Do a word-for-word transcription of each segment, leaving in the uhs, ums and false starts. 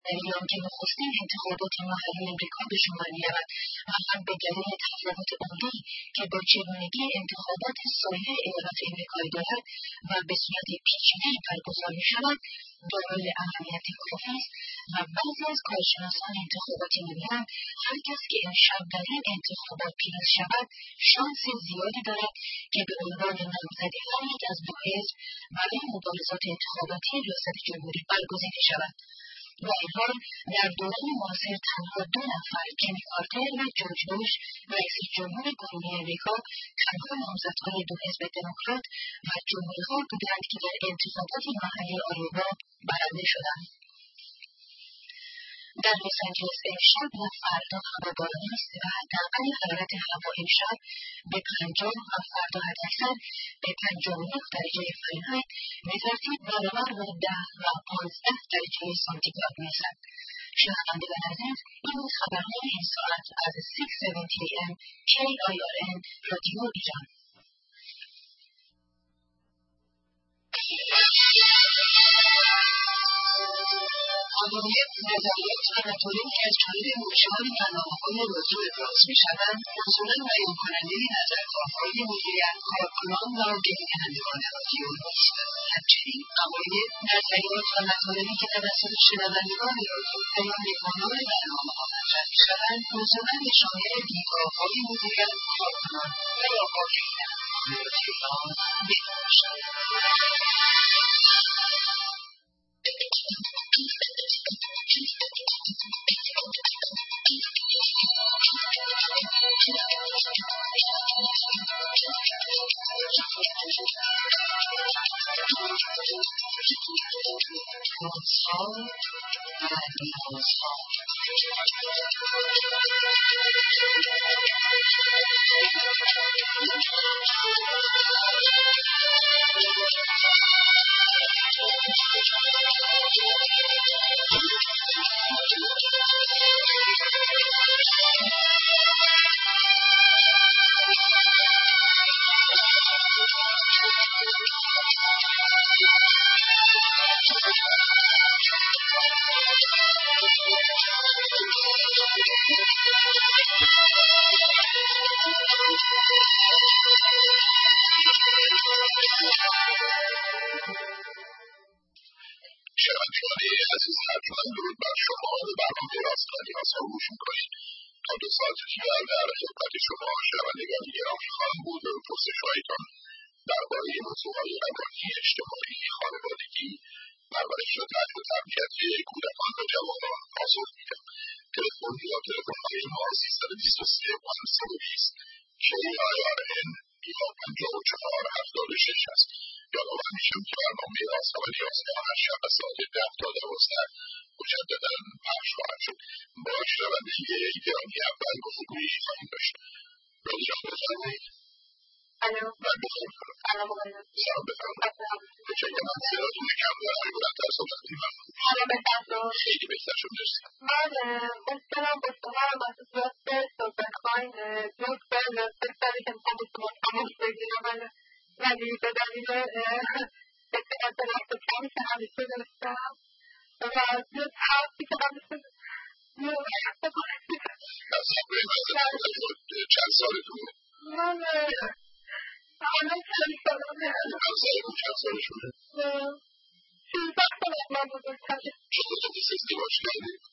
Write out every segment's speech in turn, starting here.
در ایران که نخستین انتخابات محلی امریکا به شمار می‌رود و هم به دلیل تفاوت عمده‌ای که با چگونگی انتخابات سایر ایالات امریکایی دارد و به صورت پیچیده‌ای برگزار می‌شود دارای اهمیت کافی است و بعضی از کارشناسان انتخاباتی می‌گویند هر کس که امشب در این انتخابات پیروز شود شانس زیادی دارد که به عنوان نامزد هر یک از دو حزب برای مبارزات انتخاباتی ریاست جمهوری برگزیده شود. با این حال در دوران معاصر تنها دو نفر جیمی کارتر و جورج بوش رئیس جمهور کنونی امریکا تنها نامزدهای دو حزب دموکرات و جمهوری‌خواه بودند که در انتخابات محلی آیووا برنده شدند. در لس آنجلس امشب و فردا هوا بارانی است و حداقل حرارت هوا امشب به پنجاه و فردا حداکثر به پنجاه و نه درجه فارنهایت به ترتیب برابر با ده و پانزده درجه سانتیگراد می‌رسد. شنوندگان عزیز، این بود خبرهای این ساعت از ششصد و هفتاد ای ام کی آی آر ان رادیو ایران. قانونیت نظریات و مطالبی که از جانب مجریان برنامه‌های رادیو ابراز می‌شوند لزوما بیان کننده نظرخواه‌های مدیریت، کارکنان و گردانندگان رادیو نیستند. همچنین عقاید، نظریات و مطالبی که توسط شنوندگان رادیو و یا مهمانان برنامه‌ها مطرح می‌شوند لزوما به شامل دیدگاه‌های مدیریت، کارکنان و یا آگهی‌دهندگان رادیو ایران نمی‌باشد. روزها و نیازها شنوندگان عزیز ارجمند درود بر شما به برنامه رازها و نیازها گوش می‌کنید. تا دو ساعت دیگر در خدمت شما شنوندگان گرامی خواهم بود و پرسش‌هایتان درباره موضوعهای روانی، اجتماعی، خانوادگی، پرورش و تعلیم و تربیت کودکان و جوانان پاسخ می‌دم. تلفن یا تلفن‌های ما سیصد و بیست و سه پانصد و بیست کی آی آر ان یا پنجاه و چهار هفتاد و شش است. یادآور میشم که برنامه رازها و نیازها هر شب از ساعت ده تا دوازده مجددا پخش خواهد شد. با شنونده گرامی اول گفتگویی خواهیم داشت. رادیو جان بفرمایید. الو. من بفرمایید. سلام آقای دکتر. سلام بفرمایید. متشکرم. صداتون یکم بلندتر صحبت کنید. حالا بهتر شد؟ خیلی بهتر شد. مرسی. من مشکلم با شما واسه جست صحبت خواهیم جست جست سری که میخوام با شما تماس بگیرم ولی به دلیل اطلاعات رفت کمی که همیشه داشتم و جست حرفی که همیشه چند سالتون؟ من الان چند سالمه. همسرتون چند سالشونه؟ سیزده سال از من بزرگتره. شما تا پیش ازدواج کردید؟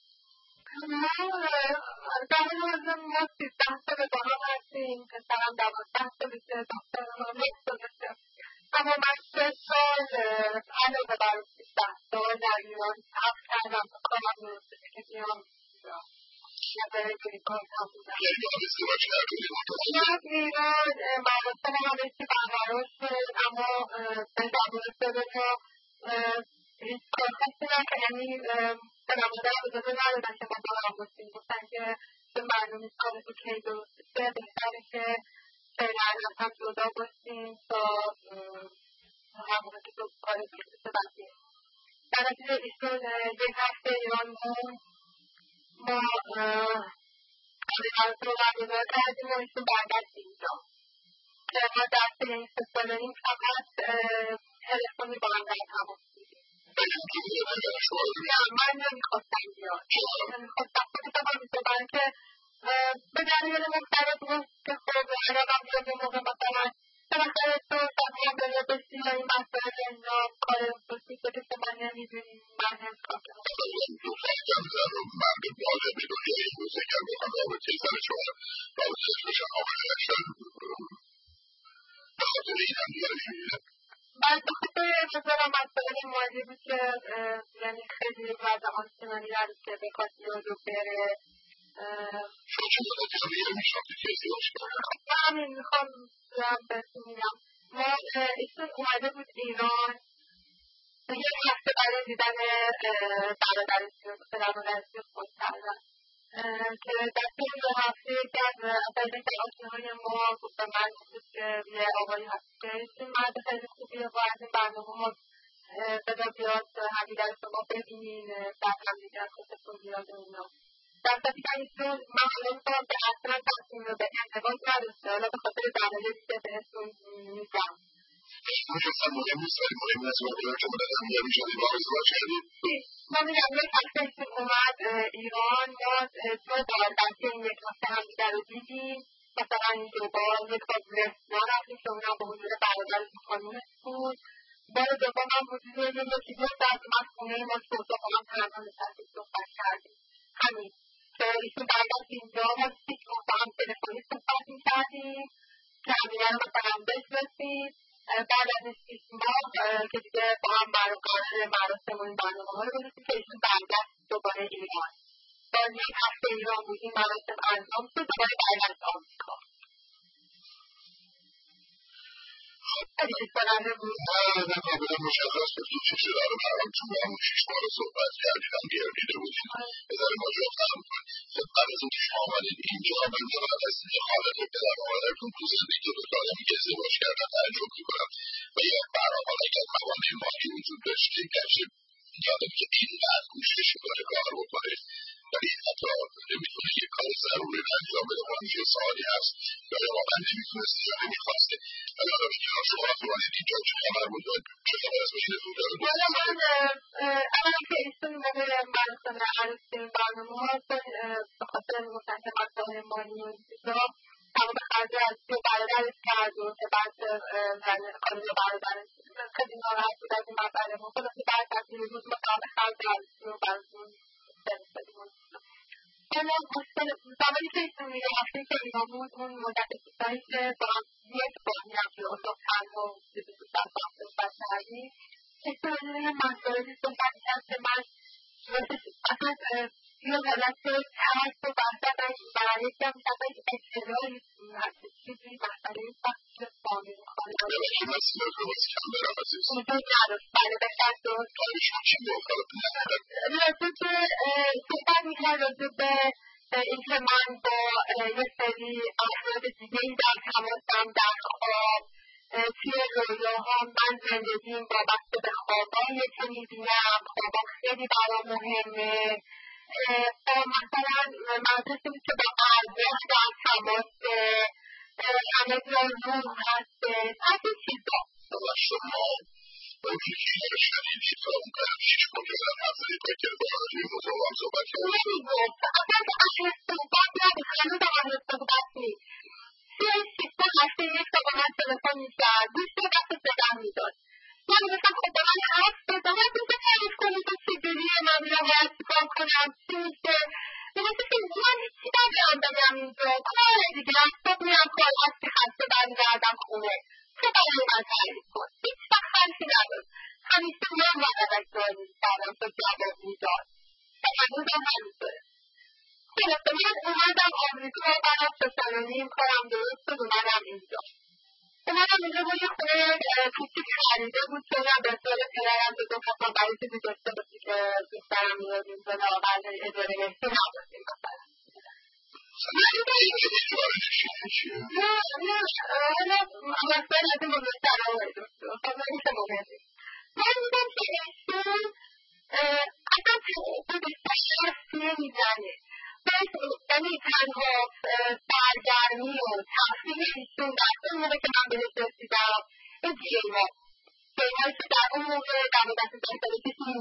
من در مورد ما سیزده ساله با هم هستیم، پسرم دوازده سالشه، دخترم هم نه سالشه. اما من سه سال علاوه بر سیزده سال در ایران صبر کردم تا کارم درسته که بیام نظر گریکار هم بودم. یعنی با هم ازدواج کردید؟ من ایران مراسم همه چی برقرار شد اما به زبان صدقا هیچ کار خاصی نکرد. یعنی به نمادرم اجازه ندادن که ما با هم باشیم. گفتن که به معلوم نیست کارتون کی درست بشه، بهتره که فعلا از هم جدا باشیم تا همونه که کار درست بشه بقیه. در نتیجه ایشون یک هفته ایران موند. ما کاریدارس رو برگزار کردیم و ایشون برگشت اینجا که ما در طی این سه سال و نیم فقط تلفنی با هم در تماس بودیم. نه من نمیخواستم بیاد نمیخواستم خودتم میتونم که به دلیل مختلف بود که خب اگرم بیاد یه موقع مثلا بالاخره تو سبیه بره بسی یا این مسائل اینا کار بسیده که شما نمیدونیم من نمیخوام که مرد بالغی رو یا این روزه گر بخوام رابطه زن شما رابطه بشن آقای اکشن به خاطر این هم بیاری من به خاطر نظرم مسائل مالی بود که یعنی خیلی وضع آنچنانی ندید که بخواد بیاد و بره شما چه مدتی هم بیاره میشناختی که ازدواج کنه همین میخوام برم بهتون میگم ما ایشون اومده بود ایران یه هفته برای دیدن برادرشی و برادرشی خود کردن که در طول دو هفته یکی از اولین که آشناهای ما به من بود که یه آقایی هست که ایشون مرد خیلی خوبیه و از این برنامه ها بدا بیاد همدیگر شما ببینین در همدیگر خوشتون بیاد و اینا در صورتی که ایشون من حالا میکنم که اصلا تصمیم رو به ازدواج نداشته حالا به خاطر دلایلی که بهتون میگم اون که اصلا مهم نیست ولی مهم نیست و که مدت هم یه میشدی با ازدواج کردید ما میگم یک هفته ایشون اومد ایران ما دو بار در که این یک هفته هم دیگر رو دیدیم مثلا این دو بار یک بار رستوران رفتیم که اونم به حضور برادر خانومش بود بار دوم هم حضور یکی دو ساعت من خونه ما شده با هم تنها نشستیم صحبت کردیم همین که ایشون برگشت اینجا ما سیک با هم تلفنی صحبت میکردیم که همدیگر رو مثلا بشناسیم بعد از این شیش ماه که دیگه با هم برقرار مراسم و این برنامه ها رو گذاشتیم که ایشون برگشت دوباره ایران باز یک هفته ایران بود این مراسم انجام شد دوباره برگشت آمریکا خیلی کننده بود نه کاملا مشخص بود که چی شده رو برام چون با همون شیش ماه رو صحبت کردید هم گردیده بودیم بذاره ماجرا فهم کنید خب قبل از اینکه شما آمدید اینجا من دارم از این خالق پدر مادرتون تو زندگی دو سالمی که ازدواج کردن تعجب میکنم و یا برام حالا اگر موانع مالی وجود داشته گرچه یادم که اینقدر کوشش میکنه کار بکنه ولی حتی نمیتونه یه کار ضروری رو انجام بده و اینجا سوالی هست یا واقعا نمیتونسته یا نمیخواسته ولی حالا بگیم شما وقتی آمدید اینجا چه خبر بود چه خبر از بینتون داره والا من اولا که ایشون موقع مراسم عروسی این برنامه ها به خاطر میگفتن که مسائل مالی و چیزا تمام خرجه از توی برادرش کرد و که بعد خانم برادرش خیلی ناراحت بود از این مسئله ما خلاصه بعد تصمیم بود ما تمام خرج عروسی رو براتون فرستادیم اما مشکل زمانی که ایشون میگه هفته که اینا بود اون مدت کوتاهی که با هم یک بار میرم توی اتاق تنها و چیزی تو سر با هم صحبت کردیم ایشون از این مسائلی صحبت کرد که من اصلا یه حالت ترس و وحشت برای یکم مثلا اطلاعی چیزی مسئله سختی که فامیل خانواده وجود نداشت بله به شرط درست راجع که صحبت میکرد راجع به اینکه من با یه سری افراد دیگه‌ای در تماسم در خواب توی رویاها من زندگیم وابسته به خوابایی که میبینم خوابا خیلی برام مهمه با مثلا منطقی که با ارواح در تماسه همه جا روح هسته از این چیزا و شما اونی که رو شنیدید و اون قدر شیش مجرد حضری که تلفن راجعی موضوع هم صحبت کرد نمیگفت اصلا که اهل صحبت نبود هنوز هم اهل صحبت نیست توی این شیسته هفته یک تا با من تلفن میکرد گوش به دست صدام میداد من میگفتم خب با من حرف بزن از اینکه تعریف کنی که چجوریه من میرم باید چیکار کنم چی میشه میگفتی که من هیچی ندارم بگم اینجا کاره دیگه از صبح میرم کار هستی خسته برمیگردم خونه چه برای من تعریف کن هیچ وقت حرفی نداشت همیشه من باید سوال میکردم تا جواب میداد و هنوزم همینطوره خلاصه من اومدم آمریکا برام سه سال و نیم کارم درست شد اومدم اینجا اومدم اینجا با یه خونه کوچیک خریده بود که اونم به اصطلاح پدرم به گفت حتما برای چیزی داشته باشی که دخترم میاد اینجا لااقل اجاره ملکی نداشتیم مثلا نه نه حالا مسائل از این بزرگتر آقای دکتر خب نمیشه مهم نیست من میگم که ایشون اصلا به بیشتر نمیزنه یعنی تنها سرگرمی و تفریح ایشون در اون موقع که من بهش رسیدم این گیما گیمایی که در اون موقع در مدت سال سال پیش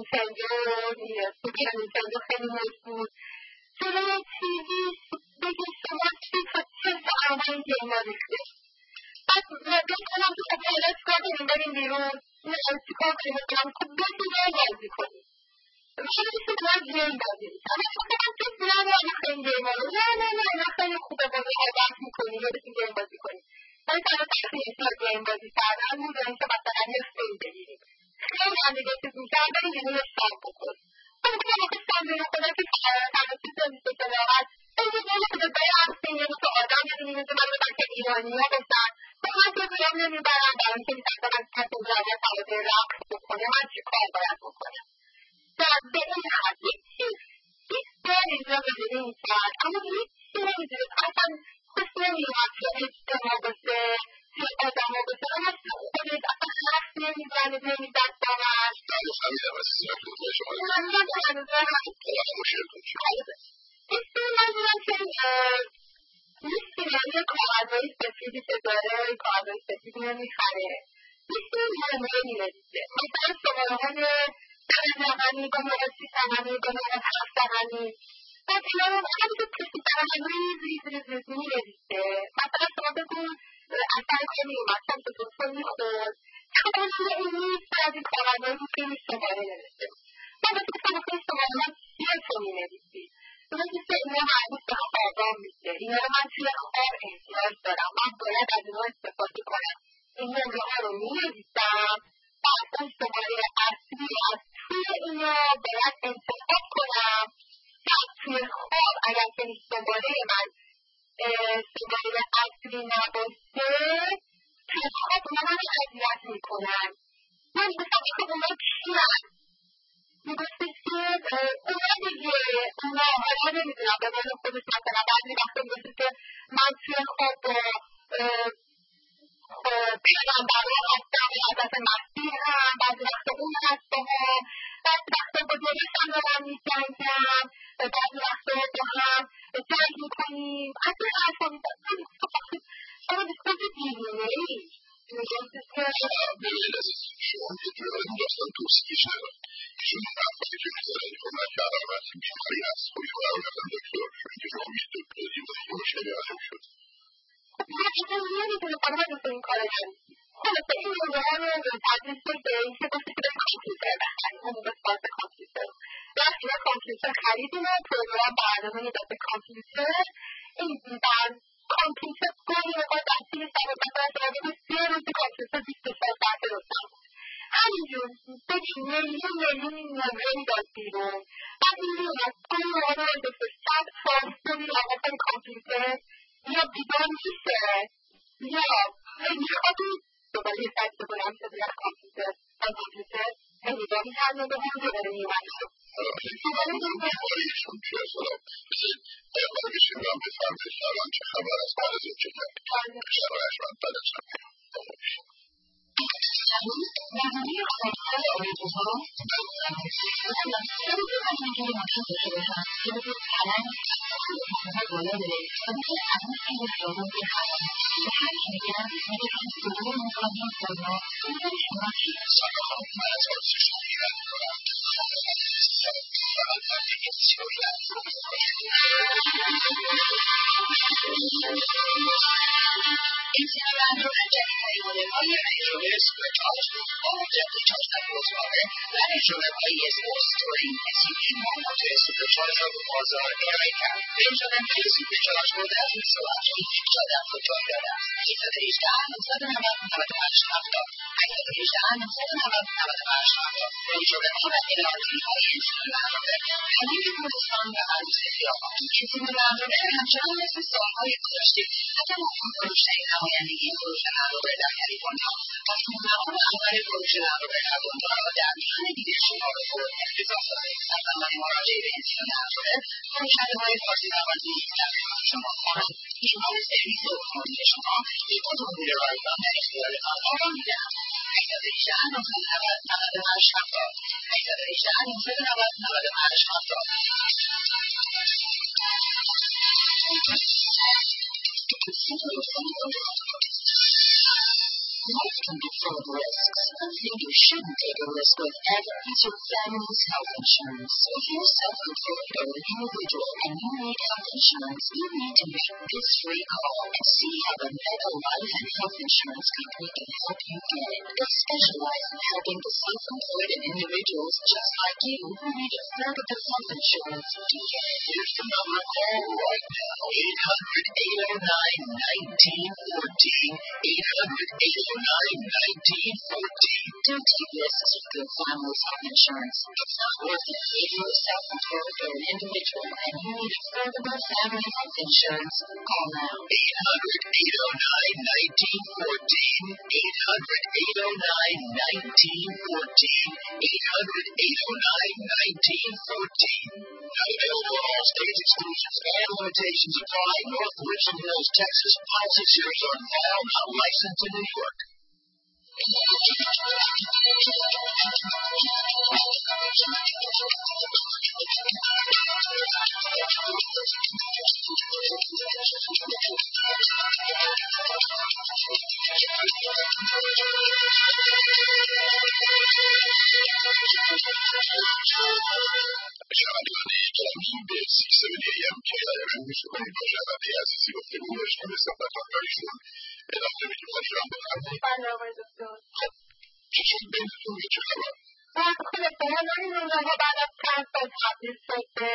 بود جلوی تیوی بگه شما چی تا چه ساعت این گیما ریخته بعد بکنم که خب حالا چیکار کنیم بریم بیرون نه چیکار کنیم بکنم خب بگی باید بازی کنیم چون میشه باید گیم بازی اما خودم که بیان یعنی خیلی گیما رو نه نه نه نه خیلی خوبه بازی عادت میکنیم یا بسیم گیم بازی کنیم من تنها تخیلی که گیم بازی کردن بود و اینکه مثلا یه فیل بگیریم خیلی هم دیگه چیز میکرد بریم بیرون یه شام بکن اما که من که شام بیرون خودم که تنها چیز نمیشه که راحت خیلی خیلی خوبه برم سینگه مثل آدم ببینیم مثل من بودن که ایرانی ها باشن با من که بیام نمیبرم برای اینکه میتونم از کس اینجایی سواد رقص بکنه من چی کار باید بکنم در به این حد یک چیز یک بار اینجا ببینیم کرد اما یک چی نمیدونید اصلا خوش نمیاد که اجتماع باشه که آدم ها باشه اما خودت اصلا حرف نمیزنید نمیزد با من بله فهمیدم از سیاه کنید شما من نمیدونم هنوزه هم طرف مشکل کنید این منظورم که می‌تونم یه کاغذهای سفیدی که داره این کاغذهای سفیدی رو میخره می‌تونم نمره می‌نویسه مثلا شماره‌های پنج رقمی گماره سی رقمی گماره هفت رقمی بعد اینا رو همین که کسی رقمی رو ریز ریز ریز ریز می‌نویسه مثلا شما بگو اثر کنی مثلا به دکتر می‌خورد خیلی این نیست از این کاغذهایی بود که این شماره نوشته بود من بسید که بخواه شماره ها یه تو می‌نویسی مثل اینا مربوط به آقام میشه اینا رو من توی خواب احتیاج دارم من باید از اینا استفاده کنم این نمره ها رو می‌نویسم بعد اون شماره اصلی از توی اینا باید انتخاب کنم بعد توی خواب اگر که این شماره من شماره اصلی نباشه توی خواب اونا من اذیت میکنن من گفتم که اونا کیان میگفته که اونا دیگه اونا حالا نمیدونم به من خودش مثلا بعضی وقتا میگفته که من توی خواب با پیغمبرها هستم و حضرت مسیح هم بعضی وقتا اون هست با هم بعضی وقتا با دلشم دارم میجنگم بعضی وقتا با هم جنگ میکنیم از این حرفا میزنم شما دیگه دیوونه ای میگفته که ببینید عزیز شما یه جوری این داستان توصیفش ندارم ایشون این حرفایی که میزنن که من کردم وقتی بیماری هست خب این قرار رفتم دکتر چون که شما میشه دکتری و این مشکلی حل شد من اصلا نمیدونم خانم مثل این کار من خلاصه این نمره ها رو تدریس به این که گفته که بریم کامپیوتر بخریم اون موقع ساعت کامپیوتر رفتیم کامپیوتر خریدیم و پروگرام برنامه میداد به کامپیوتر این بر کامپیوتر گاهی اوقات در طول سر مثلا شما بگو سه روز کامپیوتر بیست و چهار ساعت روشن بود همینجور ببین میلیون میلیون نمره میداد بیرون بعد میلیون از اون موقع رو دکتر صد فارسه میاد کامپیوتر یا بیدار میشه یا میخوادی دوباره یه سایت بکنم که بیاد کامپیوتر از کامپیوتر نگاه میکردم به هم دوباره میومدم دوباره بیماریشون توی سلام مثل باید بشیم هم بفرمایش الان چه خبر از بعد از این چه کرد شرایش من بعد از هم نظریه خواب‌های آرزوها خیلی قشنگی متفاوته به هم که به پلنگ آرزوها بالا بره و بتونه از اون خیلی خیابون بپرن به هر کی میگن میگه که سرور میخواد این سازها میگن شما چی؟ سلام من از آرزو شما ایران میکنم فقط من دیگه بسیاری از این سیارند رو در جدیدهای مدل‌های رنج‌روور سوپرچارج با مدل چارج در روزمره و رنج‌روورهای اسپورت ستورینگ اسیوی مانوتور سوپرچارج را به بازار ارائه کرد. رنج‌روورهای سوپرچارج مورد از میتسوبیشی جاده افزودجان داده است. هشت یک هشت نه نه نه نود و هشت هفتاد هشت یک هشت نه نه نه نود و هشت هفتاد رنج‌روورها و الانتری‌های اسیوی مانوتور همه خوزستان و عروس خیابان اسیوی مانوتور همچنان مثل سالهای گذشته حتی مهم فروش‌های نمایندگی فروش مانوتور در کالیفرنیا و سیزدهم اول فروش مانوتور در دنیا را در میان دیلرشیپ‌ها به خود افتتاح داده. از زمان مراجعه به اسیوی مانوتور فروشنده‌های فارسی زبان نیز در خدمت شما خواهند. ایمان سرویس اتومبیل شما یک اتومبیل رایگان در اختیارتان قرار می‌دهد. هشت یک هشت نه نه نه نود و هشت هفتاد هشت یک هشت نه نه نه نود و هشت هفتاد Life can be full of risks, don't think you shouldn't take a risk whatever is your family's health insurance. If you're self-employed or an individual and you need health insurance, you need to make this free call and see how the Mega Life and Health Insurance Company can help you get it. They specialize in helping the self-employed and individuals just like you who need affordable health insurance to get it. Here's the number to call right now. eight hundred, eight oh nine, nineteen fourteen. eight hundred, eight oh nine, nineteen fourteen. Don't take risks with good family's health insurance. It's not worth it. If you're self-employed or an individual and you need affordable family health insurance, call now. eight hundred, eight oh nine, nineteen fourteen. eight hundred, eight oh nine, nineteen fourteen. eight hundred, eight oh nine, nineteen fourteen. Not available in all states. Exclusions and limitations apply. North Richland Hills, Texas. Policies here are filed, not licensed in New York. شنوندگان گرامی به سی سبن ام کی ال ام گوش کنید. با شنونده عزیزی گفتگو داشتیم به صحبت‌ها ایشون ادامه میدیم. ایران بفرمایید. بله آقای دکتر. چه چیزی بینتون میگه؟ چه خبر؟ خب شما نمیدونم ها بعد از چند سال تبدیل شد به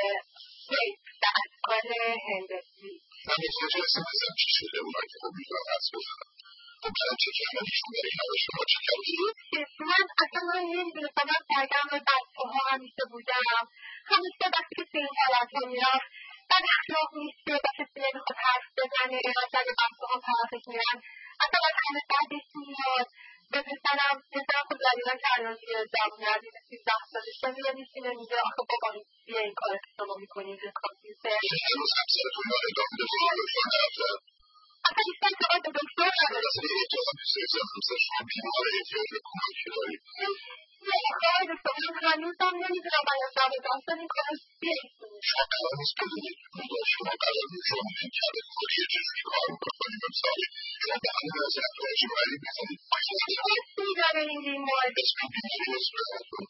یک دستگاه هندسی. من متوجه هستم ازم چی شده اونایی که خب میتونم حدس بزنم. خب بعد چه کردن ایشون برای این آقای شما چه کردی؟ من اصلا من نمیدونم من سرگرم بچه ها همیشه بودم. همیشه وقتی که این حالت ها میرم بعد اخلاق نیسته و کسی نمیخواد حرف بزنه مثلا بچه ها طرفش میرن اصلا من همه بعدش میاد به پسرم پسرم خود دلیلا که الان توی جوانی عزیز سیزده سالش میاد میشینه میگه آخه بابا بیه این کار که شما میکنید روی کامپیوتر هنوز همسرتون رو ادامه داده لطفا نرفته اصلا این سر که به دکتر اصلا یه جا بیسته ازم همسر شما بیماره احتیاج به کمکی دارید آقای دکتر من هنوزم نمیدونم باید جواب داشتن این کار چیه شما قرار نیست بدونید شما قرار نیست شما میدین که همه کاری یه جزوی کار بکنید مثالی شما به همین وضعیت رو اجباری بزنید چی داره این بیماری اسم بیماری اسم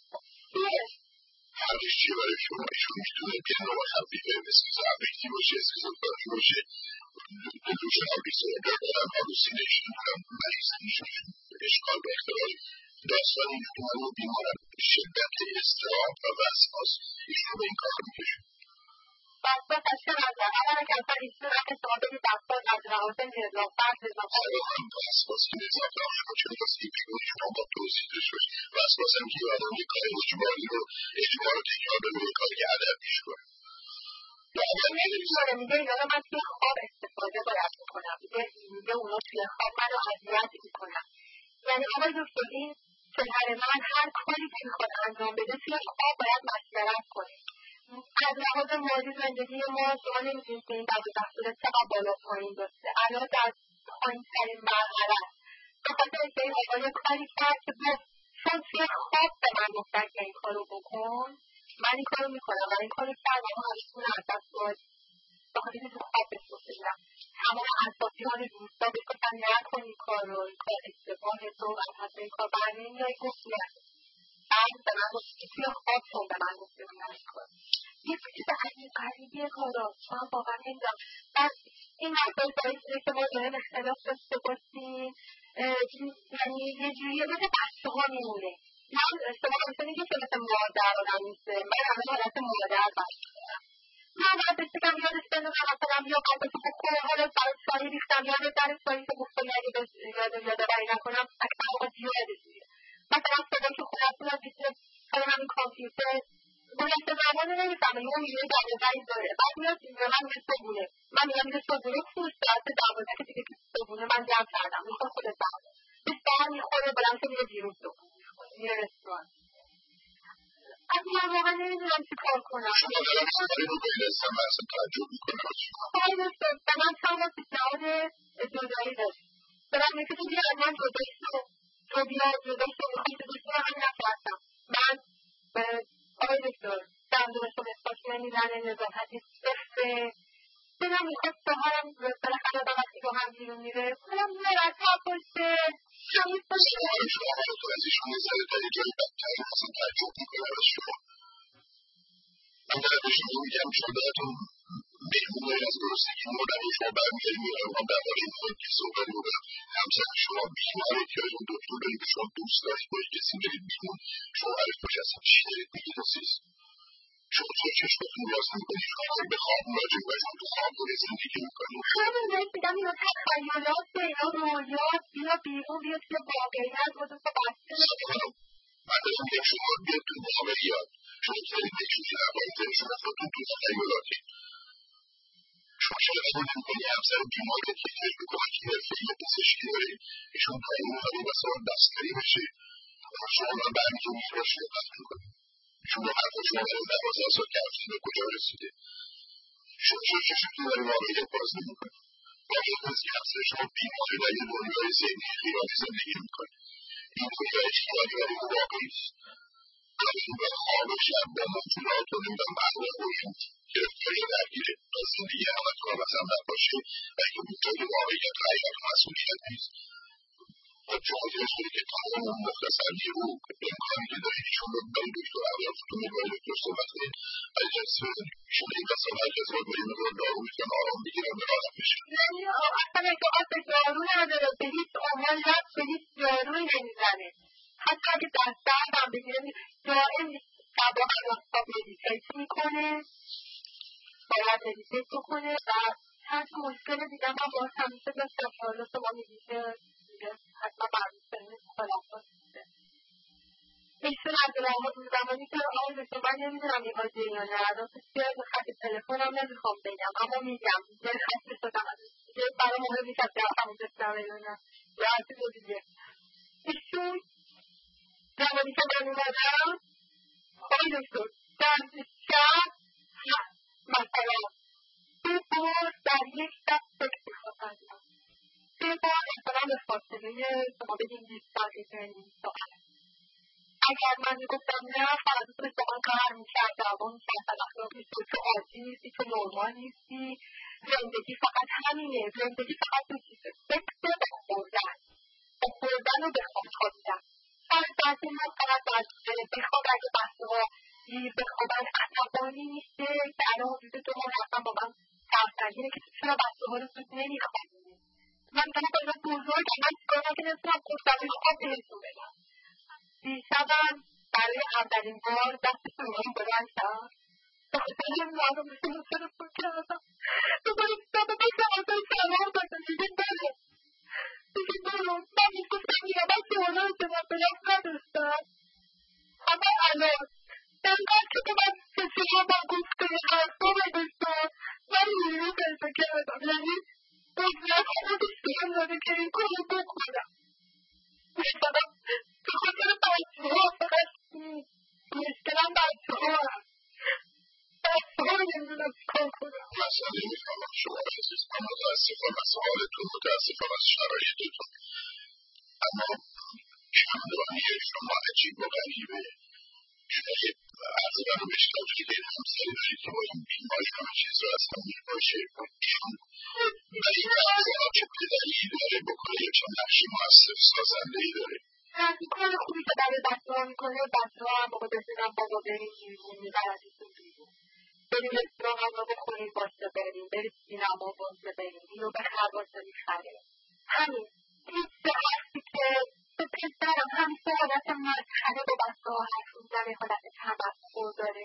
چیه حرفش چیه برای شما ایشون میتونه که نوع خفیفه مثل زربکتی باشه اسکیزوفرنی باشه delusional disorder و hallucination و مریض میشن اشکال به اختلال داستان این رو بیمارن شدت اضطراب و وسواس ایشون به این کار میکشه وسواس از چه نظر اولا که اصلا ایشون اگه شما بگید وسواس از لحاظ نظافت نظافت وسواس که نظافت شما چه واسه بیرون شما با توضیح بشوش وسواس هم که آدم یه کار اجباری رو اجبار رو تکرار بده یه کاری ادب پیش کنه نمی‌دونه میگه اینا رو من توی خواب استفاده باید میکنم میگه میگه اونا توی خواب من رو اذیت میکنم یعنی آقای دکتر این پسر من هر کاری که میخواد انجام بده توی خواب باید مشورت کنه از لحاظ مالی زندگی ما شما نمی‌دونید که این دوازده ساله چقدر بالا پایین داشته الان در پایین‌ترین مرحله است به خاطر اینکه این آقا یه کاری کرد که چون توی خواب به من گفتن که این کارو بکن من این کارو میکنم و این کارو کردم و همیشون از دست باید بخاطر که تو خواب بهش گفته بودم تمام اطرافیان دوستا بهش گفتن نکن این کار رو این کار اشتباهه تو از حتی این کار برنمیای گفت نه بعد به من گفت که توی خواب چون به من گفته بودم این کار یه چیز عجیب غریبیه کارا من واقعا نمیدونم بعد این مسائل باعث شده که ما ذهن اختلاف داشته باشیم یعنی یه جوریه مثل بچه ها میمونه من شما همیشه میگه که مثل مادر آدم نیسته من همه حالت مادر بچه دارم من باید بشتکم یادش بندازم مثلا بیا قابلتو بکن حالا برای چایی ریختم یادت در چایی که گفتم اگه یادم یادآوری نکنم اکثر موقع یادش میره مثلا صدا که خونه‌تون از بیشتر سر همین کامپیوتر گوشت زمان رو نمیفهمه یه میگه دوازدهی داره بعد میاد به من میگه صبحونه من میگم میگه صبحونه خوش ساعت دوازده که دیگه صبحونه من جمع کردم میخواد خودت بخور به سر میخوره بلند که میره بیرون صبحونه میخوره میره رستوران از من واقعا نمیدونم چی کار کنم شما دارم سواری رو بین هستم و اصلا تعجب میکنم خواهی داشتم به من چند بار پیشنهاد جدایی داشت به من میگه تو بیا از من جدایی شو تو بیا جدایی شو میخوای جدایی شو هم نکردم من آقای دکتر دندونش رو مسواک نمیزنه نظافتی صفره دلم میخواد سهارم بالاخره با وقتی با هم بیرون میره کنم مرتب باشه همین باشه. سهار شما حالتو از ایشون نظره تا یه جایی بدتری اصلا تعجب میکنه از شما. من در به شما میگم شما براتون مهمونایی از گرسنگی مردن و شما برمیگردی میرم هم در حال این خود که صحبت بودم همسر شما بیماره که از اون دکتر داری که شما دوست دارید با یک کسی برید بیرون شما عرف باشه اصلا چی دارید میگید رسیز شما تو چشمتون باز میکنید شما به خواب مراجعه و شما تو خواب داری زندگی میکنید همین باید بگم اینا تخیلات اینا رویات اینا بیرون بیاد توی واقعیت و دوست بسته سبانم من دارم میگم شما بیاد تو واقعیت شما که دارید بهشون که نبایید دارید شما خودتون تو تخیلاتی شما چرا قبول نمیکنی همسر بیماره که احتیاج به کمک حرفه‌ای یا پزشکی داری ایشون پایین اومده و سوال دستکاری بشه شما من برمیتونی این را شرکت میکنی ایشون با حرف شما برای دوازده سال که هفتید به کجا رسیده شما چرا چشمتون برای واقعیت باز نمیکنی واقعیت هست که همسر شما بیماره و یه دنیای ذهنی خیالی زندگی میکنه این دنیای خیالی ولی واقعی است این و خواب شب با موجودات و نمیدن برنامه روشن گرفتاری درگیره و زندگی همت کنم از هم نباشه و این بودجای واقعیت و حقیقت و مسئولیت نیست خب شما داشتید که تمام اون مختصر نیرو امکانی که دارید ایشون رو برای دکتر اولفتون رو برای دکتر صحبت کنید ولی جلسه بزنید ایشون این دستا هر کس باید برای مقدار دارو میتونن آرام بگیرن به راحت بشن یعنی اصلا اعتقاد به دارو نداره به هیچ عنوان لب به هیچ دارویی نمیزنه حتی اگه دست دردم بگیره دائم شبا صاحب مدیتیت میکنه باید مدیتیت بکنه و هر مشکل دیگه من باز همیشه داشتم حالا شما میگیشه میگه حتما برمیشنه خلافات میشه ایشون از زمانی که آقای دکتر من نمیدونم میباشه یا نه راستش که خط تلفنم نمیخوام بگم اما میگم دیگه خسته شدم دیگه برای مهم نیست از همون دستم یا نه یا هرچی رو دیگه ایشون زمانی که من اومدم آقای دکتر در شب مثلا سه بار در یک شب فکر میخواستم سه بار مثلا به فاصله شما بگیم بیست دقیقه نیم ساعت اگر من میگفتم نه فرض کنید با من کار میکرد دعوا میکرد اخلاق نیستی تو عادی نیستی تو نرمال نیستی زندگی فقط همینه زندگی فقط دو چیزه فکر و بخوردن بخوردن و بخوابیدن فرض این من فقط بخواب اگه بحثه ها دیر بخوابن عصبانی نیسته که الان حدود دو ماه رفتم با من سرسنگینه که چرا بحثه ها رو زود نمیخوابیم من دارم با اینا بزرگ من چیکار نکنستم گفتم خواب بهتون بدم دیشبم برای اولین بار دستشون رو بلند کرد بخاطر این معلوم میشه تلفن کردم دوباره دیشبه باشم ازای سلام دادم دیگه بره دیگه برو من میگفتم یادم که اونا رو جواب بدم نداشتم اما الان انقدر که به من کسی با گفته حرفا بداشتم من نیرو پیدا کردم یعنی قدرت خودش بهم داده که این کار رو بکنم میشدم به خاطر بچه ها فقط مشکلم بچه ها هم بچه ها رو نمیدونم چیکار کنم مسئله میفهمم شما عزیز من متاسفم از حالتون متاسفم از شرایطتون اما چندانی شما عجیب و غریبه شاید عرض برو بشتم که دید همسری دارید که با این بیماری همه چیز رو از هم میباشه ایشون و این همسرها چه پدری داره بکنه یا چه نقش مؤثر سازنده‌ای داره کار خوبی که برای بچه ها میکنه بچه ها هم موقع بسیدن بابا بریم بیرون میبردیشون بیرون بریم رستوران غذا بخوریم باشه بریم بریم سینما باشه بریم اینو بخر باشه میخره همین هیچ حرفی که به پسرم همیشه حالت مسخره با بچه ها حرف میزنه حالت تمسخر داره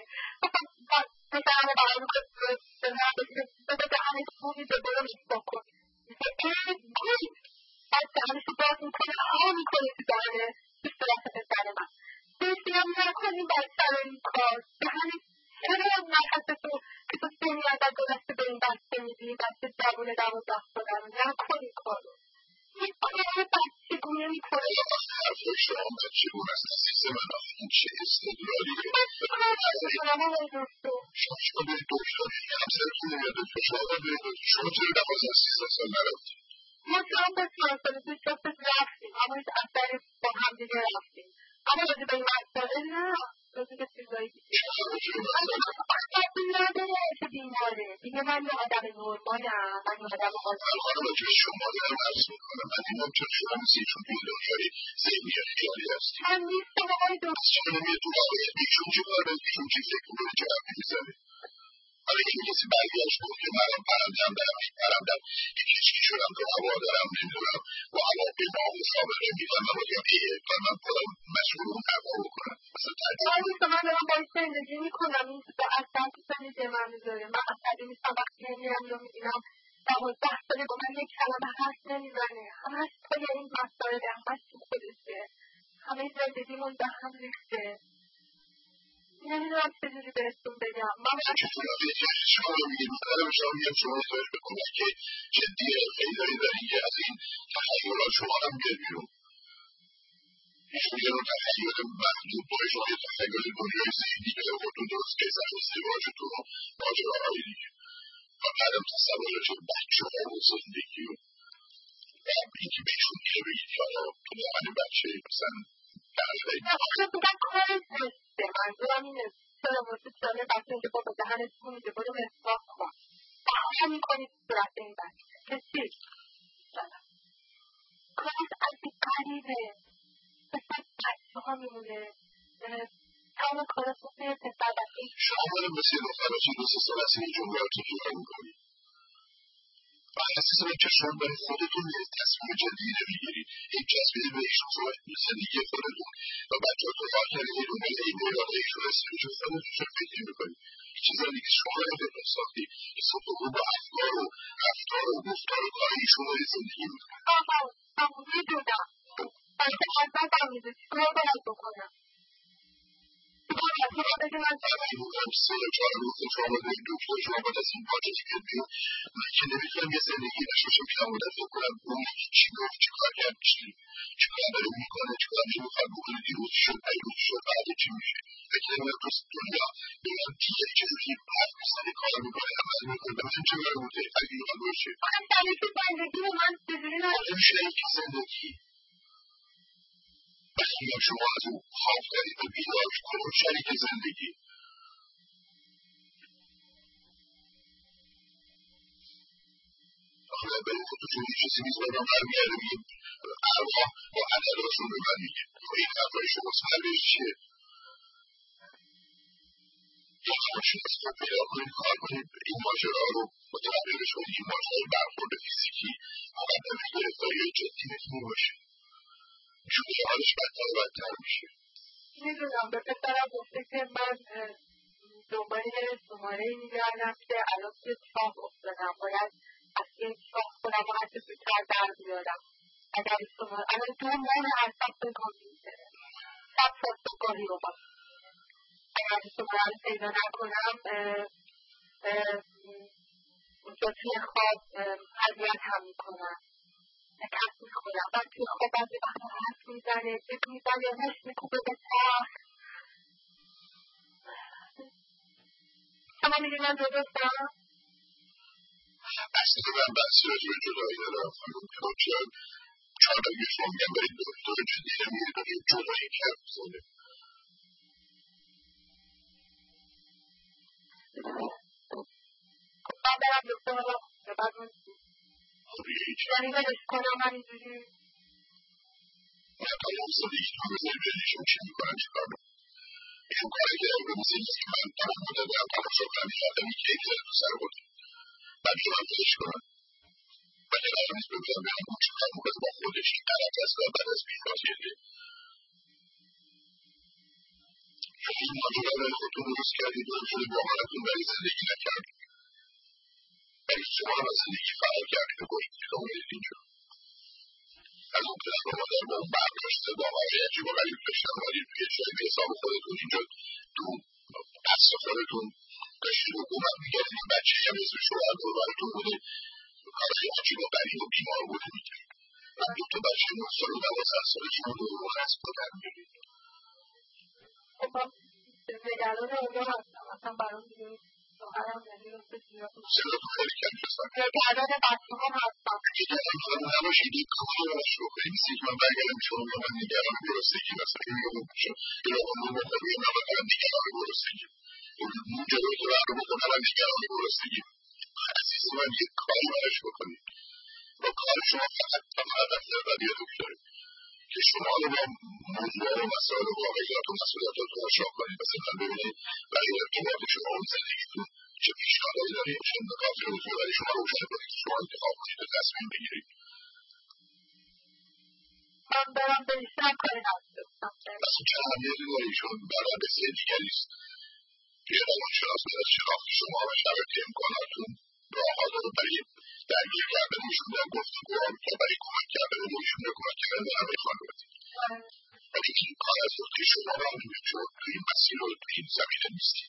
پسرم رو برای میکنه به من به دهنش خوبی به برو میگه بکن میگه ای گوی بعد دهنشو باز میکنه ها میکنه تو دهنه تو صورت پسر من بسیم نکنیم بچه رو این کار دهنش چرا نفستو که تو سنی ازت گذشته به این بچه میدی بچه جوون دوازده ساله رو نکن این کارو این کار بچه گونه میکنه حرف شما بچه گونه است عزیز من این چه استدلالیه شما باید دکتر شما شما باید دکتر همسرتون نمیاد دکتر شما باید دکتر شما چرا دوازده سیزده سال نرفتید ما چند با چند ساله توی جفتش رفتیم اما هیچ اثری با هم دیگه رفتیم اما راجع به این مسئله نه راجع به چیزایی دیگه اثری نداره که بیماره دیگه من یه آدم نرمالم من یه آدم آزاد خانم که شما دارم عرض میکنم من این همچون شما مثیشون توی دنیای ذهنی خیالی هستی من نیستم آقای از دکتر چون نمیتون آقای ایشون چه کار ایشون چی فکر میکنه چه حرفی میزنه حالا که کسی برگشت گفت که منم پرندم دارم این پرندم یک هیچکی شدم که هوا دارم نمیدونم با هوا به نام سابقه میدن من بگم ایه و من خودم مسئول اون هوا بکنم مثلا ترجیح من نیستم من دارم باید زندگی میکنم این تو اصلا تو زندگی من میذاره من اصلا نیستم وقتی میرم یا میبینم دوازده ساله با من یک کلمه حرف نمیزنه همش توی این مسائل همش تو خودشه همه زندگیمون به هم ریخته نمیدونم چجوری بهتون بگم من شما رو میگید مثلا شما میگم شما احتاج به کمک جدیه خیلی داری دارین که از این تخیلات شما هم بیاد بیرون شما یه نوع تخیل محدود با شما یه تخیل دنیای ذهنی که خودتون درست که سر ازدواجتون و ماجراهای دیگه و بعدم تصور راجع به بچه‌ها و زندگی و اینکه بهشون میشه بگید که حالا تو با من بچه مثلا برای من بودم کار زشته منظورم اینه چرا واسه ساله بچه که با به دهنتون میده برو مسواک کن بحثا میکنید صورت این بچه کسی کارت از این قریبه پسر بچه ها میمونه تمام کارت بسه پسر بچه شما باید مثل دختر چه دو سه سال از این جملاتون رو کار میکنید و اساس به که شما برای خودتون تصمیم جدیدی نمیگیرید این جذبه به ایشون صحبت به زندگی خودتون و بچه ها تو حال کردید اون بله این باید ایشون رسیده چون خودتون چون فکر میکنید چیز زندگی شما رو بهتون ساختی حساب رو با افکار و رفتار و گفتار و کار ایشون رو زندگی میکنید آها آها میدونم باید حضرت هم میده چیکار باید بکنم این بودم سه چهار روز شما باید دکتر شما باید از این پاکتی که بیاد من که نمیتونم یه زندگی داشته باشم که همون فکر کنم اون یکی چی گفت چی کار کرد چی چی کار داره میکنه چی کار نمیخواد بکنه دیروز شد پیروز شد بعد چی میشه فکر نمیکنم تو دنیا بگم دیگه چیزی که باید مثلا کار میکنه عمل میکنه به من چه برموده اگه میخواد باشه من شریک زندگی رو من چجوری آدم شریک زندگی وقتی شما از اون خواب دارید و بیدار کنون شریک زندگی آخه به این خودتون یه چیزی میزنم برمیاره میگه ارواح با عدداشون به من میگه این حرفای شما سرش چیه؟ یا هماشون از خود پیدا کنید کار کنید این ماجرا رو متوجه شدید این ماجرای برخورد فیزیکی مقدمه گرفتاری جدی میتونه باشه چون که حالش بدتر و بدتر میشه میدونم به پسرم گفته که من دنبال شماره میگردم که الان توی چاه افتادم باید از این چاه خودم رو حتی زودتر در بیارم اگر شماره الان دو ماه هر سبت کامپیوتره سب سبتگاهی رو باید اگر شماره رو پیدا نکنم اونجا توی خواب اذیت هم میکنم نکس میخورم من توی خواب از این وقتا حرف میزنه فکر میزنه مش میکوبه به چرخ شما میگه من درستم اصلا من بحثی راجع به جدایی دارم خانم که چهار اگه شما میگم برید دکتر جدی نمیگه داریم جدایی کرد بزنه من برم دکتر رو بعد من یعنی بدش کنم من اینجوری نه تا اون زندگی تو بزنی بینشون چی میکنن چی کار میکنن ایشون کاری که رو مثل اینکه که من تمام بوده دارم تماشا کنم این آدمی که یک زنه تو سر بوده بعد که من فکرش کنم ولی قرار نیست بگذارم بیرم اون چی کار میکنه با خودش این غلط است و بعد از بیرات گرده چون این ماجرا رو خودتون درست کردید و شده باورتون برای زندگی نکردید ولی شما هم از زندگی فرار کردید و گوشت که اومدید اینجا از اون پدر و مادر با اون برداشته باقی عجیب و غریب داشتن ولی توی جایی به حساب خودتون اینجا تو دست خودتون داشتید حکومت میگردید این بچه هم اسم شوهر دور براتون بوده کارهای عجیب و غریب و بیمار بوده میکرد من دو تا بچه نه سال و دوازده ساله که من دور هست بودن خب من نگران اونجا هستم اصلا برام دیگه شوهرم یعنی رو بسیار صداتون خیلی کم هستن نگران بچه هم هستم اگه نگران نباشید یک کاری رو باش رو کنید مثل که من برگردم شما رو من نگران گرسنگی مثلا این رو بکنم یا رو بخورم یا من مثلا نگران گرسنگی جلوی که برنامه کنن و نگران گرسنگی. عزیز من یک کاری براش بکنید. با کار شما فقط فقط افزایش داره که شما رو با موضوع و مسائل و واقعیات و مسئولیتاتون آشنا کنید. مثلا ببینید برای ارتباط شما و زندگیتون چه پیشنهادایی دارید، چه نکاتی رو میتونه برای شما روشن کنید که شما انتخاب کنید و تصمیم بگیرید. من برم به بیشتر کاری نستم. مثلا چه اهمیتی داره ایشون برای بسیار دیگری است. توی روانشناس باید شناخت شما و شبکه امکاناتتون راه‌ها رو برای درگیر کردن ایشون در گفتگوها و برای کمک کردن به ایشون یا کمک کردن به همه خانواده. ولی این کار از عهده شما برمی‌آید چون توی این مسیر و توی این زمینه نیستید.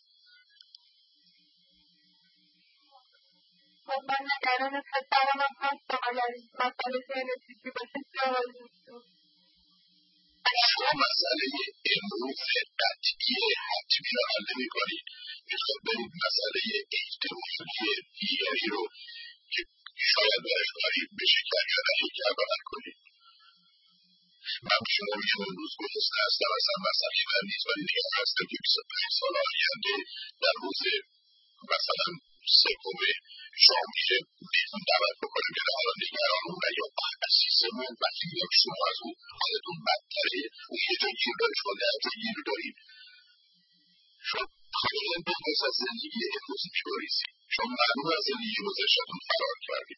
خب من نگران پسرم هم هستم اگر این مسئله ژنتیکی باشه چه حالی میشه؟ شما مسئله امروز قطعی حتمی رو حل نمی‌کنید. میخواد برید مسئله احتمالی دیگری رو که شاید برش غریب بشه که اگر نهیدی عمل کنید. من به شما میگم امروز گرسنه هستم، اصلا مسئله من نیست، ولی نگران هستم که بیست و پنج سال آینده در روز مثلا سوم ژانویه میتون دعوت بکنم که حالا نگرانم و یا عزیزمون وقتی میگم شما از اون حالتون بدتره اون یه جا گیر داره، شما ده جا گیر دارید. شما خیلی بگذارید از زندگی امروز بیاریزید. شما معلوم از زندگی گذشته‌تون فرار کردید.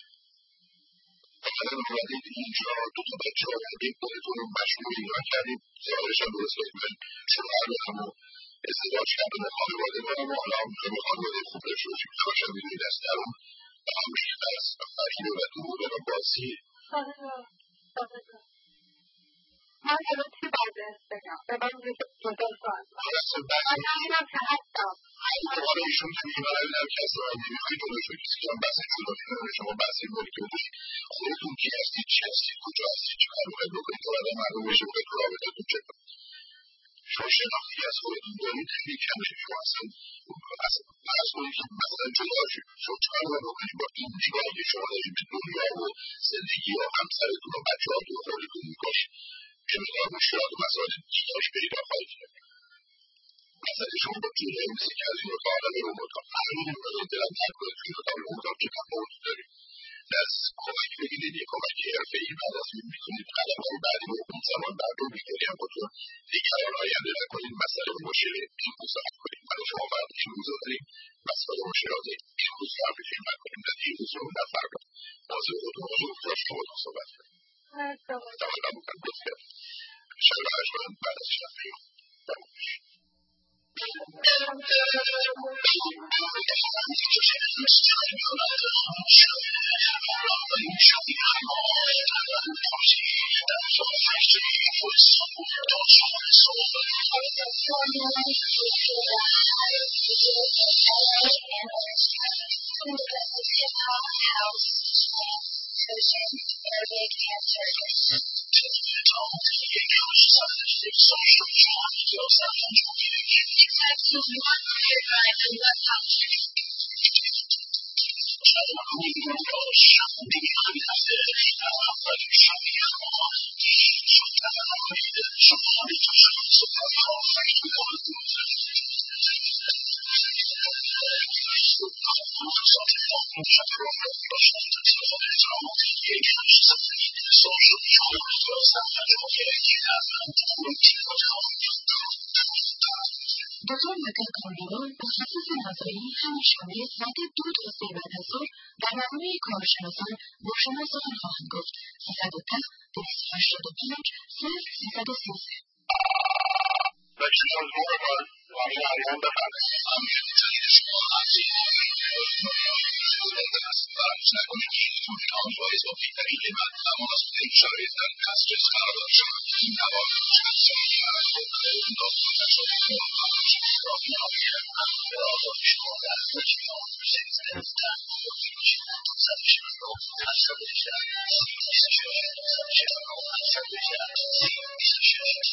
مثلا اومدید اینجا دو تا بچه آوردید، خودتون رو مشغول اینا کردید، ظاهرش هم درست دارید. شوهر دارم و ازدواج کردم و خانواده دارم و حالا هم به خانواده خوب داشته باشیم. همش هم می‌دونید از درون و هم ریخته است و فریب و دروغ و بازی. من الان چی باید بهش بگم؟ به من میگه جدا کن. من نمیدونم که هستم. دوباره ایشون که میبرن در کس را نمیخوای جدا شد کسی که هم بحث جدا کنه شما بحث باری که بودید خودتون کی هستید، چی هستید، کجا هستید، چه کار باید بکنید تا بعدا معلوم بشه باید تو رابطتون چه کنید. شما شناختی از خودتون دارید خیلی کمه. شما اصلا فرض کنید که مثلا جدا شد شما چه کار باید بکنید با این نگاهی که شما دارید به دنیا و زندگی و همسرتون و بچه‌هاتون و خودتون میکنید که مقدار مشکلات و مسائل دیگری پیدا خواهید کرد. مثلا شما با جلوی مثل که از این اتاق آدم رو اتاق همین رو دلم درک کنید که این اتاق رو اتاق چه تفاوتی دارید. از کمک بگیرید یک کمک حرفه‌ای بعد از این میتونید قدم‌های بعدی رو اون زمان بردارید بگیرید هم خودتون نگران آینده نکنید، مسئله و مشکل امروز رو حل کنید. برای شما فرد امروز رو داریم، مسئله و مشکلات امروز رو حل کنید، نه امروز رو نه فردا. موضوع خودتون رو گذاشت که خودتون صحبت کنید. توانم بکنم بسیار شب عجبان بعد از شب بیام تمام بشید. دکتر مکان کاندیدان متخصص نظری همشنبه ساعت دو تا سه بعد از ظهر در برنامه کارشناسان با شما سخن خواهند گفت. سیصد و ده دویست و هشتاد و پنج صفر سیصد و سیزده. بچه ها زور باید همین الان بفرمایید. همین جایی شما هستید فراموش نکنید که این تولید با اضافی ترین قیمت تماس بدهید. شرایط در دسترس قرار داشته شود. این تماس چند سالی داستان نشده راهنمایی به آزادی شما در تلفن مرسدس بنز خودروی باشید. صد و شصت و نه هشتاد و شش بیست و شش صد و شصت و نه هشتاد و شش بیست و شش.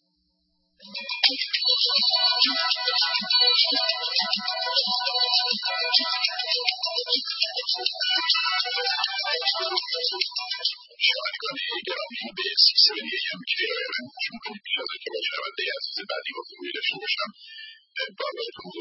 شنوندگان گرامی به سیستم دیگه هم که ارائه من گوش میکنید پیشنهاد که با شنونده عزیز بعدی گفتگویی داشته باشم. برنامه‌تون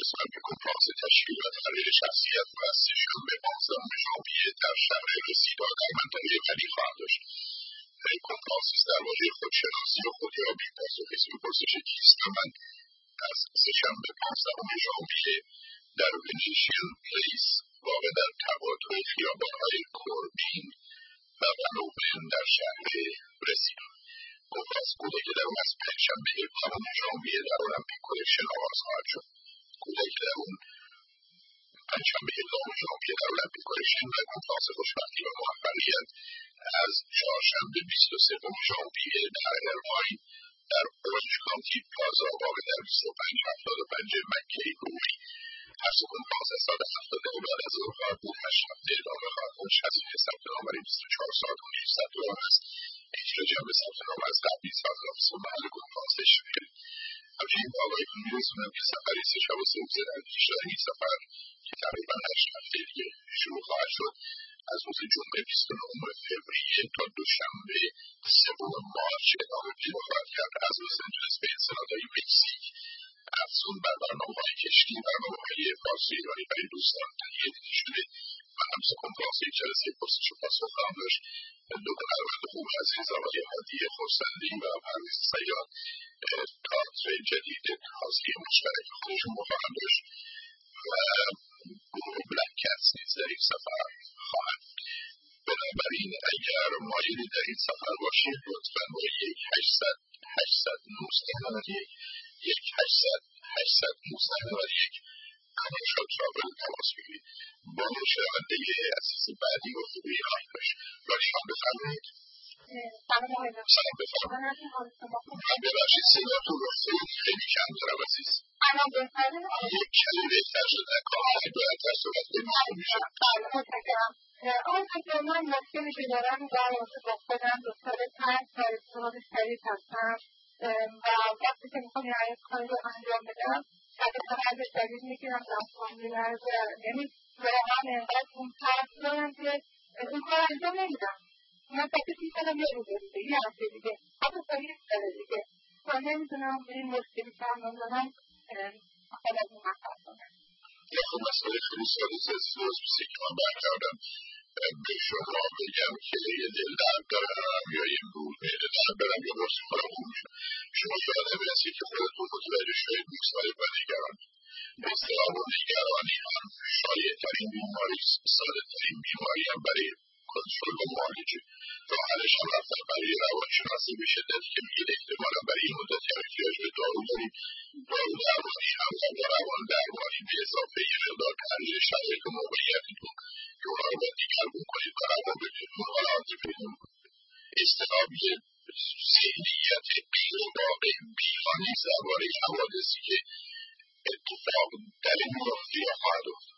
شخصیت و سه‌شنبه پانزدهم ژانویه در شهر رسیدا در منطقه ولی خواهد داشت. کنفرانسیست در واژه خودشناسی و خودیابی پاسخی به پرسش کیستم من از سه‌شنبه پانزدهم ژانویه در ونیشین پلیس واقع در تقاطع خیابان‌های کوربین و ونوبن در شهر رسیدا. کنفرانس کودک درون از پنجشنبه نهم ژانویه در المپیک کلکشن آغاز خواهد شد. کودک درون پنجشنبه نهم ژانویه در المپیک کلکشن و کنفرانس خوشبختی و موفقیت از چهارشنبه بیست و سوم ژانویه در ارواین در اورنج کانتی پلازا واقع در بیست و پنج هفتاد و پنج مکی روی. هر سه کنفرانس از سال هفتاد و بعد از ظهر بود هشت هفته ادامه خواهد داشت. هزینه ثبت نام برای بیست و چهار ساعت و نیم ثبت نام است. احتیاج جمع ثبت نام از قبل نیست. فقط آفیس و محل کنفرانس تشریف بیارید. همچنین آقایتون می‌رسونم که سفری سه شب و سه روزه در هجده این سفر که تقریبا هشت هفته دیگه شروع خواهد شد از روز جمعه بیست و نهم فوریه تا دوشنبه سوم مارچ ادامه پیدا خواهد کرد. از لس آنجلس به انسنادهای مکزیک افزون بر برنامه‌های کشتی برنامه‌های فارسی ایرانی برای دوستان تهیه دیده شده و همسه کنفرانس یک جلسه پرسش و پاسخ خواهم داشت. دو هنرمند خوب عزیز آقای هادی خرسندی و پرویز صیاد تئاتر جدید حاضری مشترک خودشون رو خواهند داشت و گروه بلک کتس نیز در این سفر خواهد. بنابراین اگر مایلی در این سفر باشید لطفاً با یک هشتصد هشتصد و نوزده یک هشتصد هشتصد و نوزده یک کامرشال ترافل تماس بگیرید. با شنونده عزیز بعدی و خوبی خواهید داشت. رایشان بفرمایید. سلام آقای دکتر. سلام بفرمایید. من ببخشید صداتون رو خیلی خیلی کم دارم عزیز. الان بهتره؟ یک کمی بهتر شده. کاملا بهتر صحبت کنید میشه. بله متشکرم. آقای دکتر من مشکلی که دارم در رابطه با خودم دچار ترس و اضطراب شدید هستم و وقتی که میخوام یه کاری رو انجام بدم اگر قرض شدید میگیرم دستان میلرزه یعنی واقعا انقدر اون ترس دارم که این کار انجام نمیدم. من فکر میکنم یه روز دیگه یه هفته دیگه حتی تا یک سال دیگه و نمیدونم این مشکلی که هم دارم خیلی از این مطرح کنم. یه خب مسئله خیلی سالیز از روزی که من برگردم به شما بگم که یه دل درد دارم یا یه روز میده درد دارم یا باشی خواهم خوب میشم. شما یادم هستی که خودتون متوجه شدید مختلف و نگران اضطراب و نگرانی هم شایع ترین بیماری ساده ترین بیماری هم برای کنترل و معالجه. راه حلش هم رفتن برای روانشناسی به شدت که میگه احتمالا برای این مدت هم احتیاج به دارو دارید. دارو درمانی هم و روان درمانی به اضافه یه مقدار تغییر شرایط و موقعیتتون که اونا رو باید دیگرگون کنید و روابطتون و عاطفتون. اضطراب یه ذهنیت غیرواقع بی‌آنیز درباره حوادثی که اتفاق در این وقت یا خواهد افتاد.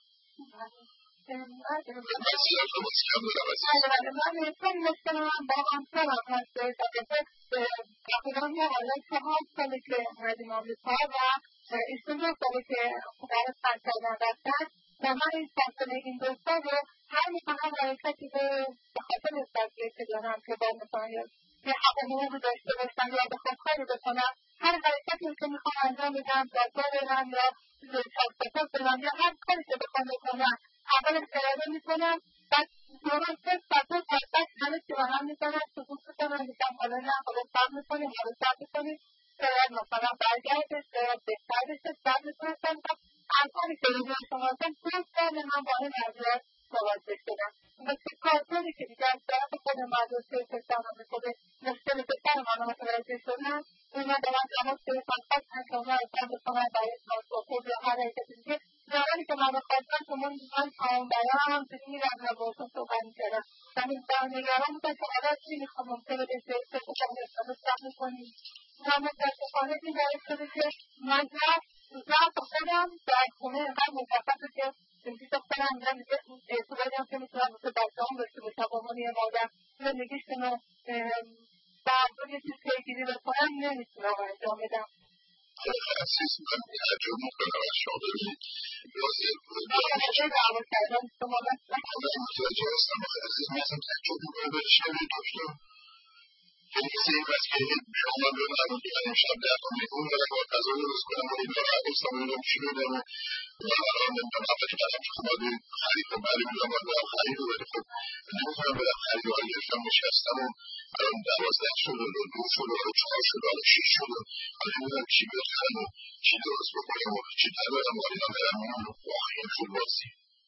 من زیاد رو باز کم دارم عزیز. من خیلی مشکل من با همسرم هستش. تقریبا یه حالا چهار ساله که اومدیم آمریکا و ایشون دو ساله که درس خرج کردن رفتن و من این فاصله این دو سال رو هر میکنم حرکتی به خاطر استرسیه که دارم که باید مثلا یه حقوقی رو داشته باشم یا بخوام کاری بکنم هر حرکتی که میخوام انجام بدم دادگاه برم یا شخصیت برم یا هر کاری که بخوام بکنم اولش اراده میکنم بعد دوران سه ساعت بعد همه چی با هم میکنم سکوت میکنم میگم حالا نه حالا صبر میکنیم حالا صبر میکنیم شاید مثلا برگرده شاید بهتر بشه صبر میکنم الانی که اینجا شما هستم دو سال من با این وضعیت مواجه شدم مثل کارکنی که دیگه از طرف خود مدرسه پسرم به خود مشکل پسر من متوجه شدم اونا به من تماس گرفتن خواستن که اونا اصلا بکنن برای ترانسپورت یا هر حرکت دیگه زمانی که من خواستم شما من تمام بیانم دیگه میرم و باشون صحبت میکردم و من نگران بودم که حالا چی میخوام ممکنه بشه چه بکنم اصلا صبر میکنیم و متاسفانه این باعث شده که من ضعف خودم در خونه اینقدر مشخصه که پیش خودم میگم دیگه اعتباری هم که میتونم واسه بچه‌هام داشته باشم به عنوان یه مادر زندگیشون رو بردار یه چیز پیگیری بکنم نمیتونم انجام بدم. عزیز من تعجب میکنم از شما ببینید نمیشه دعوا کردن شما من متوجه هستم عزیز من تعجب میکنم به شما دکتر خیلی کسی این بس که شما من به من که من امشب در خونه میکنم و با غذا درست کنم و این را حفظم و چی بدم و الان نمیدونم اولی قدم که خماده خرید رو بلی بودم و دارم خرید رو ولی خب نمیتونم برم خرید رو گرفتم نشستم و الان دوازده شد و دو شد و چهار شد و شیش شد و الان نمیدونم چی بخرم و چی درست بکنم و چی ندارم و اینا برم میان و واقعی فول بازی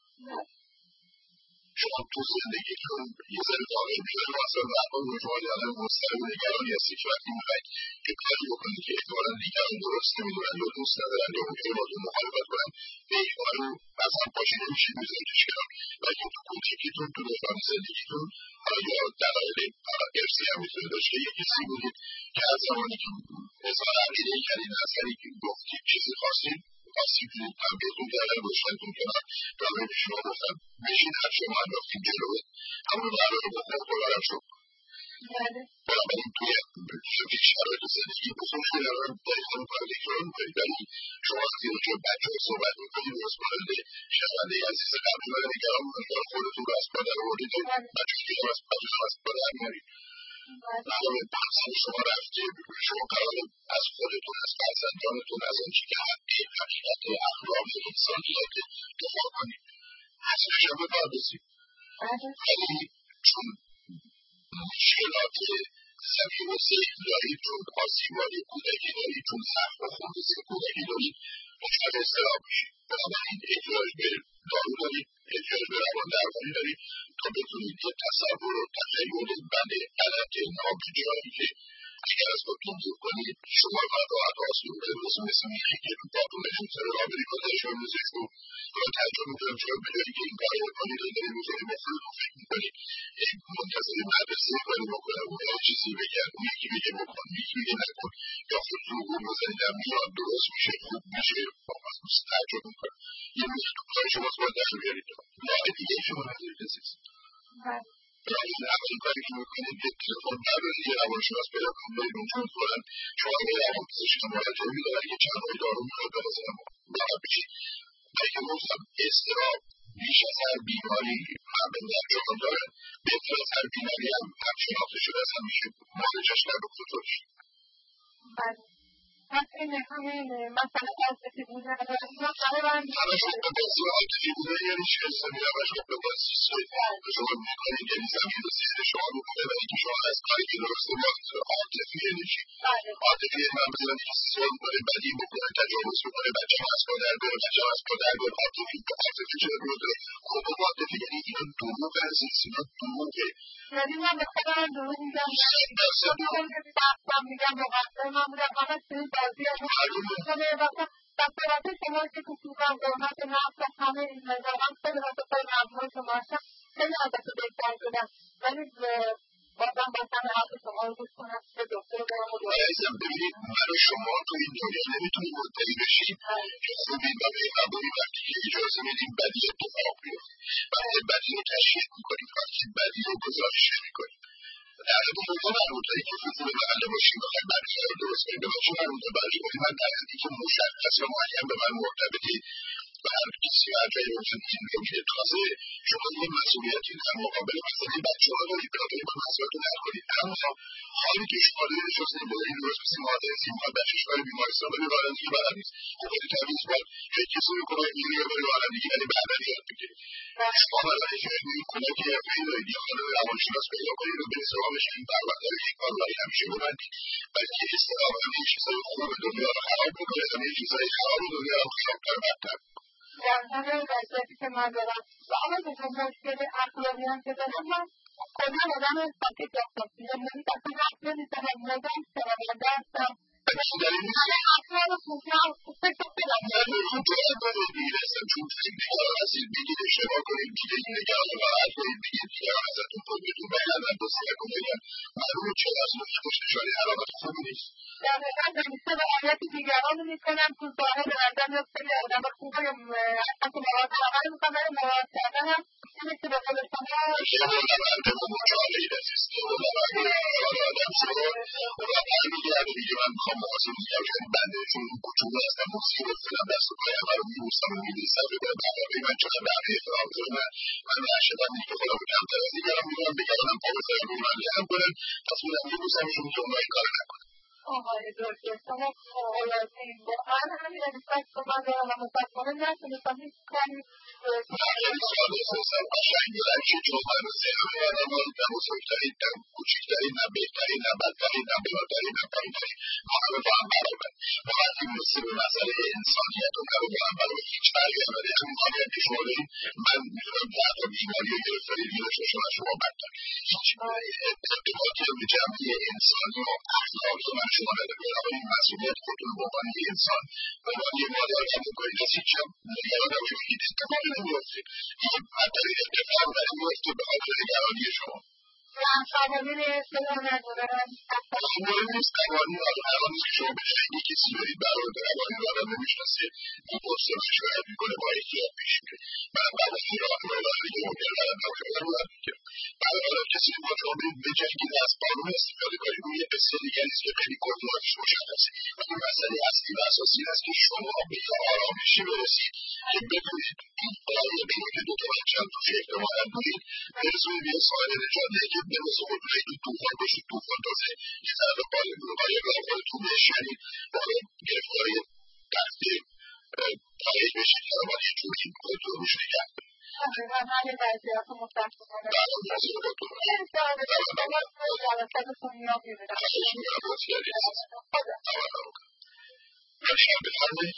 شما تو زندگیتون یه ذره واقعی بیاره و اصلا رقم رجوعی الان مستقیم نگرانی هستی که وقتی میخواید که کاری بکنید که احتمالا دیگران درست نمیدونن یا دوست ندارن یا ممکنه باهاتون مخالفت کنن به یک کارو مثلا پاشیده میشید میذاریدش کنار ولی تو کوچیکیتون تو دوران زندگیتون حالا یا دلایل ارثی هم میتونه داشته یه کسی بودید که از زمانی که اظهار عقیده‌ای کردید اثری گفتید چیزی خواستید آسیب دیدید هم بهتون کردن روشنتون کنن برای به شما گفتم بشین هر شما انداختیم جلوه همون قرار رو بخور خورارم شد بنابراین توی شرایط زندگی بخونش که در هم دقیقا میکنم تکرار میکنید ولی شما وقتی رو که بچه ها صحبت میکنید و از ماننده شنونده عزیز قبلی من نگران میکنید خودتون رو از مادر آوردید و بچه که از بچه ها از مادر میارید نظام پرسان شما رفته شما قرار از خودتون از فرزندانتون از آنچه که حقی حقیقت اخلاق انسانیت دفاع کنید اصلش هم بپردازید ولی چون مشکلات سبیل و ذهن دارید چون آسیب‌های کودکی دارید چون سخت و خونریزی کودکی دارید دچار اضطراب میشید بنابراین احتیاج به دارو دارید احتیاج به روان درمانی دارید تا بتونید که تصور و تخیل بند غلط نابجایی که اگر از خودتون دور کنید شما باید راحت آسیب بدرست مثل میخی که رو باتون نمیتونه را برید و درش بمیزش رو را تجربه میکنم چرا بداری که این کاری بکنید و دارید بزاری با خودتون فکر میکنید منتظر مدرسه کاری بکنم و یا چیزی بگن و یکی بگه بکن یکی بگه نکن یا خودتون رو گم بزنیدم میاد درست میشه خوب میشه باز دوست تجربه میکنم یه روز تو کار شما باید در بیارید راه دیگه شما ندارید عزیز این اولین کاری که میکنید یه تلفن بردارید یه روانشناس پیدا کنید برید اونجا کنن شما اگه روانپزشک مراجعه میدارن یه چند ماه دارو میاد به نظرم راحت بشید ولی که گفتم اضطراب بیش از هر بیماری همین در جهان داره بهتر از هر بیماری هم هم شناخته شده اصلا میشه معالجش کرد و کنترل شد پس این همین مثلا عاطفی بودن و اینا همه باید همه شد به بازی عاطفی بودن یعنی چه حسابی همه شد به بازی شما میکنید یعنی زمین رو زیر شما میکنه و اینکه شما از کاری که درسته عاطفی یعنی چی عاطفی یعنی من بزنم که ظلم کنه بدی بکنه تجاوز بکنه بچه هم از مادر بره بچه هم از مادر بره عاطفی عاطفی چه رو داره خب عاطفی یعنی اینا دروغ عزیز اینا دروغه یعنی من به خودم دروغ میگم دروغ بستم میگم مقصر من بودم همه توی بازی همه وقتا بسیارت شما که کسیدم قرمت نفت همه این نظرم خیلی وقتا خیلی ممنون شما هستم خیلی ازش بهتر شدم ولی بازم بازم حرف شما رو گوش کنم که دکتر رو برم و دوست عزیزم ببینید من و شما تو این دنیا نمیتونیم مدعی بشیم که خوبیم و مهربونیم وقتی که اجازه میدیم بدی اتفاق بیفته وقتی بدی رو تشویق میکنیم وقتی بدی رو گزارش نمیکنیم در حد موضوع مربوطه ای که فضول محله باشیم بخواهیم بدی رو درست کنیم به بچه مربوطه برای کنیم من در حدی که مشخص و معین به من مرتبطی و هر کسی و هر جایی روشن این رو که تازه شما یه مسئولیتی در مقابل مسئله بچه ها دارید بنابراین با مسئولیت رو نکنید اما حالی که شما دارید اجازه نمیدهید درست مثل مادر هستی میخواد بچهش برای بیمارستان بره رانندگی بلد نیست خب خیلی طبیعی باید یک کسی میکنه میره یا بره رانندگی ولی بعدا یاد بگیرید شما برای که این کمک حرفه‌ای دارید یا خانم روانشناس پیدا کنید و برید سراغش این پرونده رو یک بار برای همیشه ببندید بلکه اضطراب همه چیزهای خوب دنیا رو خراب میکنه همه چیزهای خراب دنیا رو خرابتر بدتر در همه وضعیتی که من دارم و اما به مشکل اخلاقی هم که دارم من کلی آدم ساکت هستم یعنی اصلا حرف نمیزنم نگم شنونده هستم همه اخلاق خوبم فکر کنم من اون جایی باید میرسم چون فکر نگران هستید بگید اشتباه کنید بگید نگران راحت کنید بگید دیگران ازتون خودتون بگن من دوست نکن بگن معلومه چرا از اون خوش نشانی علامت خوبی نیست دقیقا همیشه رعایت دیگران رو میکنم تو ظاهر به نظر میاد خیلی آدم خوبه اصلا که مراعات کردن میکنم ولی مراعات کردن هم مثل به قول شما یه نمنده و مجاهده دسته و نمنده مجاهده آدم شد و برمیگرده دیگه. من میخوام مقاسم میگم که بنده چون کوچولو هستم موسیقی بخونم دست و پایم رو میبوسم و میدیسم به برنامه من چقدر به همه احترام دارم. من نشدم دیگه خودم رو کمتر از دیگرم میگم بگردم پا بزنم رو من لهم کنم پس میرم میبوسمشون که اونها این کار نکنم. آقای دکتر شما فوق‌العاده‌اید. واقعا همین ریسپکت رو من دارم و متاسفانه نتونستم هیچ کاری خیلی ساده سازم قشنگ دارم که جز من و ذهن آدم ها نه بزرگترین نه کوچکترین نه بهترین نه بدترین نه بالاترین نه پایینترین ما همه با هم برابر. فقط این مثل به مسئله انسانیت و همه با هم برابر هیچ فرقی هم نداره. همین حالیت که شما دارید من میدونم که حتی بیماری و گرفتاری داشته باشم از شما بدتر. هیچ ارتباطی هم به جمعی انسانی و اخلاقی من شما نداره. بنابراین این مسئولیت خودتون به عنوان یه انسان به عنوان یه مادر که میکنید از هیچ هم نگران نباشید. اتفاقی نمیفته. این حتی اتفاق نمیفته به خاطر نگرانی شما. قوانین اصطلاح ندارم. مهم نیست قوانین قوانین که شما بشنید یک کسی دارید برای قوانین رو آدم نمیشناسه این پرسه و شاید میکنه با احتیاط پیش میره. من قوانین رو آدم رو دیگه ممکن قدم نمیکنم رو باید میکنم. برای حالا کسی رو با شما برید بجنگید که از قانون استفاده کنید اون یه قصه دیگه نیست که خیلی کردواتش مشخصه. ولی مسئله اصلی و اساسی این است که شما به یه آرامشی برسید که بدونید این قایه بینید که دو تا بچه هم توش احتمالا بودید برسونید به یه ساحل نجاتیه که به مثل خود رای تو توفان باشید. توفان تازه یه ذره قایه قایه را خودتون بشنید باید گرفتاری تحت پایش بشید که باید یه جوری خودتون رو روش نگه کنید. من همین وضعیت رو متاسفانه برای موضوع خودتون رو شما جلساتتون یاد میبینم. خواهش میکنم بازگری هستید. توقع بکنم. من شب بفرمایید.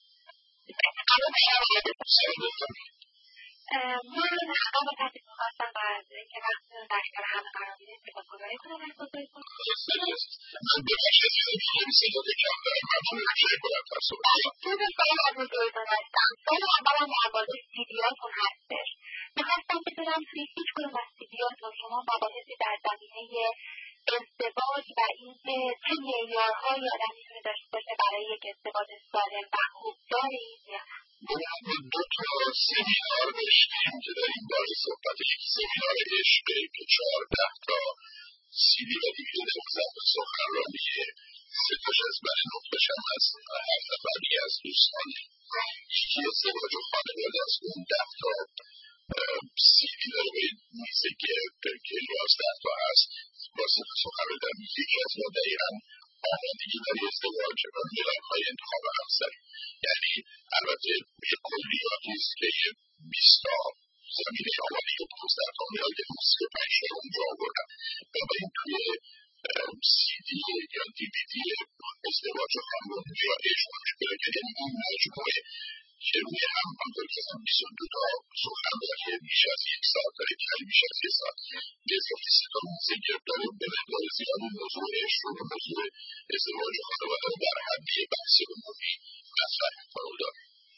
من اول تحصیل می‌خواستم از اینکه وقت داشتن همه قرار می‌دید سپاسگزاری کنم از بزرگتون. من ببخش عزیزم که یه صدات کم دارم. من چون نمیشه کنم تا صبح. دو سال از بزرگتون هستم. سال اولم در بازی سیدیاتون هستش. می‌خواستم بدونم توی هیچ کدوم از سیدیاتون شما مباحثی در زمینه ازدواج و اینکه چه معیارهایی آدم می‌تونه داشته باشه برای یک ازدواج سالم و خوب دارید یا نه؟ ما دو تا سمینار داشتیم که در این باره صحبت یک سمینار عشقه که چهارده تا سیدی و دیویژن موزم سخنرانیه سه تاش از من نقطش هم از هفت نفری از دوستانه. یکی ازدواج و خانواده است اون ده تا سیدی داره به میزه گرفته که یازده تا هست واسه سخنرانی. یکی از ما دقیقا آمادگی برای ازدواج و ملاقات انتخاب همسر، یعنی البته یه کلیاتی است که یه بیست تا زمینه آمادگی و پانزده تا ملاقات سی و پنج تا اونجا آوردم. بنابراین توی سیدی یا دیویدی ازدواج خانواده یا عشق و مشکلات یعنی این مجموعه که روی هم همطور که هم بیست و دو تا سخنرانی بیش از یک ساعت داره که بیش از یک ساعت به اضافه سه تا موزه گرد داره به مقدار زیادی موضوع عشق و موضوع ازدواج خانواده رو در حد یه بحث عمومی مطرح می‌کنه داره.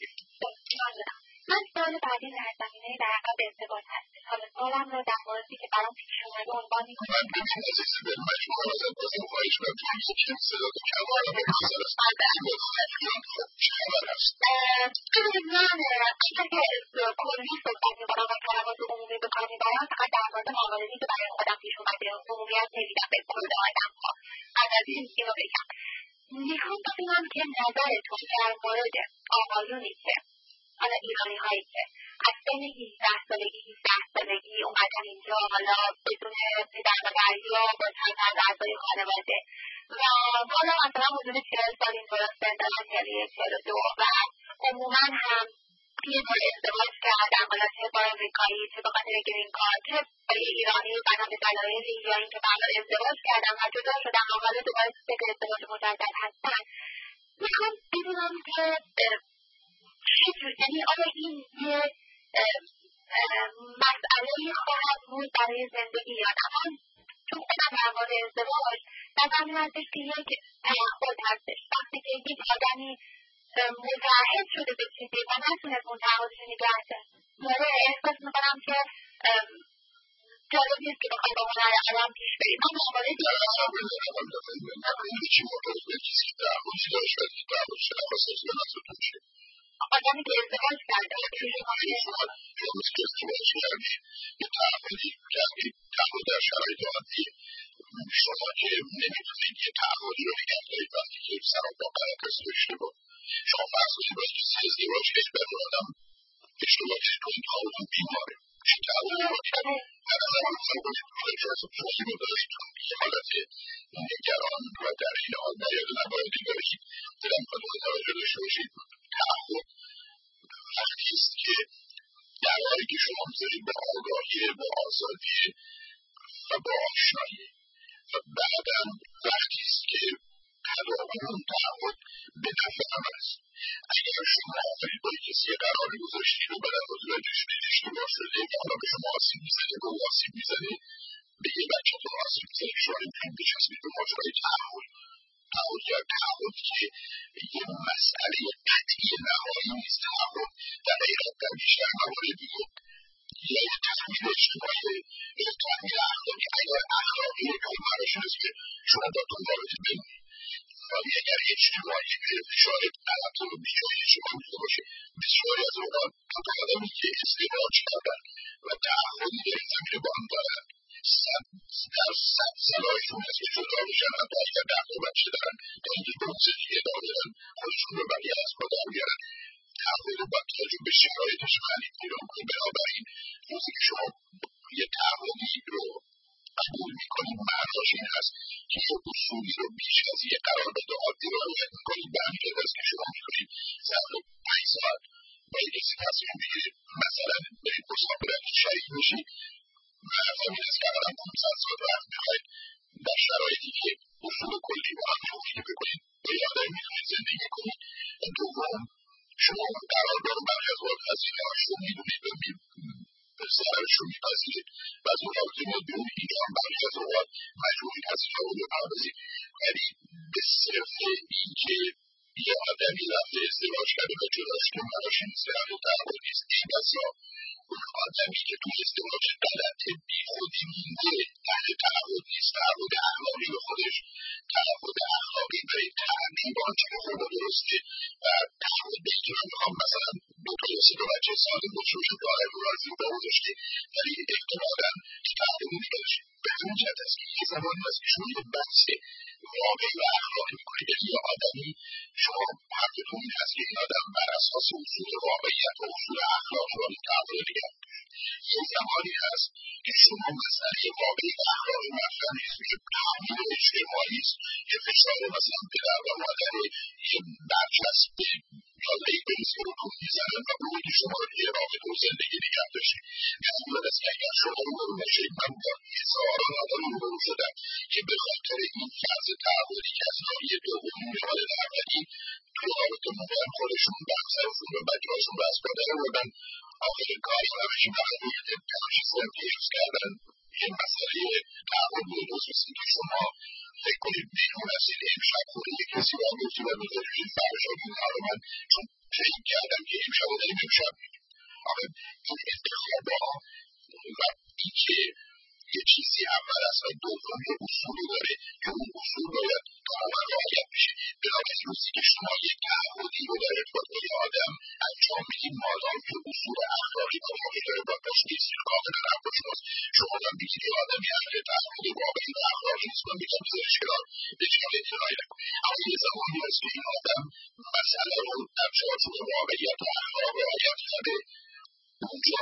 من سوال بعدی در زمینه در عقب ازدواج هستش. حالا سوالم رو در موردی که برام پیش اومده عنوان می‌کنم. من ببین عزیز دل مجموعه ازت بازم خواهش کنم توی یک کم صدا تو کم آره به بسر است. این بازم مجموعه خب چه خبر هست؟ من اگر کلی صحبت می‌کنم و کلمات عمومی به کار می‌برم فقط در مورد مواردی که برای خودم پیش اومده عمومیت نمی‌دم به کل آدم‌ها. از از این اینو بگم میخوام ببینم که نظرتون در مورد آقایونی که حالا ایرانی هایی که از سن هجده سالگی هجده سالگی اومدن اینجا حالا بدون پدر و دریا با چند از اعضای خانواده و حالا مثلا حدود چهل سال اینجا رفتن دارن چهل یک چهل و دو و عموما هم یه بار ازدواج کردن حالا چه با امریکایی چه به خاطر گرین کارت چه با یه ایرانی بنا به دلایلی یا اینکه بعدا ازدواج کردن و جدا شدن و حالا دوباره فکر ازدواج مجدد هستن. میخوام بدونم که یعنی آیا این یه مسئله خواهد بود برای زندگی یا نه؟ من چون خودم در مورد ازدواج نظرم این هستش که یک تعهد هستش. وقتی که یک آدمی متعهد شده به چیزی و نتونست اون تعهدش رو نگه داره احساس میکنم که جالب نیست که بخوای با هنر الان پیش بریم. من مقابله دیگه آدمی که ازدواج کرده شما شما که ازدواج کردی کنید حالت توضیح رو دارید یه حالت نگران و در این حال باید نبایدی دارید دلم خود متوجه داشته باشید تعهد وقتی است که درهایی که شما میذارید با آگاهی با آزادی و با آشنایی و بعدا وقتی است که تداوم اون تعهد به نفع هم است. اگر شما آفرید با کسی قراری گذاشتید و بعد متوجه شدید اشتباه شده و حالا به شما آسیب میزنه به او آسیب میزنه به یه بچه‌تون آسیب میزنه شما نمیتونید بچسبید به ماجرای تعهد. تعهد یا تعهد که یه مسئله قطعی نهایی نیست. تعهد در حقیقت در بیشتر مواردی یا یه تحمیل اجتماعی یا تحمیل اخلاقی اگر اخلاقی که اون معناش نیست که شما با دنبالتون بمونید ولی اگر اجتماعی به فشار غلط و بیجایی شما میده باشه بسیاری از اوقات دو آدمی که ازدواج کردن و تعهدی در این زمینه با هم دارن در صد سالهایشون است که جدا بشن حتی اگر ده تا بچه دارن تا اینکه به اون زندگی ادامه بدن خودشون رو بقیه از پا در بیارن. تعهد با توجه به شرایطش خرید میره میکنه. بنابراین روزی که شما یه تعهدی رو قبول میکنید معناش این هست که یه اصولی رو بیش از یه قرارداد عادی رعایت میکنید. به همین جهت است که شما میتونید ظرف پنج ساعت با یه کسی تصمیم بگیرید مثلا برید مسافرت شریک بشید و همین است که اولا پانصد ساعت وقت میخواید در شرایطی که اصول کلی با هم توفیق بکنید با یه آدمی میتونید زندگی کنید. دوم شما اون قرارداد برخی از وقت هزینه‌هاش رو میدونید و ضررش رو میپذیرید و از اون رابطه میاد بیرون. اینجا هم برخی از اوقات مجبورید هزینه‌ها رو بپردازید ولی به صرف اینکه یه آدمی رفته ازدواج کرده و جدا شده معناش این نیست که هنوز تعهد نیست. ای بسا اون آدمی که توی ازدواج غلط بیخودی مونده تحت تعهد نیست. تعهد اخلاقی به خودش تعهد اخلاقی برای تعمیم آنچه که خوب و درسته و تعهد به اینکه من میخوام مثلا دو تا یا سه تا بچه سالم داشته باشم که آدم رو راضی به اون داشته ولی احتمالا تعهد نمیکنش. به همین جهت است که یه زمانی هست که شما یه بحث واقعی و اخلاقی میکنید. یعنی یه آدمی شما حرفتون این هست که این آدم بر اساس اصول واقعیت و اصول اخلاقی و تعهد دیگر یه زمانی هست که شما مسئله واقعی و اخلاقی مطرح نیست میشه تحمیل اجتماعی است که فشار مثلا پدر و مادر یه برچسب یا لیبلز رو رو میزنن و اون که شما رو یه رابطه و زندگی نگه داشتید. از این است که اگر شما رو برو باشید من با هزاران آدم رو برو شدم که به خاطر این فرض تعهدی که از ناحیه دومی میوارد اولی تو رابطه موقعا خودشون به همسرشون و بچه‌هاشون رو از پا در آوردن. آخر کار همش محدود تشخیص حفظ کردن یه مسئله تعهد بود. مثل که شما فکر کنید بیرون هستید امشب خونه یک کسی رو هم گفتی و میذارید فرش رو بود حالا من چون فکر کردم که امشب رو داریم امشب میدیم. آخه این انتخابها و این که یه چیزی اول است و دوم یه اصولی داره که اون اصول باید کاملا رعایت بشه. بنابراین روزی که شما یک تعهدی رو در ارتباط با یه آدم انجام میدید مادام که اصول اخلاقی و واقعی باید باشه نیست که کاملا حق شماست. شما هم بگید یه آدمی اهل تعهد واقعی و اخلاقی نیست من بگم بذارش کنار به جهت ارائه نکن. اما یه زمانی هست که این آدم مسئله رو در چارچوب واقعیت و اخلاق رعایت کرده اونجا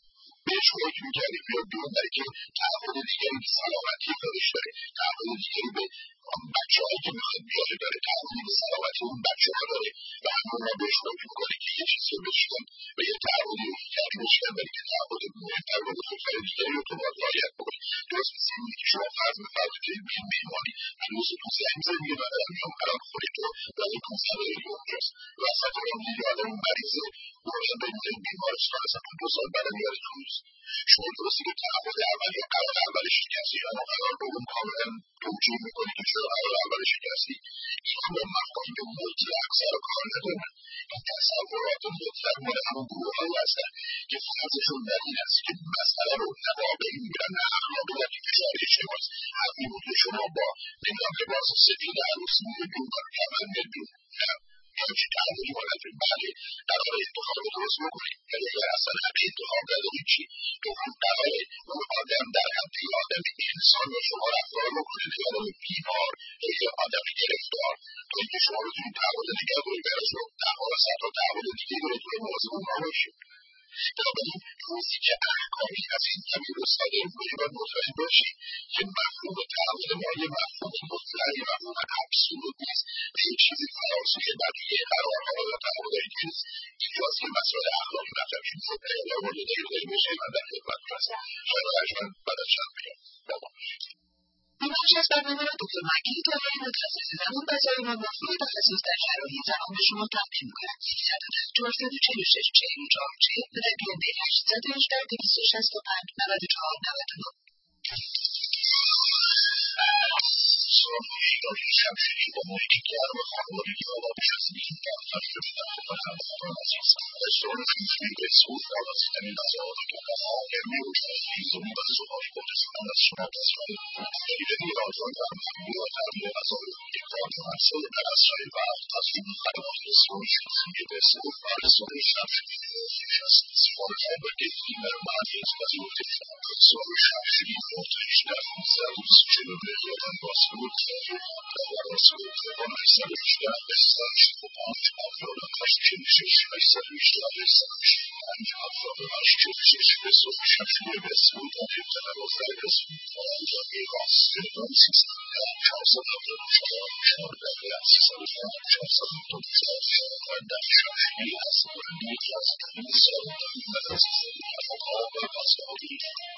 بهش فکر میکردیم بیاد بیرون برای که تعهد دیگری به سلامتی خودش داره. تعهد دیگری به بچه هایی که میخواد بیاره داره. تعهدی به سلامتی اون بچه ها داره و همون را بهش فکر میکنه که یه چیزی رو بشکن و یه تعهدی رو دیگری بشکن برای که تعهد مهمتر و بزرگتر دیگری رو تو باید رعایت بکنی. درست مثل اینه که شما فرض بفرمایید که به این بیماری هنوز تو زنگ زنگ یه نفر میام الان خودت رو برای پانصد دقیقه اونجاست وسط رو میگه آدم مریضه برشن بگیرین بیمارستان اصلا دو سال بعد میاد روز شما درسته که تعهد اول یا قرار اول شکستی اما قرار دوم کاملا توجیه میکنی که چرا قرار اول شکستی. این با مفاهیم مطلق سر و کار ندارن. این تصورات مطلق مال همون گروه های هستن که فرضشون بر این است که مسئله رو نه واقعی میگیرن نه اخلاقی و که فشار اجتماعی است. همین بود که شما با نگاه لباس سفید عروسی میدون کار کمر میدون نه همچی تعهدی ما نداریم. بله قرار انتخاب درست بکنید ولی اگر اصلا همه انتخاب ندارید چی؟ دوم قرار اون آدم در حد یه آدم انسان با شما رفتار بکنه نه آدم بیمار یا یه آدم گرفتار تا اینکه شما بتونید تعهد نگه دارید برای شما ده ها و صد تا تعهد دیگه دارید که مواظب اونها باشید. بنابراین روزی که احکامی از این قبیل رو صادر کنی و مطمئن باشی که مفهوم تعامل ما یه مفهوم مطلق، یه مفهوم ابسولوت نیست و یه چیزی فراسوی بقیه قرارها و تعاملایی که نیست. اینجا از که مسائل اخلاقی مطرح شد خب پیدا مورد دقیق داریم بشه من در خدمت هستم. شاید ارجمند بعد از چند بگم این بخش از برنامه را دکتر مجید طاهری متخصص زبان و زبان مفهوم تخصص در شرایط زبان به شما تقدیم می‌کند. سیصد و ده چهارصد و چهل و شش چهل و چهار چهل و در پی ام پی هشتصد و هجده دویست و شصت و پنج نود و چهار نود و نه. سال‌های ایرانی شمشیری با محیطی گرم و خانوادگی آبادی شدیم و فرق بدن و همسران عزیز رستوران فیزمی به سود فرارسیدنی نظارات و کردنها گرمی و فیزمی و زبانی کردستان از شما دستان دلیل نیازان و مفهومی و ترمیم نظارات اکران همسای در اسرای وقت تصمیم خدمات رسانی شخصی به سود و رسانی شمشیری نشست سفارتها و گهی مرمعیز و زورتی رسان شمشیری نوتش در خونزد و چلو یادن باسود در باسود زبان هشتصد و هجده هشتصد و هشتاد و پنج هفتاد و هشت چهل و شش هشتصد و هجده هشتصد و هشتاد و پنج هفتاد و هشت چهل و شش رسان شمشیری بسود در هفده دوازده رسان فرانجا ایران تلفن سیصد و ده چهارصد و هفتاد و چهار چهارده سیصد و ده چهارصد و هفتاد و چهار چهارده شمشیری هسته‌بندی هسته‌بندی سازمان مدرسه اتفاقها و مسائلی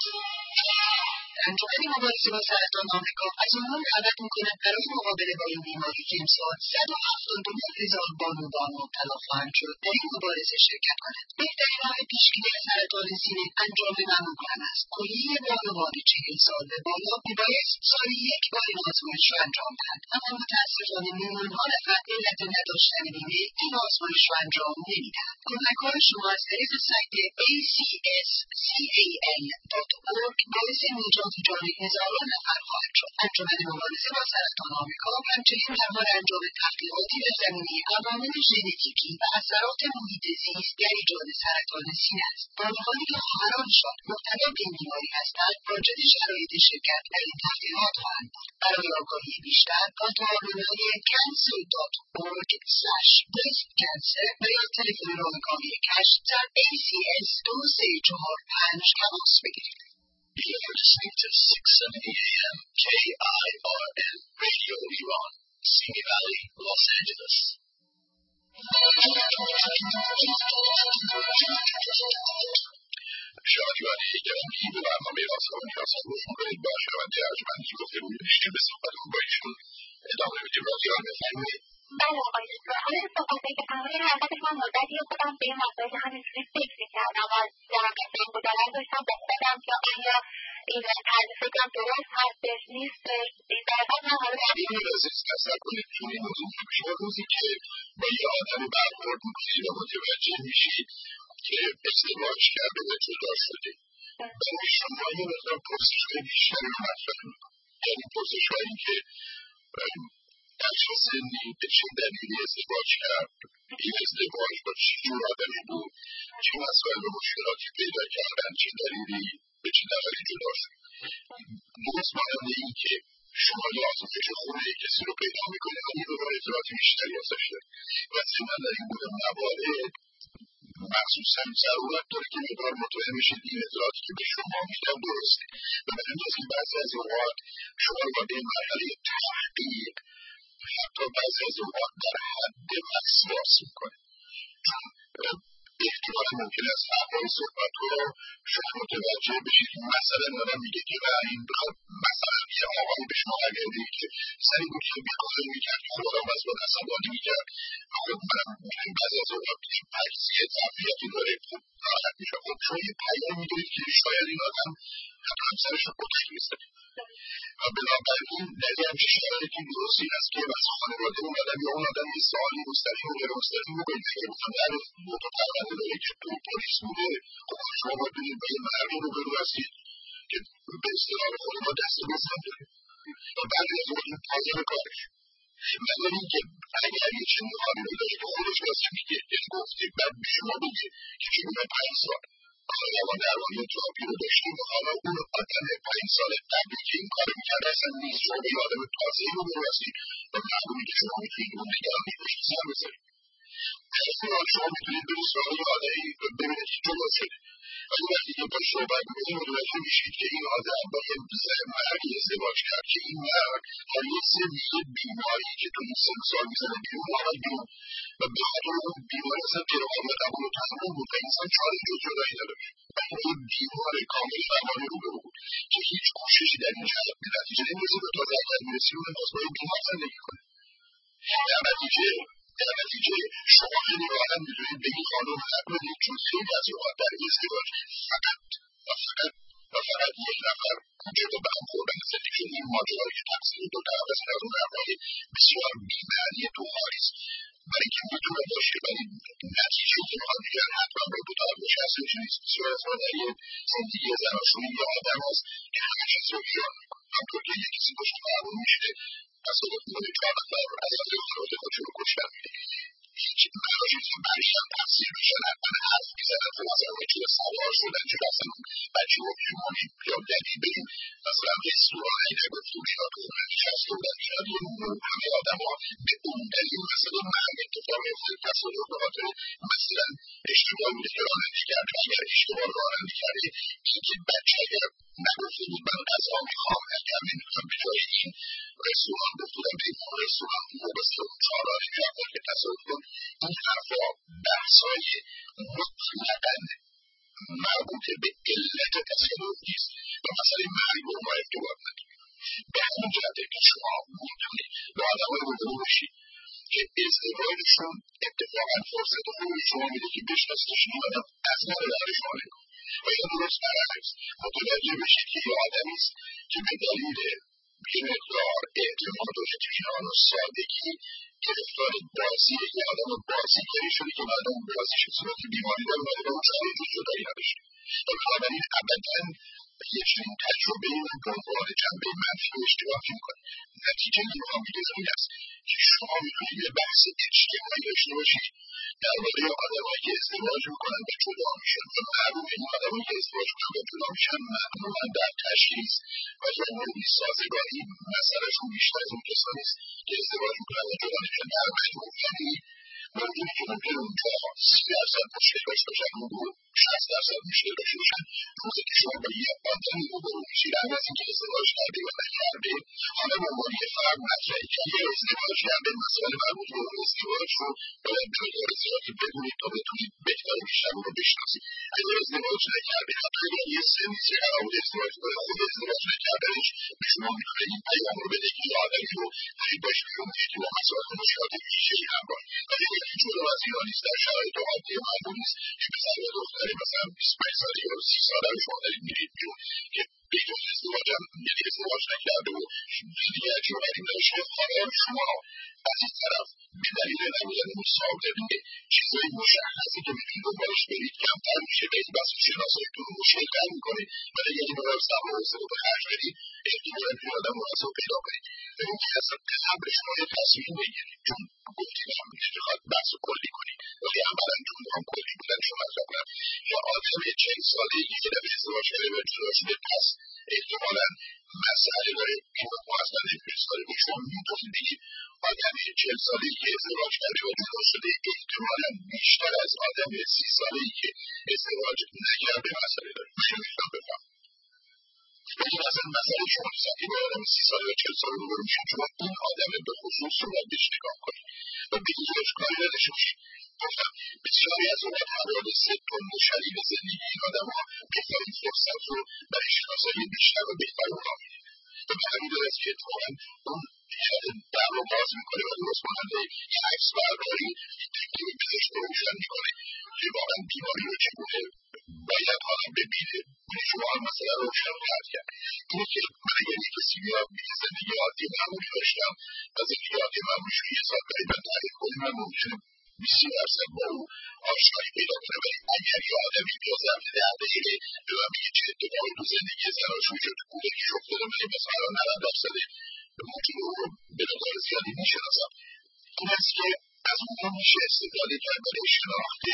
انجمن مبارزه با سرطان آمریکا از عموم دعوت می‌کند برای مقابله با این بیماری که امسال صد و هفتاد و نه هزار بانوان مبتلا خواهند شد در این مبارزه شرکت کنند. بهترین راه پیشگیری از سرطان سینه انجام مموگرام است. کلیه بانوان چهل سال به بالا میبایست سالی یک بار این آزمایش را انجام دهند، اما متاسفانه میلیون‌ها نفر به علت نداشتن بیمه این آزمایش را انجام نمیدهند. کمک‌های شما از طریق سایت ای سی اس کان دات اورگ باعث نجات جان هزاران نفر خواهد شد. انجمن مبارزه با سرطان آمریکا همچنین در حال انجام تحقیقاتی در زمینه عوامل ژنتیکی و اثرات محیط زیست در ایجاد سرطان سینه است. بانوانی که خواهرانشان مبتلا به این بیماری هستند واجد شرایط شرکت در این تحقیقات خواهند بود. برای آگاهی بیشتر کانتورهای کانسل دات اورگ اسلش breast cancer و یا تلفن راهکاهی کشف در ای سی اس دو سه چهار پنج تماس بگیرید. You're listening to six seventy A M K I R N Radio Iran, Simi Valley, Los Angeles. شنوندگان گرامی به برنامه آسان و نیازها گوش می‌کنید. با شنونده ارجمندی گفتگوی داشتیم. به صحبتمون با ایشون ادامه میدیم. راضی‌آل بفرمایید. بله آقای دکتر، حالا صحبت‌هایی که فرمودید البته من مدتی خودم به این مسائل همینجوری فکر می‌کردم و جمعیت این بودنم داشتم با خودم که آیا این طرز فکرم درست هستش نیستش. در واقع من حالا این عزیز تصور کنید که این موضوع شما روزی که با یه آدمی برخورد می‌کنید و متوجه میشید که ازدواج کرده و جدا شده، برای شما یه مقدار پرسش‌های بیشتری رو مطرح می‌کنید. یعنی پرسش‌هایی که در چه سنی به چه دلیلی ازدواج کرد، این ازدواج با چه جور آدمی بود، چه مسائل و مشکلاتی پیدا کردن، چه دلیلی به چه دلیلی جدا شد. مطمئن این که شما یه آزمایش خونه کسی رو پیدا می‌کنید و این رو اطلاعات بیشتری ازش دارید و ضمن در این گونه موارد مخصوصا ضرورت داره که مقدار مطمئن بشید این اطلاعاتی که به شما میدن درسته و به اندازه بعضی از اوقات شما رو وارد این مرحله تحقیق حتی بعضی از اوقات در حد وسواس میکنه، چون احتمال ممکن است حرفای صحبت رو شما متوجه بشید. مثلا آدم میگه که این بخواد مثلا یه آقایی به شما برگرده که سری بود که بیکاری میکرد که خب آدم باز باید عصبانی میکرد و خب منم میتونیم بعضی از اوقات بگیم تجزیه تفریحاتی داره خوب راحت میشه. خب شما یه پیام میگیرید که شاید این آدم حتی همسرش رو کتک میزنه و بنابراین در یه همچه شرایطی درست این است که از خانواده اون آدم یا اون آدم یه سوالی مستقیم و غیر مستقیم بکنید که بخوام در موتو پرونده داره که تو پلیس بوده. خب شما باید بگید به یه مردی رو برو هستید که به اصطلاح خود ما دست بزن داریم و بعدی از اون پازر کارش مگر این که اگر یه چنین حالی رو داشت که خودش واسه میگه یعنی گفتی بعد به شما بگه که چگونه پنج سال حالا ما درمانی تراپی رو داشتیم و حالا اون آدم پنج سال قبلی که این کار میکرد اصلا نیست، شما به یه آدم تازه‌ای رو برو هستید و معلومی که شما میتونید اون نگرانی پشت سر بذارید. اصلا شما میتونید برید سراغ یه آدمی ببینید که جدا شده، ولی وقتی که با صحبت میکنید متوجه میشید که این آدم با یه مردی ازدواج کرد که این مرد با یه سری بیماری که تو این سن سال میزنه بیرون آمد بیرون و به خاطر اون بیماری اصلا غیرقابل قبول و تحمل بود و انسان چاره جز جدایی نداشت و این یه بیمار کامل روانی رو بود که هیچ کوششی در این جهت به نتیجه نمیرسه و تا اگر میرسی اون باز با این بیمار زندگی کنه. در نتیجه در نتیجه شما خیلی راحت میتونید به این خانم نکنید، چون خیلی از اوقات در ازدواج فقط و فقط و فقط یک نفر کوچک و به هم خوردن زندگی این ماجرایی که تقصیر دو طرف است از اون حرفهای بسیار بی‌معنی دنبالی است، برای اینکه میتونه باشه ولی نتیجه که میخواد دیگر حتما با دو طرف باشه اصلا چیزی نیست. بسیار از ما در یه زندگی زناشویی یه آدم هست که همه چیز رو ایران میکنه، همطور که یه کسی باشه معلوم میشه تصادف میکنه چهار نفر رو از از خانواده خودشون رو کشتن میده، هیچ معناش نیست که بقیه هم تقصیر بشن، حتما حرف میزنن تو مثلا اون چیز سوار شدن چه اصلا بچه رو پیمانی یا دلیل بریم مثلا حس رو آهی نگفت و اینا تو اون نشست و بودن شاید یه نور همه آدم ها به اون دلیل مثلا مرگ اتفاق میفته تصادف به خاطر مثلا اشتباه بوده که رانندگی کرد و اگر اشتباه رانندگی کرده این که بچه اگر نگفته بود من غذا میخوام اگر نمیخوام به جای این رستوران گفتودم به این رستوران مبسته اون چهارانی میرفتن که تصادف کن، این حرفا بحثای مطلقاً مربوط به علت تصادف نیست و مسئله مرگ رو ما ارتباط نداریم. به همین جهته که شما میتونید به آدمای روبرو بشید که ازدواجشون اتفاقا فرصت خوبی شما میده که بشناسیدشون این آدم از نظر شما نگاه و یا درست برعکس متوجه بشید که یه آدمی است که به دلیل یه مقدار اعتماد و اطمینان و سادگی گرفتار بازی یه آدم بازیگری شده که مردم بازیش به صورت بیماری داره و اون چاره جز جدایی نداشته و بنابراین ابدا یه چنین تجربه ای رو دنبال جنبه منفی و اشتباهی میکنه. نتیجه که میخوام بگم این است که شما میتونید یه بحث اجتماعی داشته باشید درباره آدمایی که ازدواج میکنن و جدا میشن و معلومه این آدمایی که ازدواج میکنن و جدا میشن معمولا در تشخیص و یا مورد سازگاری مسئلهشون بیشتر از اون کسانی است که ازدواج میکنن و جدا میشن. در مجموع یعنی موضوعی که ممکن اونجا سی درصد مشکل داشته باشن و شصت درصد مشکل داشته باشن روزی که شما با یه آدمی روبرو میشید هم از اینکه ازدواج کرده و نکرده حالا به عنوان یه فرد مطرحی که اگر ازدواج کرده مسائل مربوط به اون ازدواج رو باید به مقدار زیادی بدونید تا بتونید بهتر بیشتر اون رو بشناسید. اگر ازدواج نکرده حتی اگر یه سنی که قرار بود ازدواج کنه خود ازدواج نکردنش به شما میتونه این پیام رو بده که یه آدمی رو دارید باش بیرون میشید که با مسائل و مشکلات ویژه‌ای همراه ولی یکی جدا از ایران نیست، در شرایط عادی معمول نیست که پسر یا دختری مثلا بیست و پنج ساله یا سی ساله رو شما دارید میرید بیرون که بدون ازدواج هم یعنی ازدواج نکرده و زندگی عجیب و غریب نداشته. حالا شما از این طرف به دلیل نبودن اون سابقه چیزهای مشخصی که میتونید دنبالش برید کمتر میشه و این بحث شناساییتون رو مشکل‌تر میکنه ولی اگه این رو صبر و حوصله به خرج بدید احتمالاً این آدم مناسب پیدا کنید. ببین که اصلا قبل شما یه تصمیم بگیرید چون گفتید هم نمیخواد بحث کلی کنید ولی عملا چون میخوام کلی بودن شما مطرح کنم یا آدم چهل ساله‌ای که در ازدواج کرده و جدا شده پس احتمالاً مسئله داره این ما اصلا نمیتونید کاری کنید. شما میتونید بگید آدم چهل ساله‌ای که ازدواج کرده و جدا شده احتمالاً بیشتر از آدم سی ساله‌ای که ازدواج نکرده مسئله داره. من نمیتونم بفهم ولی مثلا مسئله شما نیست که با آدم سی ساله و چهل ساله رو برو میشید شما این آدم به خصوص رو باید بهش نگاه کنید و به هیچ کاری نداشته باشید. گفتم بسیاری از اوقات حوادث تندشریع زندگی این آدم ها بهترین فرصت رو برای شناسایی بیشتر و بهتر اونها میده و به همین دلیل است که اتفاقا اون در رو باز میکنه و درست کننده یه عکس برداری که بهش روشن میکنه که واقعا بیماری رو چگونه باید آدم ببینه اینه شما هم مثلا روشن کرد کرد اینه که من اگر یک کسی بیاد میگه زندگی عادی معمولی داشتم و زندگی عادی معمولی رو یه سال قریبا تعریف کنیم من ممکنه بیست درصد با او آشنایی پیدا کنه ولی اگر یه آدمی بیاد ظرف ده دقیقه به من بگه چه اتفاقی تو زندگی زناشویی شد تو کودکیش افتاده من مثلا نود درصد ممکن او رو به مقدار زیادی میشناسم. این است که از اونها میشه استفاده کرد برای شناخت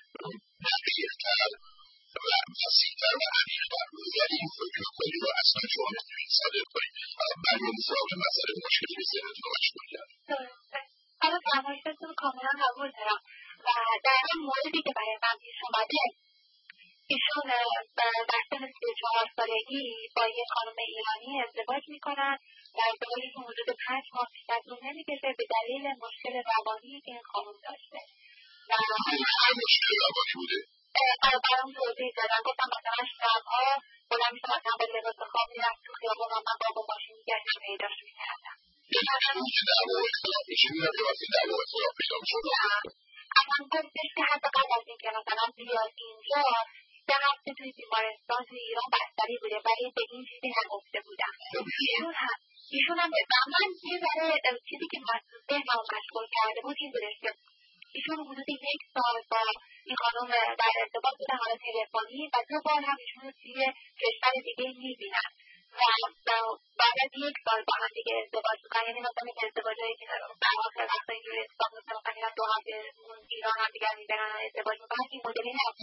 دقیق‌تر و وسیع‌تر و عمیق‌تر ولی این فکر کلی رو اصلا شما نمیتونید صادر کنید. حالا برگردیم سراغ مسئله مشکلی که ذهنتون رو مشغول کرد. حالا فرمایشتون کاملا قبول دارم و در این موردی که برای من پیش اومده، ایشون در سن سی و چهار سالگی با یک خانم ایرانی ازدواج میکنن و ازدواجی که حدود پنج ماه بیشتر طول نمیکشه به دلیل مشکل روانی که این خانم داشته. و مشکل روانی بوده؟ برام توضیح دادن، گفتم مثلا شبها بلند میشه مثلا با لباس خواب میرفت تو خیابون و من با با ماشین میگشتم پیداش میکردم. یعنی که دعوا و اختلاف میشه میرم یا وقتی دعوا و اختلاف پیدا میشه؟ اصلا گفتش که حتی قبل از این که مثلا بیاد اینجا سه هفته توی بیمارستان توی ایران بستری بوده ولی به این چیزی نگفته بودم. ایشون هم ایشون هم به من یه ذره چیزی که ذهنم مشغول کرده بود این بودش که ایشون حدود یک سال با این خانم در ارتباط بودن، حالا تلفنی، و دو بار هم ایشون رو توی کشور دیگه میبینن و بعد از یک سال با هم دیگه ازدواج میکنن. یعنی مثلا این ازدواجهایی که در آخر وقتا اینجوری اتفاق میفته مثلا میرن دو هفته ایران هم دیگر میبرن و ازدواج میکنن، این مدلی نبود.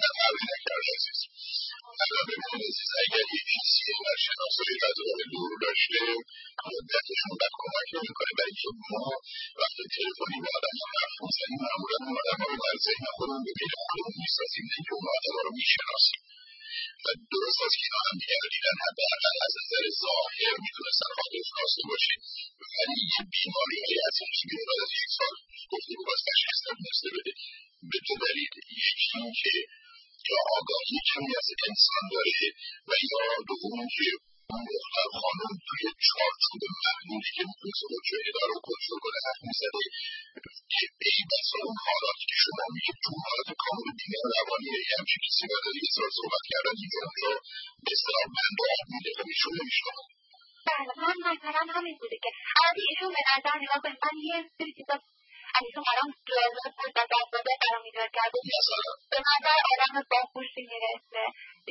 الان ببینید عزیز، اگر یک کسی در شناسایی فضای دور داشته مدتشون بد کمک نمیکنه، برای که ما وقتی تلفنی با آدم ها حرف میزنیم معمولا اون آدم ها رو در ذهن خودمون به پیدا خودمون میسازیم، نه که اون آدم ها رو میشناسیم و درست است که اینا هم دیگر رو دیدن، حداقل از نظر ظاهر میتونستن خاطر خواسته باشید، ولی یه بیماری هایی از این که بعد از یک سال گفته بود باز تشخیص نمیتونسته بده به دو دلیل. یکی این که یا آگاهی کمی از انسان داره و یا دوم که اون دختر خانم توی چارچوب محدودی که میتونست خودشو اداره و کنترل کنه حرف میزده که ای بسا اون حالاتی که شما میگه تو حالت کامل بیمار روانیه، یه همچین کسی بعد از یه سال صحبت کردن اینجا اونجا به اصطلاح بند و آب میده و ایشون نمیشنم. بله من نظرم همین بوده که البته ایشون به نظر نگاه کنید من یه سری چیزا از ایشون برام جالب بود و جذابه برام ایجاد کرده. به نظر آدم باهوشی میرسه.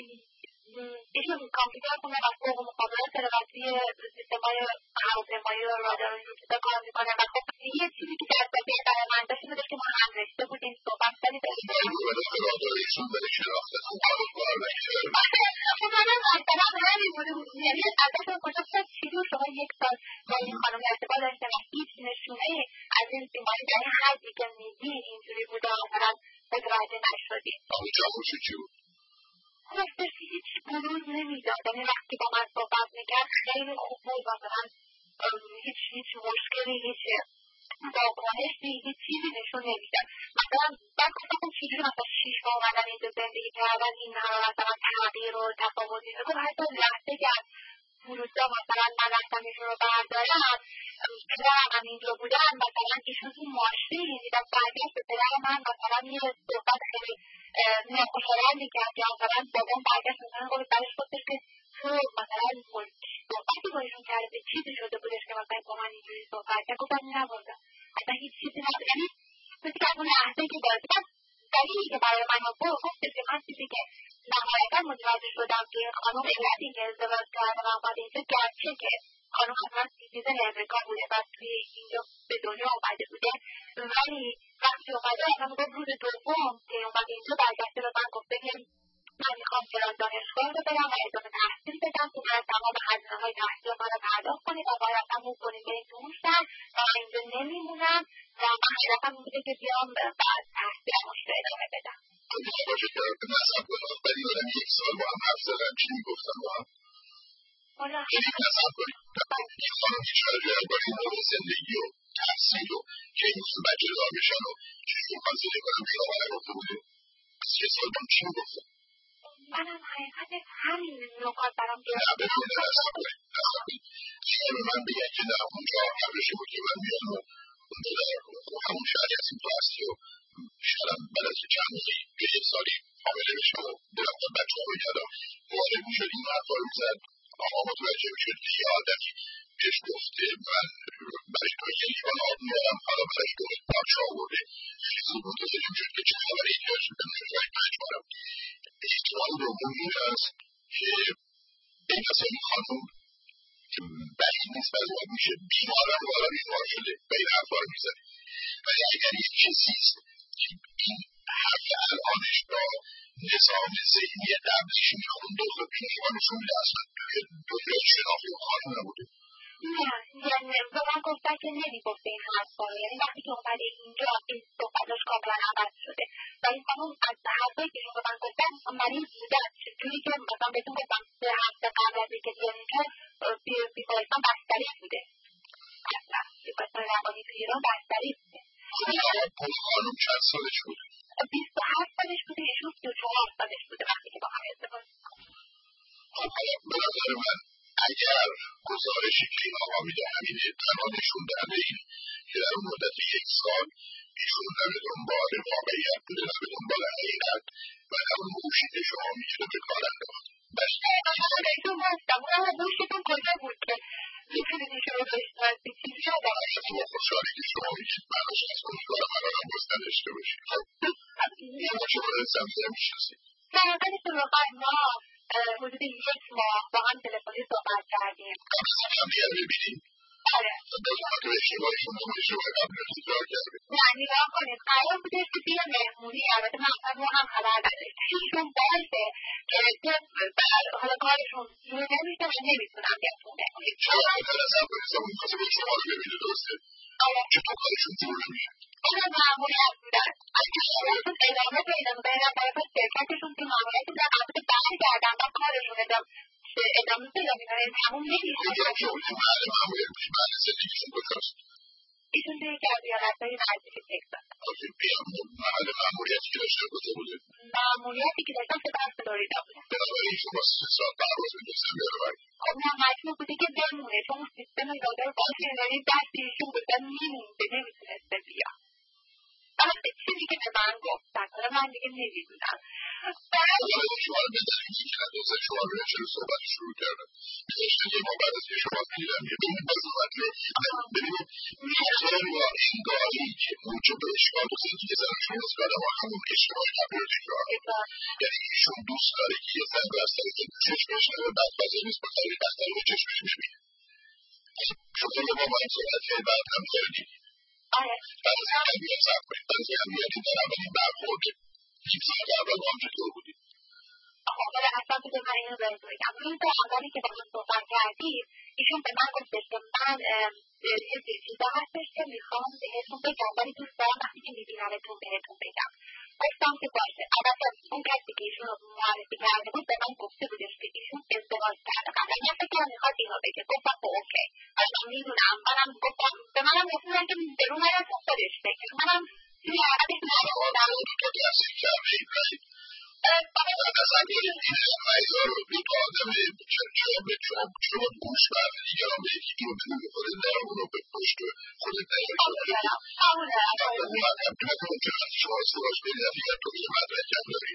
ایشون کامپیوتر خونه و فوق مخابرات داره و توی سیستم‌های هواپیمایی و رادار و این چیزا کار میکنه و خب یه چیزی که جذابه برای من داشت این بودش که ما هم رشته بودیم صحبت کردیم به رادارشون برای شناخته خوب کار کار نکرد. خب منم مثلا همین بوده بود، یعنی ازشون پرسیدم چجور شما یک سال با این خانم ارتباط داشتن و هیچ نشونه از این بیماری در این حدی که میگی اینجوری بوده مثلا متوجه نشدیم. جوابش چی بود؟ گفتش که هیچ بروز نمیداد، یعنی وقتی با من صحبت میکرد خیلی خوب بود، مثلا هیچ هیچ مشکلی هیچ واکنشی هیچ چیزی نشون نمیداد. مثلا بعد گفتم چجوری مثلا شیش ماه اومدن اینجا زندگی کردن این همه مثلا تغییر و تفاوت دیده. گفت حتی لحظه که از فرودگاه مثلا من رفتم ایشون رو بردارم پدرم هم اینجا بودن مثلا ایشون تو ماشین دیدم برگشت به پدر من مثلا یه صحبت خیلی ناخوشایندی کرد که مثلا بابام برگشت مثلا گفت برش گفتش که تو مثلا صحبتی با ایشون کرده چیزی شده بودش که مثلا با من اینجوری صحبت کرد. گفتم نبودم حتی هیچ چیزی نبود، یعنی مثل که از اون لحظه که داشتم دلیلی که برای من بود گفتش که من چیزی که نهایتا متوجه شدم که این خانم علتی که ازدواج کرده و آمده اینجا گرچه که خانم اصلا سیتیزن امریکا بوده و توی اینجا به دنیا آمده بوده ولی وقتی اومده اصلا گفت روز دوم که اومده اینجا برگشته به من گفته که من میخوام فلان دانشگاه رو برم و ادامه تحصیل بدم که من تمام هزینه‌های تحصیل من رو پرداخت کنید و باید هم بکنید برید تو اون شهر و من اینجا نمیمونم و من هدفم این بوده که بیام بعد تحصیلم رو ادامه بدم. باشه که نصب کنم ولی آدم یک سال با هم حرف زدن چی میگفتم با هم یعنی نصب کنیم این خانم که شاید جاید با این نوع زندگی و تحصیل و که این روز بچه دار بشن و چیزی میخوان زنده کنم که آقا نگفته بوده از چه سال با چی میگفتم منم حقیقت همین نکات برام نه ببینید نصب کنیم نصب کنیم اگر به من بگن که در اونجا قبلشه بود که من میان و اونجا در همون شهری هستیم تو هستی و شاید بعد از چند ماهی که یک سالی حامله بشه و برفتن بچه ها بگردم وارد میشد این حرفا رو میزد آقا متوجه میشد که یه آدمی بهش گفته من برای تو یه لیوان آب میارم حالا برایش دو پارچه آورده خوب متوجه میشد که چه خبر اینجاش نمیتونم مجبورم. احتمال دوم این است که این اصلا این خانم که بعید نیست بعضی وقت میشه بیمارم والا بیمار شده و این حرفا رو میزنه ولی اگر یک کسیست که این حرف الانش را نظام ذهنی قبلیش میخونده خب این ایمانشون میده اصلا توی دنیای شناختی و خانم نبوده نه یعنی به من گفتن که نمیگفته این حرفا رو، یعنی وقتی که اومده اینجا این صحبتاش کاملا عوض شده و این خانم از حرفایی که به من گفتن مریض بودن، جوری که مثلا بهتون گفتم سه هفته قبل از اینکه بیان اینجا بیمارستان بستری بوده، اصلا بیمارستان روانی تو ایران بستری بوده. خانم چند سالش بوده؟ بیست و هفت سالش بوده، ایشون سی و چهار سالش بوده وقتی که با هم ازدواج می‌کنن. خب حالا به نظر من اگر گزارشی که این آقا میده همینه، تنها نشون دهنده اینه که در مدت یک سال ایشون نه به دنبال واقعیت بوده نه به دنبال حقیقت و همون گوشی که شما میگیره به کار انداخت. بس بهتون گفتم اون گوشتون کجا بود که میتونید ایشون رو بشناسی چیزی یادم از ما خوشحالی که شما میگید من از از امیدوارم الانم باز نداشته باشید. خب ما شما رو سمتر میشناسید. سرقلی که واقعا ما حدود یک ماه با هم تلفنی صحبت کردیم. قبل از هم دیگر ببینیم؟ آره. به خاطر اشتباهیشون نمیشه باید قبل از تکرار کردیم. نه نگاه کنید قرار بوده که توی مهمونی البته من از ما هم خبر نداریم ایشون باشه که حالا کارشون جور نمیشه و نمیتونم بیاد تو مهمونی. شما بهتر از هم کنید زمان میخواسته به شما رو ببینه درسته؟ آره. چطور کارشون جور نمیشه؟ اینا معمولیت بودن. اگه شما ادامه پیدا بکنید باید با شرکتشون که معمولیت بودن البته برگردن و کارشون ادامه پیدا میکنه تموم نمیشه. که اون محل معمولیت بودی محل زندگیشون کجاست؟ ایشون توی یکی از ایالتهای نزدیک تگزاس. آخه بیام محل معمولیتی که داشته کجا بوده؟ معمولیتی که داشتن سپس فلوریدا بوده. بنابراین شما سه ساعت پرواز می‌کردید ببرید. خب نه مجبور بوده که بمونه چون اون سیستم داده رو باشه یعنی دست ایشون بوده میمونده نمیتونسته بیاد. اما چیزی که به من گفتن حالا من دیگه نمیدونم. حالا شما رو بذاریم که کنه دوزه شما رو چرا صحبت شروع کردم. میذاشتن یه ما بعد از که شما میگیرم یه ببینید باز اومد رو ببینید میشتر با این گاهی که موجب اشکال و زندگی زن شماست که آدم همون اشتباه قبل رو تکرار یعنی ایشون دوست داره که یه زن رو از طریق گوشش بشنوه بعد بازه نیست با طریق از طریق چشمش ببینه. شما رو با ما این صحبت که بعد هم کردیم آره. بعد از این هم بیاد سب کنید بعد از این هم بیاد این در اولین برخورده یک ساعت اول با هم چطور بودید؟ خب ولی اصلا که من اینو باید بگم روز اولی که با من صحبت کردیم ایشون به من گفتش که من یه چیزا هستش که میخوام بهتون بگم ولی دوست دارم وقتی که میبینمتون بهتون بگم. گفتم که باشه. البته اون کسی که ایشون رو معرفی کرده بود به من گفته بودش که ایشون ازدواج کرده قبلا من فکرم میخواد اینو بگه. گفتم خب اوکی من میدونم منم گفتم به منم گفتن که به رو منم خودش بگه منم توی عقبش نگفتم تو تحصیل کرده این رایید اصلا این رایدار رو دو تا آدم چرا به چون گوش برده دیگران به یکی که رو بگو خودت دارم اونو به پشت خودت دارم قبول دارم اون مدرم که نکنم چرا از شما سراش بینید دیگر تو یه مدرک هم دارید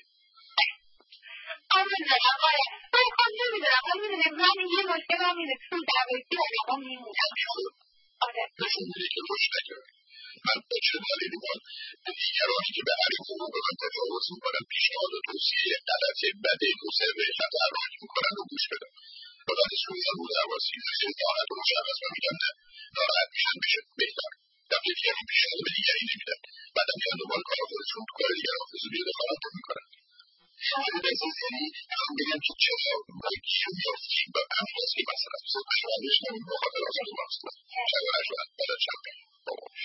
قبول دارم آره من خود نمیدونم من میدونم من یه مشکل هم میده چون درویسی آدم میمونم آره نشون میده که روش نکرد من به چه دلیلی باید به دیگرانی که به حریم حقوق من تجاوز میکنن پیشنهاد و توصیه غلط بد مضر خطر را میکنن و گوش بدن و بعد از رویان رو درواسی خیلی راحت و مشخص و میگن نه ناراحت میشن بشه بهتر دفعه دیگری پیشنهاد به دیگری نمیدن بعدم میان دنبال کار خودشون تو کار دیگر حافظوری دخالت رو میکنن شاید بزنی میخوام بگم که چرا باید کیو میافتی و همین از که مثلا صبح شما بشنم بخاطر آزاد ماست چرا نشوند بلد شده باباش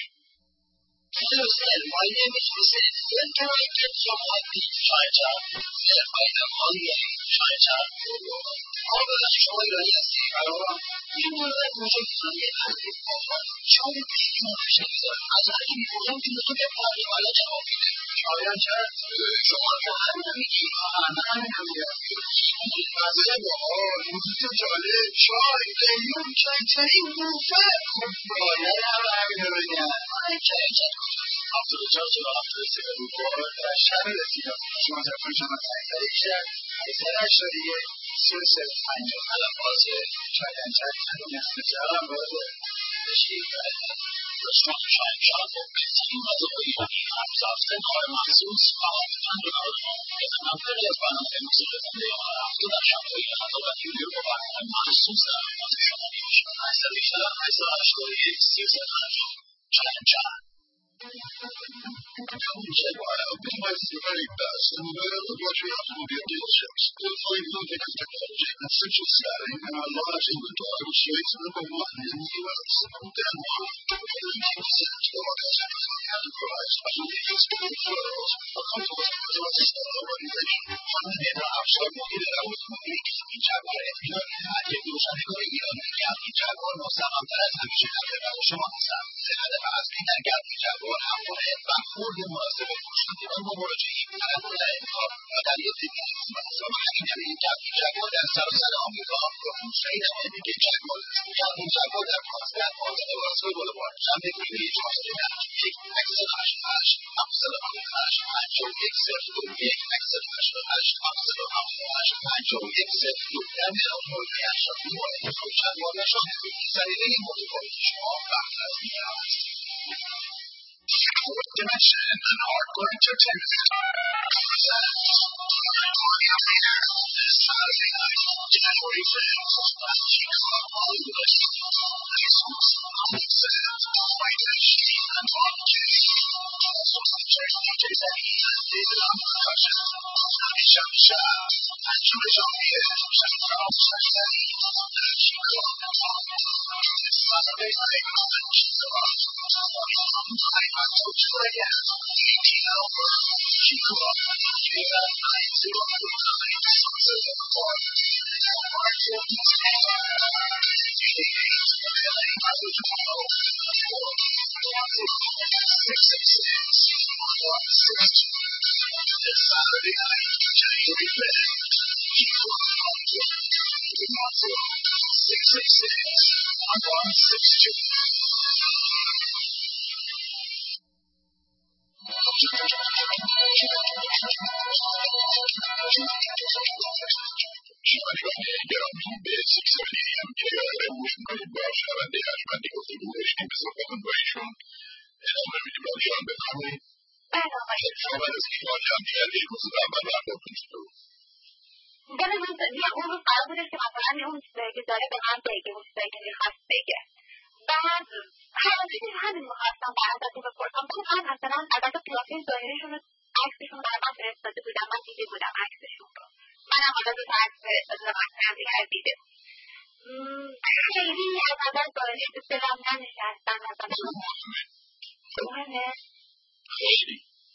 Listen, my name is Jose. Let's go and get some of these China. Let my money China. All the joy that you see, you will let me see it. Show me the emotions. As I can go to the other part of my job. China chat. شما فهمیدی؟ آنها نمی‌دونی. مزه با موزیک جالب شای قیون چنچنین موفق باید هم همین رو بگن آی چنچن هفتاد و چهار جلو هفتاد و سه روبار در شب رسیدم شما تلفن شما تایید شد ایسر هشتاد و یک سی و سه پنجاه الان بازه چندن چند نصف جواب بازه بشید رستوران شاهنشاه با بهترین غذاهای ایرانی هفت هفته کار مخصوص و حافظان دلار اعتماد خیلی از برنامه موسیقی زنده آن هفته در شب‌های فردا و ویدیو با برنامه مخصوص در خدمت شما میباشد هشتصد و هجده هشتصد و هشتاد و یک سی و سه پنجاه چند چند check why I think my very best and where the luxury of automobile dealerships. You'll find innovative technology and central styling in our large inventory, which rates number one in the U S. Then one, eighty percent lower customer enterprise, as well as extended referrals, a comfortable style regulation. Finally, the option of the hours of the week, each hour in the I do something going on, each hour no sound, as I'm sure that I was on the sound. هذا فعزني نرجع في جابور عمره بعمر المناسبة شدي المبارجة على كل إنها مدارية الدين سمح لنا نرجع في جابور أكثر سنة أمريكا ومسينا من جابور يعني جابور أفضل أفضل الرسول والبار جامد كبير جوستنا يك أكثر عشر عشر أفضل عشر عشر يكسر يك أكثر عشر عشر أفضل عشر عشر يكسر يكمل أمور عشر ويسوي جابور نشاط سريع مطلوب شو بعد Fourth dimension and hardcore entertainment. This Saturday night, January sixth, Chicago, Hollywood. Jesus, Sons, White Machine, and Bob King. Church D J Eddie, David on percussion, Tommy Shamsha, and Jewish on the edge, Charles Eddie, and Chico. This Saturday night, Chicago. I told you again, eighteen hour, Chico, Visa nine zero two nine, seven four, Marshall, eighty-eight, six six six, one six two. This Saturday night, January fifth, Chico, six six six, one six two. six seventy A M K R M Washington Bosch Harande Ashmandi Configuration Episode Convention and I'm going to be on the coming Someone is keep on down the L A was about my lap open to do. جالس دي أقول قادر استماع عني هم سبيك الدارة عن بيك هم سبيك اللي خاص بيك بعد هذا الشيء هذا المخاصة بعد تبى فرصة طبعا مثلا أداة التواصل ظاهرشون عكسشون بعد ما فرصت بودم ما تيجي بودم عكسشون من هم أداة عكس زمان عندي عديدة خیلی از أداة ظاهری به سلام ننشستن مثلا مهمه خیلی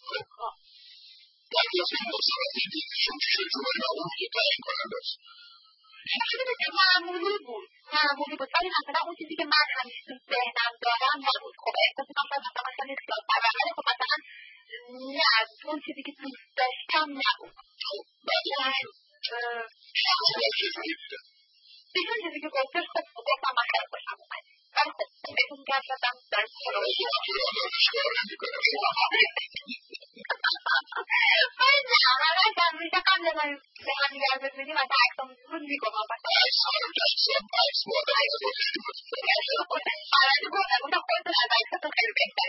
در کسی مصرفی دیگشون چیز جمعی معمول که تعیین کننده است. این چیزی که معمولی بود معمولی بود ولی مثلا اون چیزی که من همیشه تو ذهنم دارم نبود خب احساس می‌کنم مثلا مثلا خیلی خیال ولی خب مثلا نه اون چیزی که دوست داشتم نبود دیگه اون چیزی که گفتش خب گفتم من خیلی خوشم اومد ولی خب بهتون گفت شدم در همیشه قبل من به هم دیگر بزنیم و تا اکسام زود میکنم بسید اکسام جسم اکسام آرده بودم بودم خودتون از اکساتون خیلی بهتر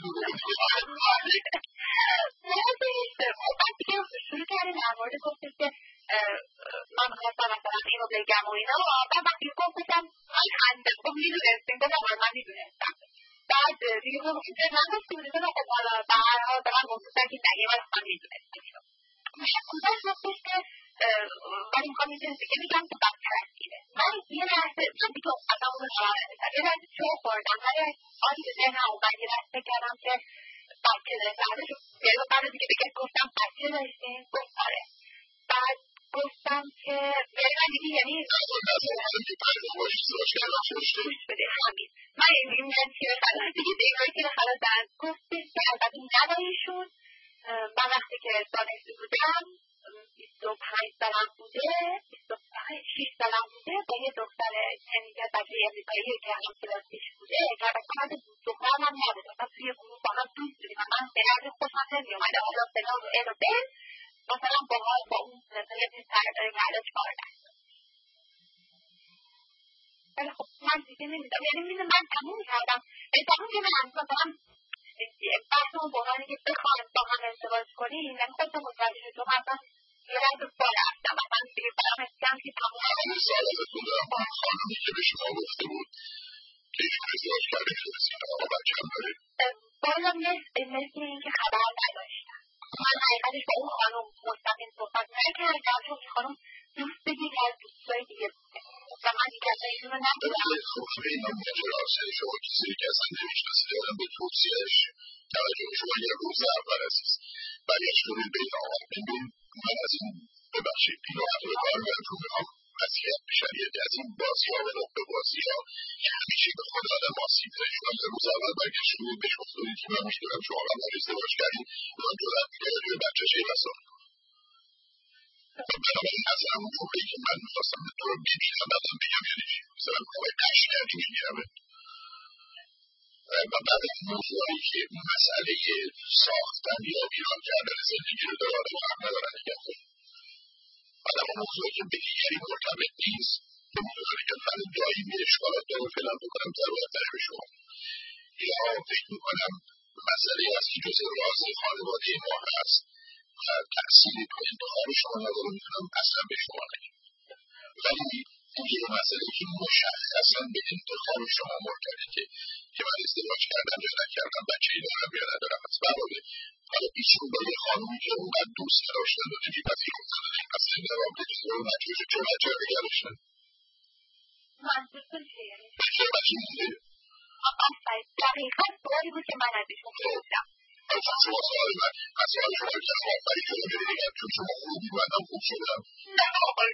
نهده نیسته بعد دیگه شروع کردیم در مورد گفتش که من خواستم مثلا اینو بگم و اینا بعد وقتی گفتم من خنده خب میدونستیم گفتم من میدونستم بعد دیگه گفتم که نگفتی بوده گفتم خب حالا به هر حال به من گفتن که نگه ولی من میدونستم خودش هستش که من این کامی چیزی که میگم که بد ترکیبه من یه لحظه من دیگه اصلا اونو شاهده میکنم یه لحظه چو خوردم ولی آنی به ذهنم اومد یه لحظه کردم که بچه داشته همه شو یه بعد دیگه بگه گفتم بچه داشتیم گفت آره بعد گفتم که من دیگه یعنی بده همین من این میگم تیر خلاص دیگه دیگه تیر خلاص دارن گفتش که البته ندایشون من وقتی که دانشجو بودم بیست و پنج سالم بوده بیست و شش سالم بوده با یه دختر چنیده بچه امریکایی که هم کلاسیش بوده که البته من دخترم هم نبود اصلا توی گروه با هم دوست بودیم و من به نظر خوشم نمیومده حالا فلان و ال و بل مثلا با ما با اون مثلا یه چیز ترداری کرده چهار دست ولی خب من دیگه نمیدم یعنی میدونم من تموم کردم تموم که من مثلا بحث اون بحرانی که بخواهم با هم ازدواج کنیم یعنی خودتون متوجه شد چون مثلا یه لحظه سال رفتم مثلا دیگه برام حسیم که تموم این سال ازتون دارم خانمی که به شما گفته بود که ایشون ازدواج کرده میدونستین آقا بچه هم داره؟ بازم مثل این که خبر نداشتم. من حقیقتش با اون خانم مستقیم صحبت نکردم چون این خانم دوست دیگه از دوستای دیگه بوده و من دیگه اصلا ایشون رو ندیدم. خب به این هم مجراست شما کسی که اصلا نمیشناسید آدم به توصیهش توجه شما یه روز اول هستید برگشت کنید به این آقا ببین من از این ببخشید پیراحت رو کار براتون میخوام وصیت بشریت از این بازی ها و نقطه بازی ها که همیشه به خود آدم آسیب زنید. شما یه روز اول برگشت کنید بهش گفتید که من میدونم شما قبل ازدواج کردید من جرأت میکنم روی بچه‌ش یه بساط بنابراین اصلا اون موقعی که من میخواستم تو رو ببینم بعدم بگم یعنی چی مثلا آقای قش کردی میگیرمه و بعد این موضوعی که مسئله ساختن یا ویران کردن زندگی رو داره آدم حق ندارن نگه کنید. آدم اون موضوعی که به دیگری مرتبط نیست که میدونه که من جایی می اشکالات داره فعلا بکنم ضرورت داره به شما یا فکر میکنم مسئله از که جزء راز خانواده ما هست و تأثیری تو انتخاب شما نداره میتونم اصلا به شما نگیم ولی این یه مسئله که مشخصا به انتخاب شما مرتبطه که من ازدواج کردم یا نکردم بچه‌ای دارم یا ندارم از برابه حالا ایشون با یه خانومی که اونقدر دوست داشتن و نمیپذیرفتن و نمیپذیرفتن این رابطه ازدواج و بچه‌ش چون بچه ها دیگر داشتن منظورتون چیه؟ بچه بچه مونده آفرین دقیقا سوالی بود که من از ایشون پرسیدم. اصلا شما سوال من از سوال شما که آفرین شما ببینید چون شما خوبی منم خوب شدم نه آفرین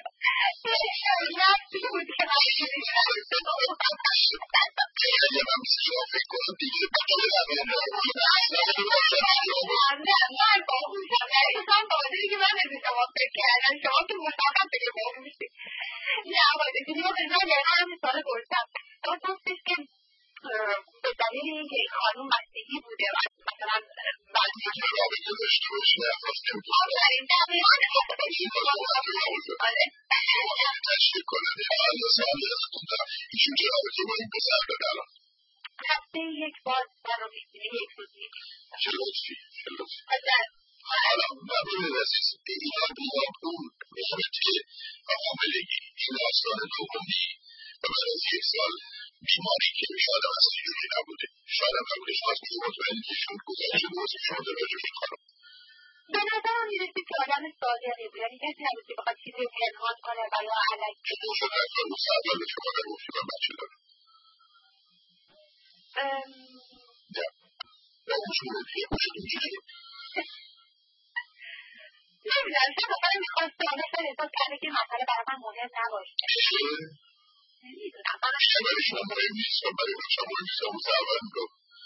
شاید بود که من اگه من مثل شما فکر کنم دیگه بچه همه نه من باهوشم دقیقا بازی که من از شما فکر کردم شما که مطابق بگه باهوشی نه آقای دیگه من از من دقیقا همین سال پرسیدم اما گفتش که به دلیل اینکه این خانوم بستگی بوده و مثلا بچه رابطه داشته باشی احساس نمی‌کنم آفرین دقیقا آره تشکیل کنه حالا سوالی ازتون دارم ایشون چه رابطه با این پسر داره الان هفته یک بار من رو می‌بینه یک روز می‌بینه چه لطفی چه لطفی حالا نبینید عزیز اینا بیاد اون رابطه و حاملگی این داستان دومی و بعد از یک سال بیماری که شاید هم اصلا جوری نبوده شاید هم نبوده شاید که مطمئنی که شما گذاشته درست شما در راجع به این خانم به نظرم میرسید که آدم صادقی بود یعنی کسی نبود که بخواد چیزی پنهان کنه و یا علکی چطور شد اصلا روز اول به شما نگفتی من بچه دارم نه نه اون شما دیگه باشد اونجوری نمیدونم شاید اصلا میخواسته آنه خیلی احساس کرده که مسئله برای من مهم نباشه نمیدونم من برای شما مهم نیست و برای من شما مهم نیست روز اول رو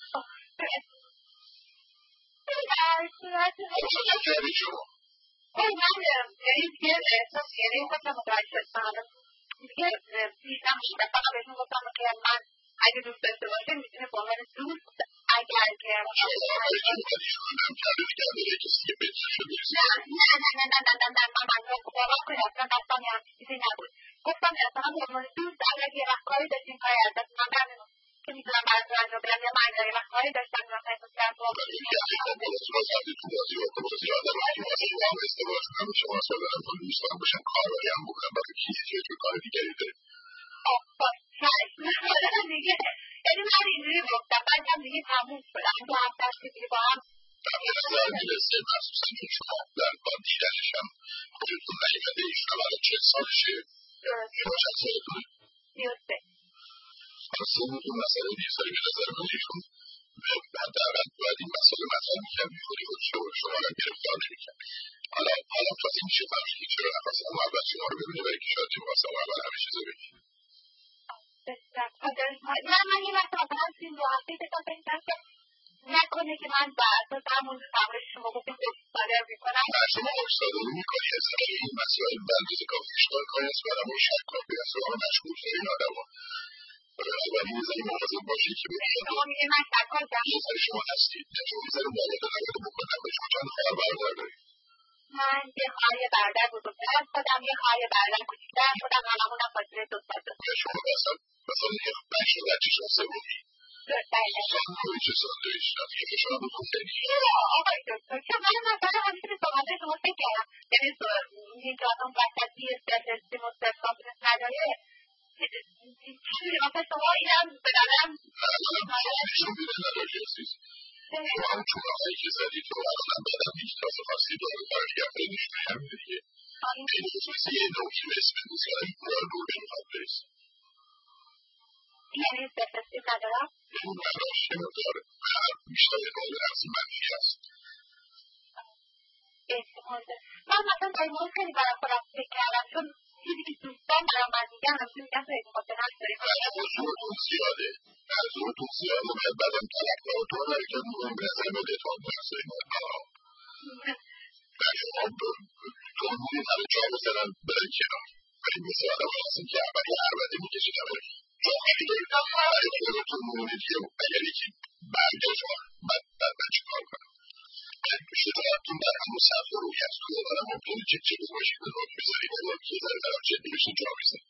در صورت خواستم کردی شما اوه من یعنی دیگه احساس یعنی خواستم متوجه شدم دیگه دیدم و فقط بهشون گفتم که من اگه دوست داشته باشه میتونه با من دوست اگر که شما برای که اومدی شما هم کرده دیگه برای کسی که بهتر شده نه نه نه نه نه نه نه من منظورم که باور کنید اصلا دستم یه همچین چیزی نبود گفتم اصلا به عنوان دوست اگر یه وقت کاری داشتیم کاری از دست من برمی‌آمد که میتونم براتون انجام بدم یا من یه وقت کاری داشتم مثلا احساس کردم ولی دیگه اگه خب باز باز وقتی تو بازی و بازی آدم هایی که واسه با هم ازدواج کنم شما اصلا برم با دوستان باشم کاربری هم بکنم وقتی کسی که تو کار دیگری داره دیگه یعنی من اینجوری گفتم بعدم دیگه تموم شد اما دو هفته است که دیگه با هم به نظر میرسه مخصوصا که شما در با دیدنش هم خودتون نیمده ایشون هم الان چه سالشه شما چند سالتونه سی و سه حالا سنتون مسئله نیست ولی به نظر من ایشون حداقل باید این مسئله مطرح میکرد میخوری خودش رو شما رو گرفتار نمیکرد حالا حالا خواستیم میشه فهمید که چرا نخواستم اون اول شما رو ببینه برای که شاید نمیخواستم اون اول همه چیز رو بگی نه من یه وقت مثلا توی دو هفته داشتم فکر کردم نکنه که من بر اساس همون خبر شما گفتیم صادر میکنم نه شما صادر میکنی اصلا این مسائل بندازه کافی اشکال کاری است برای ما شک کافی است و آن مشغول شده این آدم ها ولی یه ذره مواظب باشید که بگید شما میگه من شک کردم یه ذره شما هستید نه شما یه ذره باید نگاهی بکنم به شما چند خواهر برادر دارید من یه خواهر برادر بزرگتر از خودم یه خواهر برادر کوچیک‌تر از خودم هممونم فاصله دو سال داریم شما مثلا مثلا یه بچه بچه شما سومی ساندویچ ساندویچ نفتی که شما بکنید آقای دکتر که من مثلا همیشه به صحبت شما فکر کردم یعنی این که آدم وسطی استرسی مسترسات نداره چیزی مثلا شما اینم ممکن به اسم بزرگ راه رو بمیخواد برسیم. یعنی بفرستی ندارم؟ این معناش یه مقدار بیشتر قابل ارزی منفی است. من مثلا در مورد خیلی برای خودم فکر کردم چون چیزی که دوستان برای من میگن همچون میگن تو اعتماد به نفس داریم. منظورتون زیاده. منظورتون زیاده باید بعدم طلبکار تو حرکت میکنم به نظر باید اعتماد به نفس داریم. در شما تو بودید همه جا مثلا برن کنار. ولی مثل آدم هستیم که اولی عربده میکشید همه جا خیلی برای خودتون مونید که اگر یکی برگشت من من چه کار کنم. شجاعتون در همون سطح روی است که آدم ممکنه که چه باشید به روی بذارید و یه ذره طرف جدی بشین جا بزنید.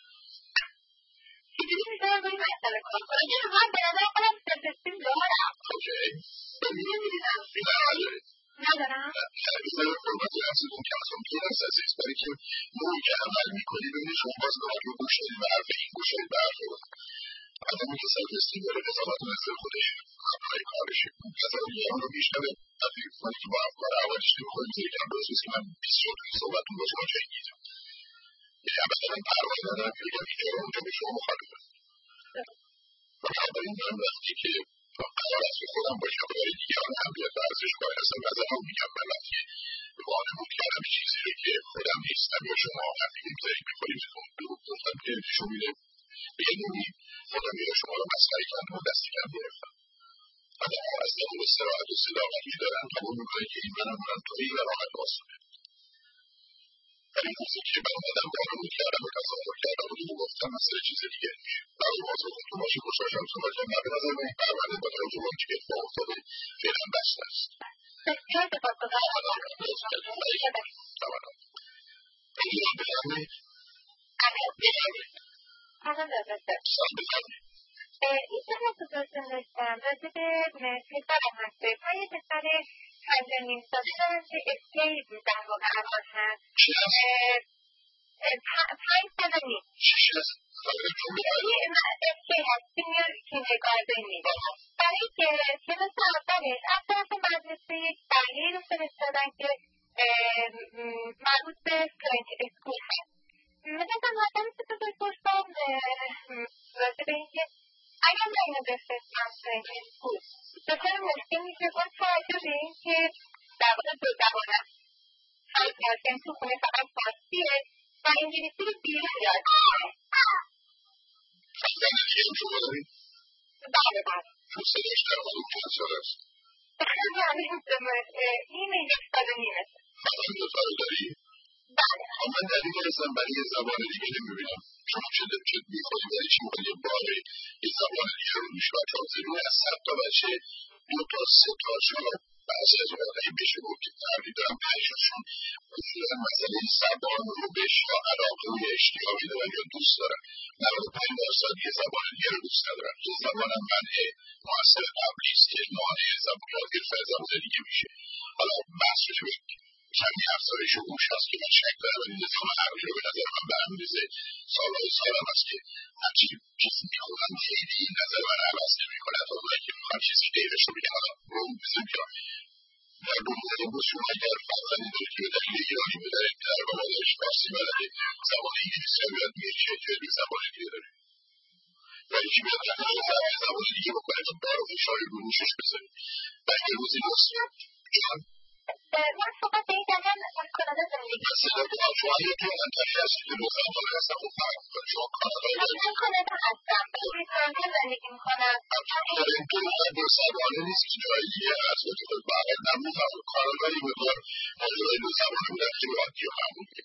چیزی میتونم به این مسئله کار کنم یه من به نظر خودم سلفستیم دارم. اوکی نمیدونم نداره ندارم بذار حرمت نفستون که از اون طور است عزیز برای که نوعی که عمل میکنی ببینید شما باز به آن رو گوش دارید به حرف این گوش دارید به حرف اون آدمی که سلفستیم داره قضاوت نظر خودش همراه کارشه قضاوت یه اون رو میشنوه تفریق کنی که با افکار اولش نمیخواهیم زیر کم درست نیست که من بیست شد توی صحبتون با شما جایی گیرم یعنی اولا پرواز ندارم که بگم اینجا رو اونجا به شما مخالفه و بنابراین من وقتی که قرار است که خودم باشم و برای دیگران هم بیاد و ارزش قائل هستم نظرم میگم و وقتی وانمود کردم چیزی رو که خودم نیستم یا شما حرفی نمیزنید میخورید گفتم که نشون میده به یه نوعی خودم یا شما رو مسخره کردم و دستی کم گرفتم آدم ها از درون استراحت و صداقتی دارن تا اون میکنه که این منم منم تویی و راحت آسونه ولی روزی که من اومدم وانمود کردم و تصاور کردم و دیگه گفتم مسئله چیز دیگه میشه برای موضوع خودتون باشید خوشحال شدم صحبت کردم من به نظر من این پرونده با توجه به آنچه که اتفاق افتاده فعلا بسته است بسیار سپاسگزارم این که من خودتون داشتم راجع به پسرم هسته من یه پسر پنج و نیم ساله دارم که اسکی در واقع الان هست پنج سال و نیم اسکی هست سینیر کیندرگاردن نیست برای که کلاس اولش از طرف مدرسه یک برگه‌ای رو فرستادن که مربوط به فرنچ اسکول هست می‌خواستم حتما تو بپرسم راجع به اینکه اگر من اینو بفرستم فرنچ اسکول بسیار مشکل میشه با توجه به اینکه در واقع دو زبانم فرنچ تو خونه فقط فارسیه و انگلیسی رو بیرون یاد می‌گیره بله بله صداش در حال چند سال است؟ این یک سال و نیمه فرزند دختر داری؟ بله من دلیل هستم برای یه زبان دیگه نمیبینم شما چه چه میخوایی برای چی میخوایی یه باره یه زبان دیگه رو میشه و تازه روی از صد تا بچه دو تا سه تا شما بعضی از واقعی بشه بود که تردید دارم پنجشون اصولا مسئله زبان رو بهش یا علاقه و اشتیاقی دارن یا دوست دارن نود و پنج درصد یه زبان دیگه رو دوست ندارن یه زبان هم منع مؤثر قبلی است که مانع زبان یادگیری فرد زبان دیگه میشه حالا بحث رو به کمی افزایش هوش هست که من شک دارم ولی نظام عقلی رو به نظر من به اندازه سالهای سالم هست که هرچی چیزی میخونم خیلی این نظر من عوض نمیکنه تا اونایی که میخوام چیزی غیرش رو بگم حالا رو بزن که مردم امروز شما اگر فرزندی دارید که به دلیل ایرانی بدهید پدر و مادرش فارسی بلده زبان انگلیسی هم یاد میگیره که توی زبان دیگه داره و یکی بیاد نفر زبان دیگه بکنه تا بار و فشاری رو روشش بزنید و اگر روزی راست جان من فقط به این دلیل کانادا زندگی صدا کنم شما اگر توی منطقه هستید که لطفا داره هستم خب فرق میکنه شما کانادا من کانادا هستم توی تورنتو زندگی میکنم تورنتو دو زبانه نیست که جایی دیگه هست و خود برای نمون کانادا یه مقدار ماجرای دو زبانه بودن خیلی عادی و معمولیه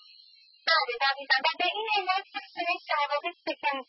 بله دقیقا و به این علت هستونش در واقع سکن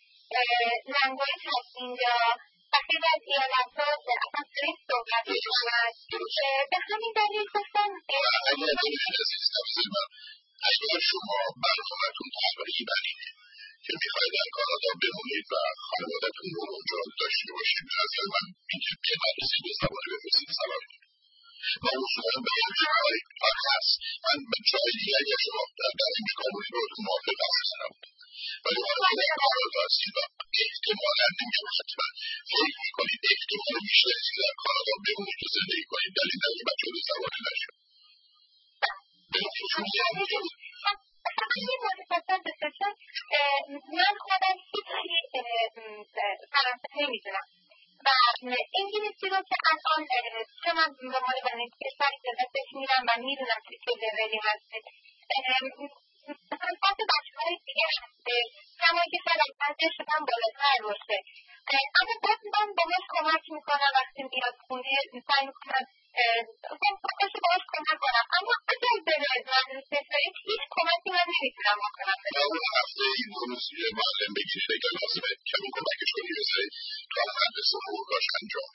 لنگویج هست اینجا و خیلی از ایالت‌ها اصلا فریس صحبت می‌کنند به همین دلیل گفتم اگر دلیل عزیز تفسیر من اگر شما برنامه‌تون تقریبی برینه که میخواید در کانادا بمونید و خانوادتون رو اونجا داشته باشید به نظر من اینکه به مدرسه دو زبانه بفرستید سلام و اصولا به این جایی هست من به جایی دیگه اگر شما در این کامونی رو موافق هستم ولی آنها کانادا هستید و احتمالا نمیشه حتما فکر میکنید احتمال بیشتری که در کانادا بمونید و زندگی کنید در این دلیل بچه دو زبانه نشد به این مورد خواستم بسید چون من خودم هیچی فرانسه نمیدونم و انگلیسی رو که الان چون من به مورد برای کشوری که دستش میرم و میدونم که چه لولی هسته خواست بچه های دیگه هسته کمایی که شاید ارزششون هم بالاتر باشه اما باز من باهاش کمک میکنم وقتی میاد خونه سعی میکنم باش باهاش کمک کنم اما اگر به مدرسه فرید هیچ کمکی من نمیتونم بکنم اون هفته این روز یه معلم بگیرید اگر لازمه کمی کمکش کنی بذارید تو هم مدرسه حقوقاش انجام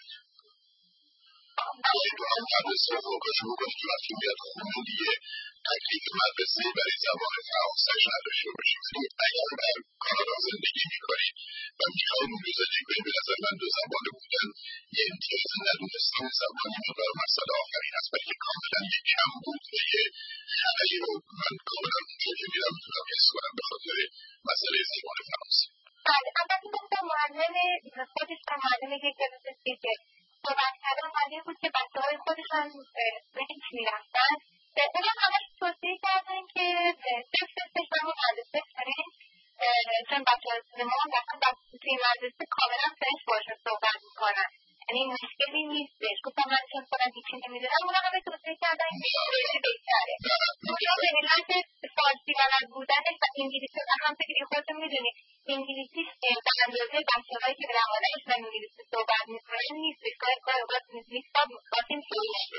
باید تو هم مدرسه حقوقاش بکنید که وقتی میاد خونه دیگه تکلیف مدرسه برای زبان فرانسهش نداشته باشید ولی اگر در کانادا زندگی میکنید و میخواید اون رو زندگی کنید به نظر من دو زبانه بودن یه امتیاز ندونستن زبانی مقدار مسئله آخری هست بلکه کاملا یه کم بود و یه خلایی رو من کاملا اونجا که میرم میتونم حس کنم به خاطر مسئله زبان فرانسه. بله البته گفتم معلم خودش هم معلم یک کلاس که صحبت کردن معلم بود که بچه های خودش هم به هیچ میرفتن اونا همش توصیه کردن که بفرستش همون مدرسه فرنج چون بچه های ما مثلا توی مدرسه کاملا فرنج باشون صحبت میکنن یعنی مشکلی نیستش گفتم من چون خودم هیچی نمیدونم اونا همه توصیه کردن که فرنج بهتره اونا به علت فارسی بلد بودنش و انگلیسی همونطور که خودتون میدونید انگلیسی به اندازه بچه هایی که به روانش و انگلیسی صحبت میکنن نیستش کار کار اوقات نیست خواستیم سویش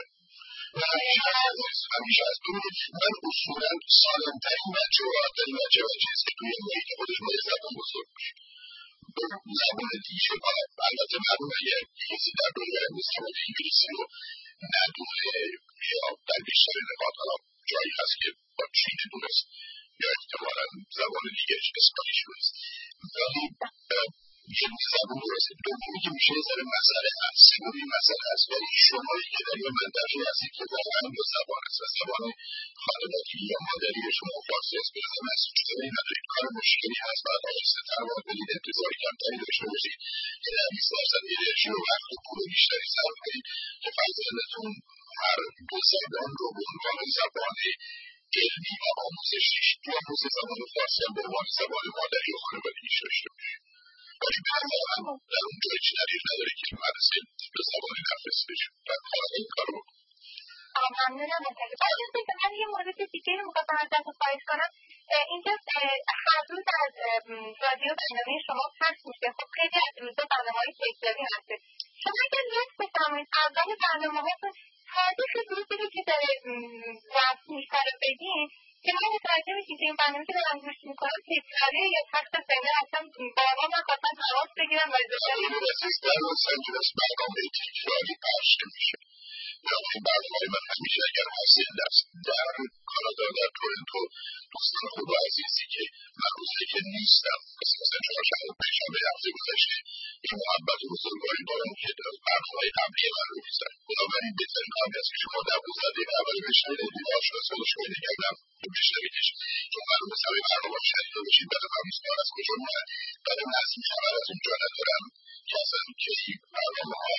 همیشه از دور من اصولا سالمترین بچه و راحتترین بچه بچه است که توی محیط خودش با یه زبان بزرگ میشه به زبان دیگه باید البته معلوم اگر کسی در دنیای زبان انگلیسی رو ندونه یا در بیشتر نقاط حالا جایی هست که با چینی دونست یا احتمالا زبان دیگه اسپانیش دونست ولی یه زبان درسته دومی که میشه یه ذره مسئله هست سومی مسئله هست ولی شمایی که در یه منطقه هستید که واقعا دو زبان هست و زبان خانوادگی یا مادری شما فارسی هست به نظر من سوچتری ندارید کار مشکلی هست باید آهسته‌تر باید برید انتظاری کمتری داشته باشید که در بیست درصد انرژی و وقت و پول بیشتری صرف کنید که فرزندتون هر دو زبان رو به عنوان زبان علمی و آموزشیش تو آموز زبان فارسی هم به عنوان زبان مادری و خانوادگیش داشته باشه ولی به نظر من در اونجا هیچ دلیل نداره که مدرسه به زبانی نفرسته بشه و کار این کار رو ممنونم ازت. آیا که من یه مورد دیگه رو می‌خواستم ازت خواهش کنم اینجا هر روز از رادیو برنامه شما پخش میشه خب خیلی از روزا برنامه‌های تکراری هسته شما اگر لطف بفرمایید اول برنامه‌هاتون تاریخ روزی رو که داره ضبط میشه رو بگین که من متوجه بشید که این برنامه که دارم گوش میکنم تکراریه یا پخش زنده اصلا بارها من خواستم حواس بگیرم و این رسیز در لس آنجلس برنامه تکراری پخش نمیشه این برنامه من همیشه اگر حاصل دست در کانادا در تورنتو دوستان خوب و عزیزی که من روزی که نیستم مثل مثلا چهارشنبه و پنجشنبه هفته گذشته این محبت بزرگواری دارم که برنامه قبلی من رو میزنم بنابراین بهترین کاری است که شما دوازده دقیقه اول بشنوید دیگه آشناسی‌اش کنید نگردم بشنویدش چون معلوم نیست همه برنامه شنیده باشید بعد هنوز کار از کجا میاد بعدم نظمی خبر از اونجا ندارم که اصلا که این برنامه‌ها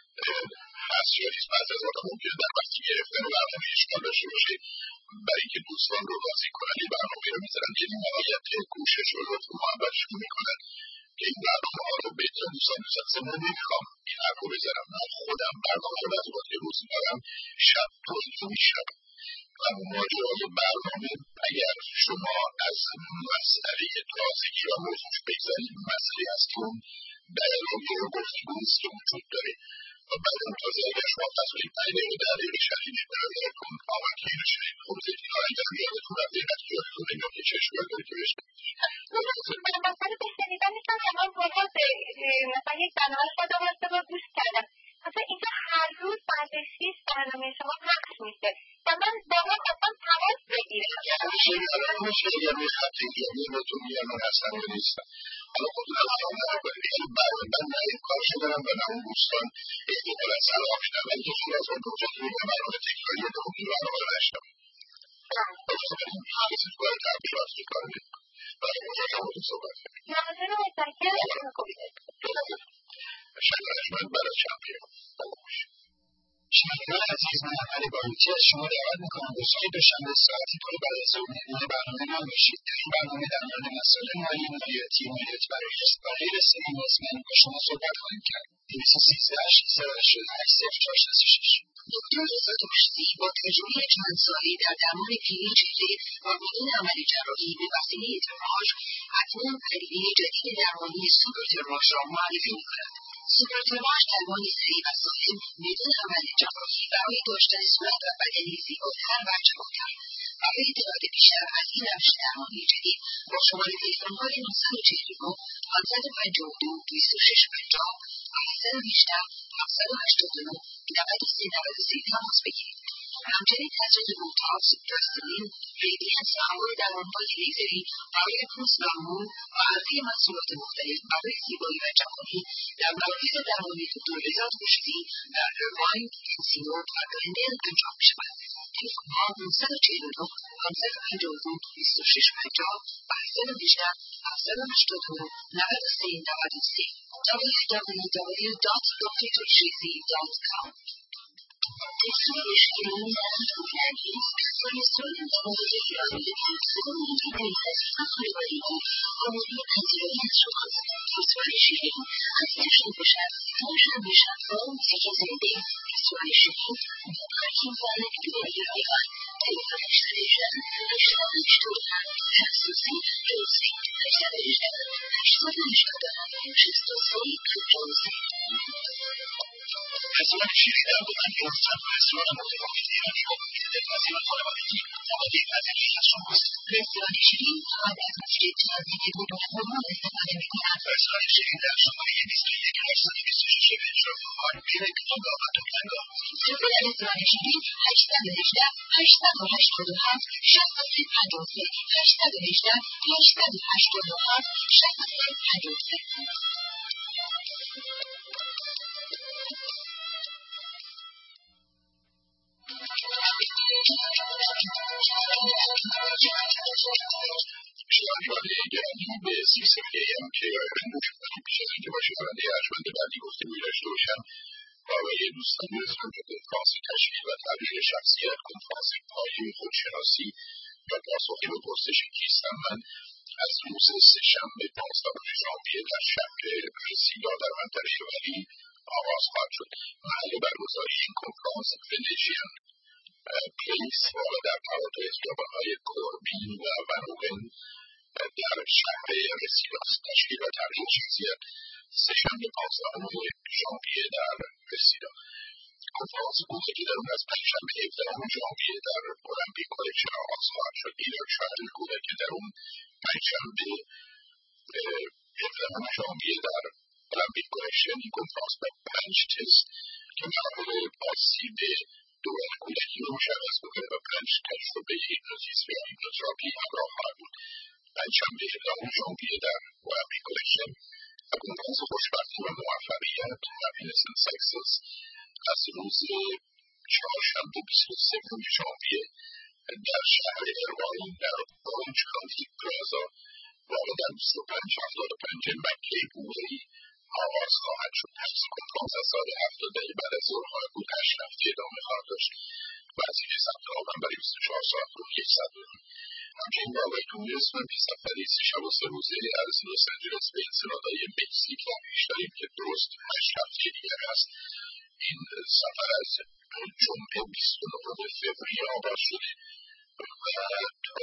هست یا نیست بعضی از وقتا ممکنه در وقتی گرفتن برنامه اشکال داشته باشه برای اینکه دوستان رو راضی کنن این برنامه رو میذارن که این نهایت کوشش و لطف و محبتشون میکنن که این برنامه ها رو بهتر دوستان بسن اصلا من نمیخوام این حرف رو بذارم من خودم برنامه رو بعضی وقت روز میبرم شب تولید میشم و ماجرای برنامه اگر شما از مسئله تازگی و موضوعش بگذارید مسئله از که اون بیانیه و گفتگوست که وجود داره و بعد اون تازه اگر شما تصمیم پنج دقیقه ده دقیقه شنیدید برادرتون آمدگی رو شنید خودتون این ها اگر یادتون رفته اینقدر یادتون نمیاد که چه اشکال داره که بشنوید مثلا به شنیدن میتونم الان باید مثلا یک برنامه خودم از با گوش کردم مثلا اینجا هر روز بعد شیش برنامه شما پخش میشه و من با من اصلا تماس بگیرم همیشه الان میشه اگر می خط ایرانی بهتون میگم من اصلا نیستم حالا خودتون از همه رو این برای من نه این کارشو دارم و نه اون دوستان احتمال از سلام شنون که خیلی از اون دوستان که میگم برنامه تکراری دومی برنامه رو نشتم بنابراین کسی تو برای تبدیلات که کار نمیکنم برای اونجا شما صحبت کنیم ممنونم متشکرم شکر اجمد برای چند پیام شنوندگان عزیز، من علی باروتی از شما دعوت میکنم روزهای دوشنبه ساعت دو بعد از ظهر مهمان برنامه ما باشید. در این برنامه در مورد مسائل مالی، مدیریتی و مدیریت برای برای رسیدن به مطمئن با شما صحبت خواهیم کرد. دویست و سیزده ششصد و هشتاد و هشت صفر چهار شصت و شش. دکتر رضا داشتی با تجربه چند ساله در درمان کیمی چهره و بدون عمل جراحی به وسیله تراژ اکنون پدیده جدید درمانی سوپر تراژ را معرفی میکند. سوپر تراژ درمانی سریع و سالم بدون عمل جراحی برای داشتن صورت و بدنی زیباتر و جوانتر. برای اطلاعات بیشتر از این روش درمانی جدید با شماره تلفن‌های نهصد و چهل و نه پانصد و پنجاه و دو دویست و شش پنجاه و هفتصد و هجده هفتصد و هشتاد و نه نود و سه نود و سه تماس بگیرید. همچنین تزریق بوتاکس، پلاستیلین، ریدینس و انواع درمان‌های لیزری برای پوست و مو و عرضه محصولات مختلف برای زیبایی و جوانی در مراکز درمانی دکتر رضا داشتی در ایرواین، انسینو و گلندل انجام می‌شود. تلفن‌ها نهصد و چهل و نه پانصد و پنجاه و دو دویست و شش پنجاه و هفتصد و هجده هفتصد و هشتاد و نه نود و سه نود و سه دبلیو دبلیو دبلیو دات دکتر تریزی دات کام. Describe criminalidade mulheres, soluções sociais, solidariedade, afirmativa, comunidade, persuasion, association push-up, social push-up, citizenry, persuasion, parking valid behavior, television, Stuttgart, Susi, Josie, television, Stuttgart, Justice, Josie. رستوران شیرین در بودن گرفتن و رستوران متفاوت ایرانی با محیط دلپذیر خانوادگی آماده پذیرایی از شماست. رستوران شیرین فقط از مسجد جامع بدون هرمون استفاده می‌کند. رستوران شیرین در شماره بیست و یک هشتصد و بیست و شش پنجاه آرمین کانگا و دوکنگا. تلفن رستوران شیرین هشتصد و هجده هشتصد و هشتاد و هفت شصت و سه پنجاه و سه هشتصد و هجده هشتصد و هشتاد و هفت شصت و سه پنجاه و سه. شنوندگان گرامی به سیصد ام که ارائه گوش کنید. پیش از اینکه با شنونده ارجمند بعدی گفتگویی داشته باشم با آقای دوستان رسول به کنفرانس تشکیل و تغییر شخصیت، کنفرانس پایه خودشناسی و پاسخی به پرسش کیستم من از روز سه‌شنبه پانزدهم ژانویه در شهر رسیدا در منطقه ولی آغاز خواهد شد. محل برگزاری این کنفرانس ونژین پلیس واقع در تقاطع خیابان‌های کوربین و ونوون در شهر رسیداست. تشکیل و تغییر شخصیت سه‌شنبه پانزدهم ژانویه در رسیدا. کنفرانس بوده در اون از پنجشنبه هفدهم ژانویه در المپیک کالکشن آغاز خواهد شد. ایران شهر بوده که در اون پنجشنبه هفدهم ژانویه در المپیک کالکشن این کنفرانس با پنج تست که مراحل آسیب دوران کودکی رو مشخص بکنه و پنج تجربه هیپنوتیزم یا هیپنوتراپی همراه خواهد بود. پنجشنبه هفدهم ژانویه در المپیک کالکشن و کنفرانس خوشبختی و موفقیت هپینس اند سکسس از روز چهارشنبه بیست و سوم ژانویه در شهر ایرواین در اورنج کانتی پلازا واقع در بیست و پنج هفتاد و پنج مکلی بوری آغاز خواهد شد. تجهیز کنفرانس از ساعت هفت دقیقه بعد از ظهر خواهد بود. هشت هفته ادامه خواهد داشت. وسیله ثبت نام برای بیست و چهار ساعت رو صد همچنین با آقای لوئیس و بی سفری سه شب و سه روزه از لس آنجلس به انسنادای مکزیک را پیش داریم که درست هشت هفته دیگر است. این سفر از جمعه بیست و نهم فوریه آغاز شده و تا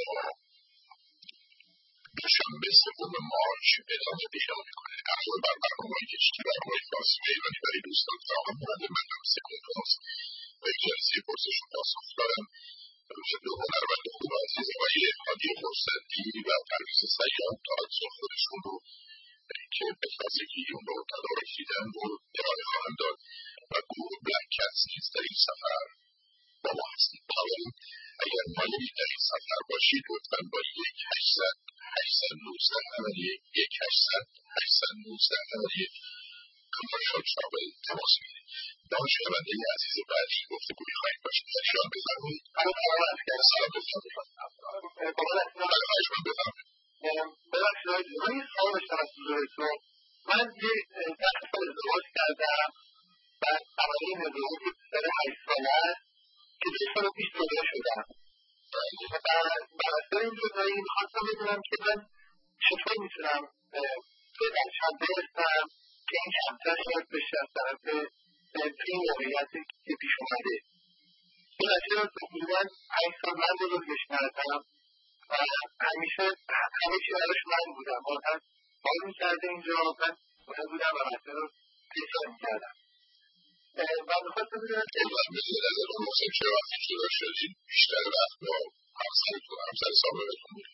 دوشنبه سوم مارچ ادامه پیدا میکنه. علاوه بر برنامه‌های کشتی برنامه‌های خاصی و ایرانی برای دوستان فراهم مانند مبحث کنفرانس و جلسه پرسش و پاسخ دارم. دو هنرمند خوب عزیز آقای هادی خرسندی و پرویز صیاد تا اجزا خودشون رو که به تازگی اون رو تدارک دیدن رو ارائه خواهند داد و گروه بلک کتس نیز در این سفر با ما هستید. بنابراین اگر مایلی در این سفر باشید لطفاً با یک هشتصد هشتصد و نوزده نود و یک یک هشتصد هشتصد و نوزده نود و یک کامرشال ترابل تماس بگیرید. با شنونده عزیز بعدی گفتگوی خواهید داشت. اشاره بفرمایید. سلام بفرمایید. خواهش من بفرمایید. ببخشید من این سوال داشتم از حضورتون. من یک ده سال ازدواج کردم و و قوانین نظامی که سر هشت ساله است که دو سال پیش جدا شدن و بر اثر این جدایی میخواستم بدونم که من چطور میتونم توی بچه‌م برسم که این کمتر شاید بشه از طرف توی این موقعیتی که پیش اومده. این نتیجه رو تقریبا پنج سال من بزرگش کردم و همیشه همه چی براش من بودم. واقعا حال میکرده اینجا من باید بودم و مسئله رو پیشا میکردم و میخواستم بدونم که به نظر اون محسن چرا وقتی جدا شدید بیشتر وقت با همسرتون همسر سابقتون بود؟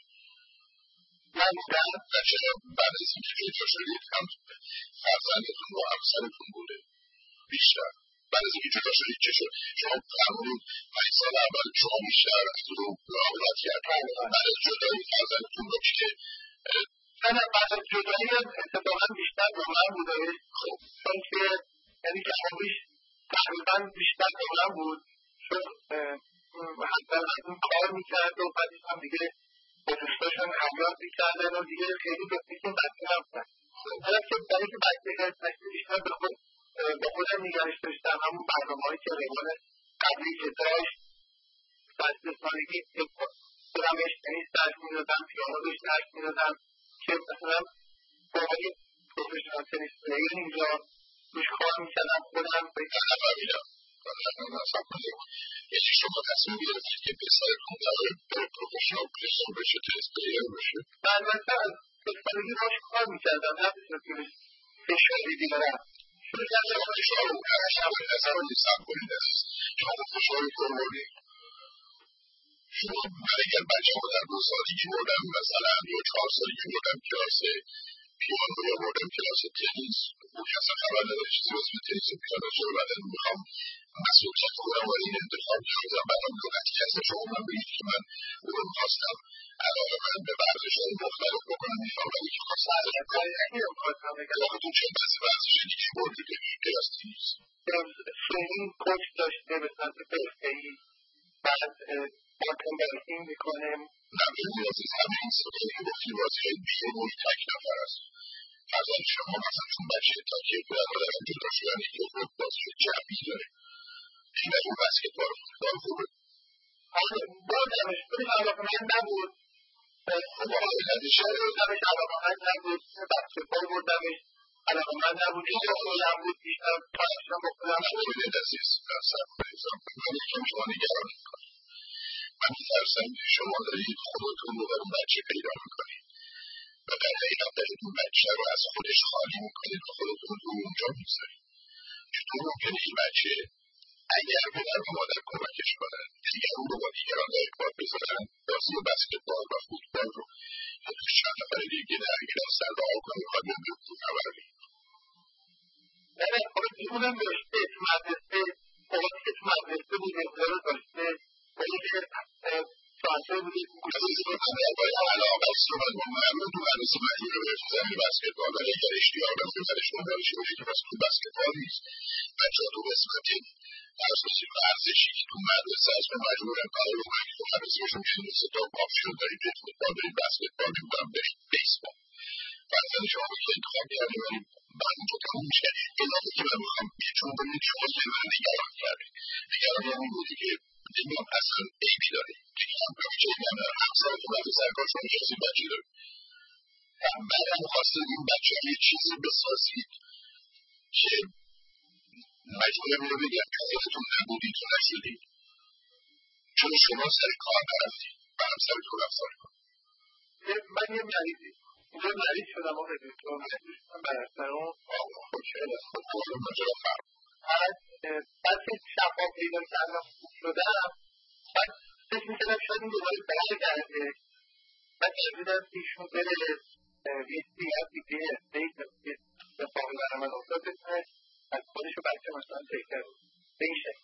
من بودم و چرا بعد از اینکه جدا شدید هم فرزندتون با همسرتون بوده بیشتر؟ بعد از اینکه جدا شدید چه شد؟ شما فرمودید پنج سال اول شما بیشتر از رو مراقبت کردید، بعد از جدایی فرزندتون با که نه بعد از جدایی اتفاقا بیشتر با من بوده. خب چون که یعنی جوابیش تقریبا بیشتر با من بود چون حتی از اون کار میکرد و بعدش هم دیگه با دوستاشون حیات میکردن و دیگه خیلی به فکر بچه نبودن. حالا که برای که بچه بیشتر به خود با خودم نگرش داشتم همون برنامه هایی که روان قبلی که داشت دست سالگی خودم بهش تنیس درس میدادم، پیانو بهش درس میدادم که مثلا با های پروفشنال تنیس پلیر اینجا روش کار میکردم خودم به این نفهمیدم نفهم کنیم. یعنی شما تصمیم گرفتید که پسرتون در پروفشنال پلیر بشه، تنیس پلیر بشه؟ من مثلا از پسرگی باش کار میکردم نمیتونم که فشاری بیارم شما فشار رو شما اصلا رو نیستم کنید عزیز شما فشاری کنید شما من اگر بچه ها در دو سالگی بردم مثلا یا چهار سالگی بردم کلاس پیانو یا بردم کلاس تنیس اون اصلا خبر نداره چیزی اسم تنیس و پیانو چرا بعدن میخوام مسئولیت خودم و این انتخاب کردم بعدم لغتی که اصلا شما من بگید که من اون رو میخواستم علاقه من به ورزش های مختلف بکنم میخوام ولی که خواستم ازش کاری نگیرم خواستم بگم خودتون چه بسی ورزش دیگه بردید کلاس تنیس سویمینگ کوچ داشته به سمت حرفه‌ای بعد بارتندرسینگ میکنه نمیدونی عزیز همه این سویی که گفتی بازی های بیرونی تک نفر است فرزند شما مثلا چون بچه تاکیه که در جدا شدن یکی خود بازی های جمعی داره این اون بسکتبال فوتبال خوبه بردمش خیلی علاقه من نبود خب آقای ندیشه بردمش علاقه من نبود بسکتبال بردمش علاقه من نبود این که خودم بود بیشتر پایشتم با خودم نبودید عزیز سب کنیزم من یکم شما نگران میکنم من میترسم که شما دارید خودتون رو برون بچه پیدا میکنید و در حقیقت دارید اون بچه رو از خودش خالی میکنید و خودتون رو اونجا میذارید چطور ممکنه این بچه اگر پدر و مادر کمکش کنن اگر اون رو با دیگران در ارتباط بذارن بازی بسکتبال و فوتبال رو یا توش چند نفر دیگه درگیرن سر راه کنه میخواد بیان به خود نبرید نه نه خب اونم داشته تو مدرسه اوقاتی که تو مدرسه بود اقدار رو داشته ولی که ساعته بودی من درباره علاقه صحبت می‌کنم من تو مدرسه مدرسه رو به زمین بسکتبال ولی اگر اشتیاق از نظرش مدارش باشه که پس تو بسکتبال نیست بچه‌ها تو قسمت اساسی ورزشی که تو مدرسه هست و مجبورن کار رو کنن که تو مدرسه‌شون یعنی سه تا آپشن دارید برید فوتبال برید بسکتبال نمی‌دونم برید بیسبال فرزند شما رو که انتخاب کردید ولی بعد اونجا تموم میشه اضافه که من می‌خوام چون ببینید شما یه من نگران کردید نگران این بودی که نمی‌دونم اصلا عیبی داره نگران کنم که این همه همسر تو مدرسه سرکار شما می‌خواستید بچه داره بعدم می‌خواستید این بچه یه چیزی بسازید که مجبورم رو بگم که خودتون نبودید و نشدید چون شما سر کار نرفتید و همسرتون رفتار کن من یه مریضی اینجا مریض شدم آقای دکتر مریض شدم بر اثر اون خود شده خود خود مجرد فرم بعد که شفا پیدا کردم خوب شدم بعد فکر میکردم شاید این دوباره برگرده بعد شدیدم پیشون بره یه سیاه دیگه استیت که اتفاقی برای من افتاد بکنه از خودش و بچه مثلا بهتر به این شکل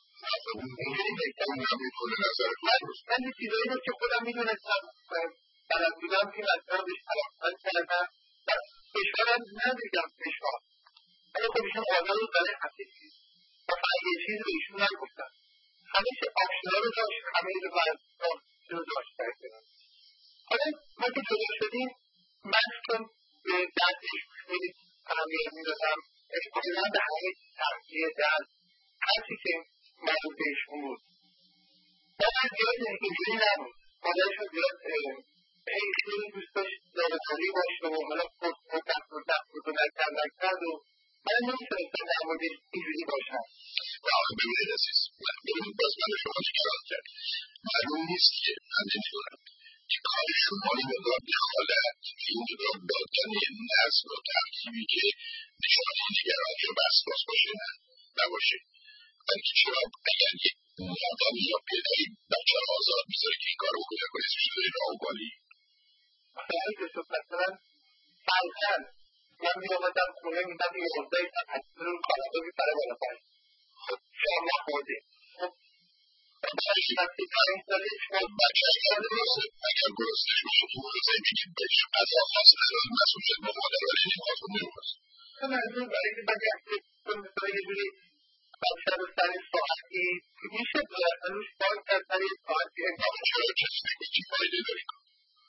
من یه چیزایی رو که خودم میدونستم بلد بودم که مثلا بهش علاقمند کردم و فشارم ندیدم فشار ولی خب ایشون آدم رو داره حقیقی و فقط یه چیز رو ایشون نگفتم همه چه آپشنها رو داشت همه رو باید رو داشت کردم حالا ما که جدا شدیم من چون به دردش خیلی اهمیت میدادم اشتغالم به همه تغذیه درد هرچی که مربوط به ایشون بود واقعا زیاد اینجوری نبود. مادرشون زیاد خیلی دوست داشت زاده‌کاری باشه و حالا خود دست و دست و نکرد نکرد و من نمی‌تونستم در مورد اینجوری باشم. و آخه ببینید عزیز، ببینید باز من به شما نگران کرد. معلوم نیست که من نمی‌دونم این کار شما این مقدار دخالت، این مقدار دادن نظم و ترتیبی که نشانه نگرانی و وسواس باشه نه نباشه. بلکه چرا اگر یک مادری یا پدری بچه را آزاد می‌ذاره که این کار رو بکنه کنه اسمش رو داری راهوبالی؟ خیلی بسید مثلا فرزن من می‌آمدم خونه می‌دم یه غذایی تا تصویر رو کانادا می‌پره بالا پایین. خب شما خورده خب بچه‌ش وقتی پنج ساله شما بچه اگر درسته اگر گرسنش باشه تو غذایی بگید بهش غذا خاص نداره مسئول شد با مادر ولی نمیخواد خود نمیخواست چون از اون برای که بگه اصلا مثلا یه جوری بچه رو سر ساعتی میشه باید روش باید کرد سر یه ساعتی اما چرا کسی بگید که فایده داری کن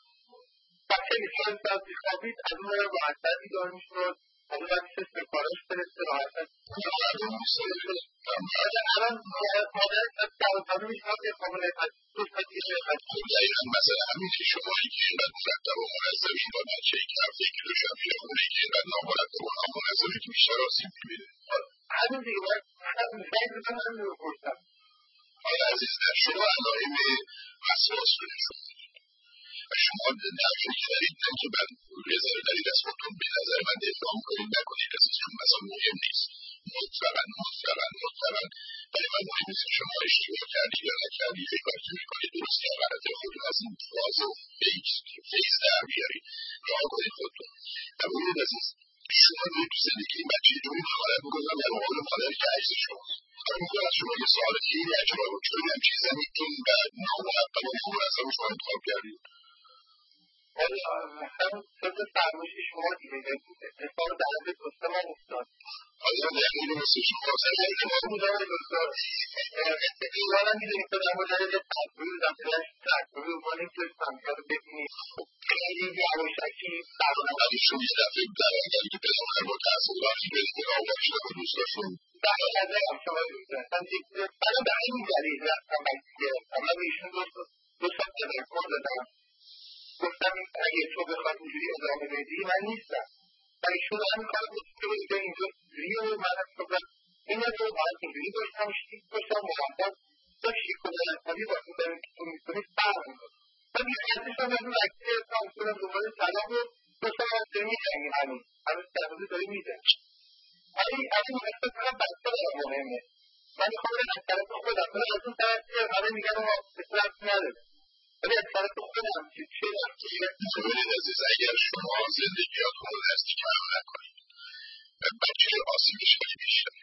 بچه میشون ساعت بیخوابید از اون رو راحت‌تر بیدار میشد از اون بچه سفارش برسه راحت‌تر مردم میسازه الان مادر دوازده میشوند یه خامنه دو ساعت یه شد دقیقا مثلا همین که شمایی که اینقدر مرتب و منظمین با بچه ای که هفته کیلو شب میره خونه که اینقدر نامرتب و نامنظمه که بیشتر آسیب میبینه همین دیگه باید فقط میخواید بودم هم میپرسم حالا عزیز در شما علائم وسواس رو نشون و شما دفعی که دارید نه که من رضایت دارید از خودتون به نظر من دفاع کنید نکنید عزیز چون مثلا مهم نیست مطلقا مطلقا مطلقا برای من مهم نیست که شما اشتباه کردید یا نکردید یا کاری که میکنید درست یا غلطه خودتون از این فاز و فیز فیز در بیارید راه کنید خودتون و ببینید عزیز شما دارید تو زندگی این بچه جوری دخالت میکنم در مقابل مادری که عزیز شماست حالا میگه از شما یه سوال خیلی عجیبه بود چون هم چیز زنی اینقدر نامرتب و نامنظم شما انتخاب کردید حالا مثلا طبق فرمایش شما دیگه اتفاق در حد دوست من افتاد حالا دقیقی مثل شما سرگرد ما بودم دکتر ایوانا میدونی که در مورد تحصیل دفترش تحصیل ما نمیتونستم که رو ببینید خیلی یواشکی ولی شما یه دفعه درنگری که پسر با تحصیل وقتی بدید آمار شده با دوستاشون در نظر هم شما میدونستم برای به این دلیل رفتم بایدی گرفتم من به ایشون دو سال تذکر دادم گفتم اگه تو بخواد اینجوری ادامه بدی من نیستم و ایشون هم کار بود که اینجا اینجا اینجوری و من هم صبح این رو باید اینجوری داشتم شیک باشم محبت با شیک و دلتانی باید داریم که تو میتونی فرق میکنم من بیشترش هم از اون عکسی هستم کنم دوباره سلام رو گفتم از داری میدنگی همین همین سرمازی داری میدن ولی از این مقصد فقط بچه دارم مهمه من میخوام از طرف خودم ولی از اون طرف که همه میگن ما اصلاف نداره ولی از طرف خودم که چه نفتیه ببینید عزیز اگر شما زندگیاتون رو نزدیک هم نکنید بچه آسیبش خیلی بیشتره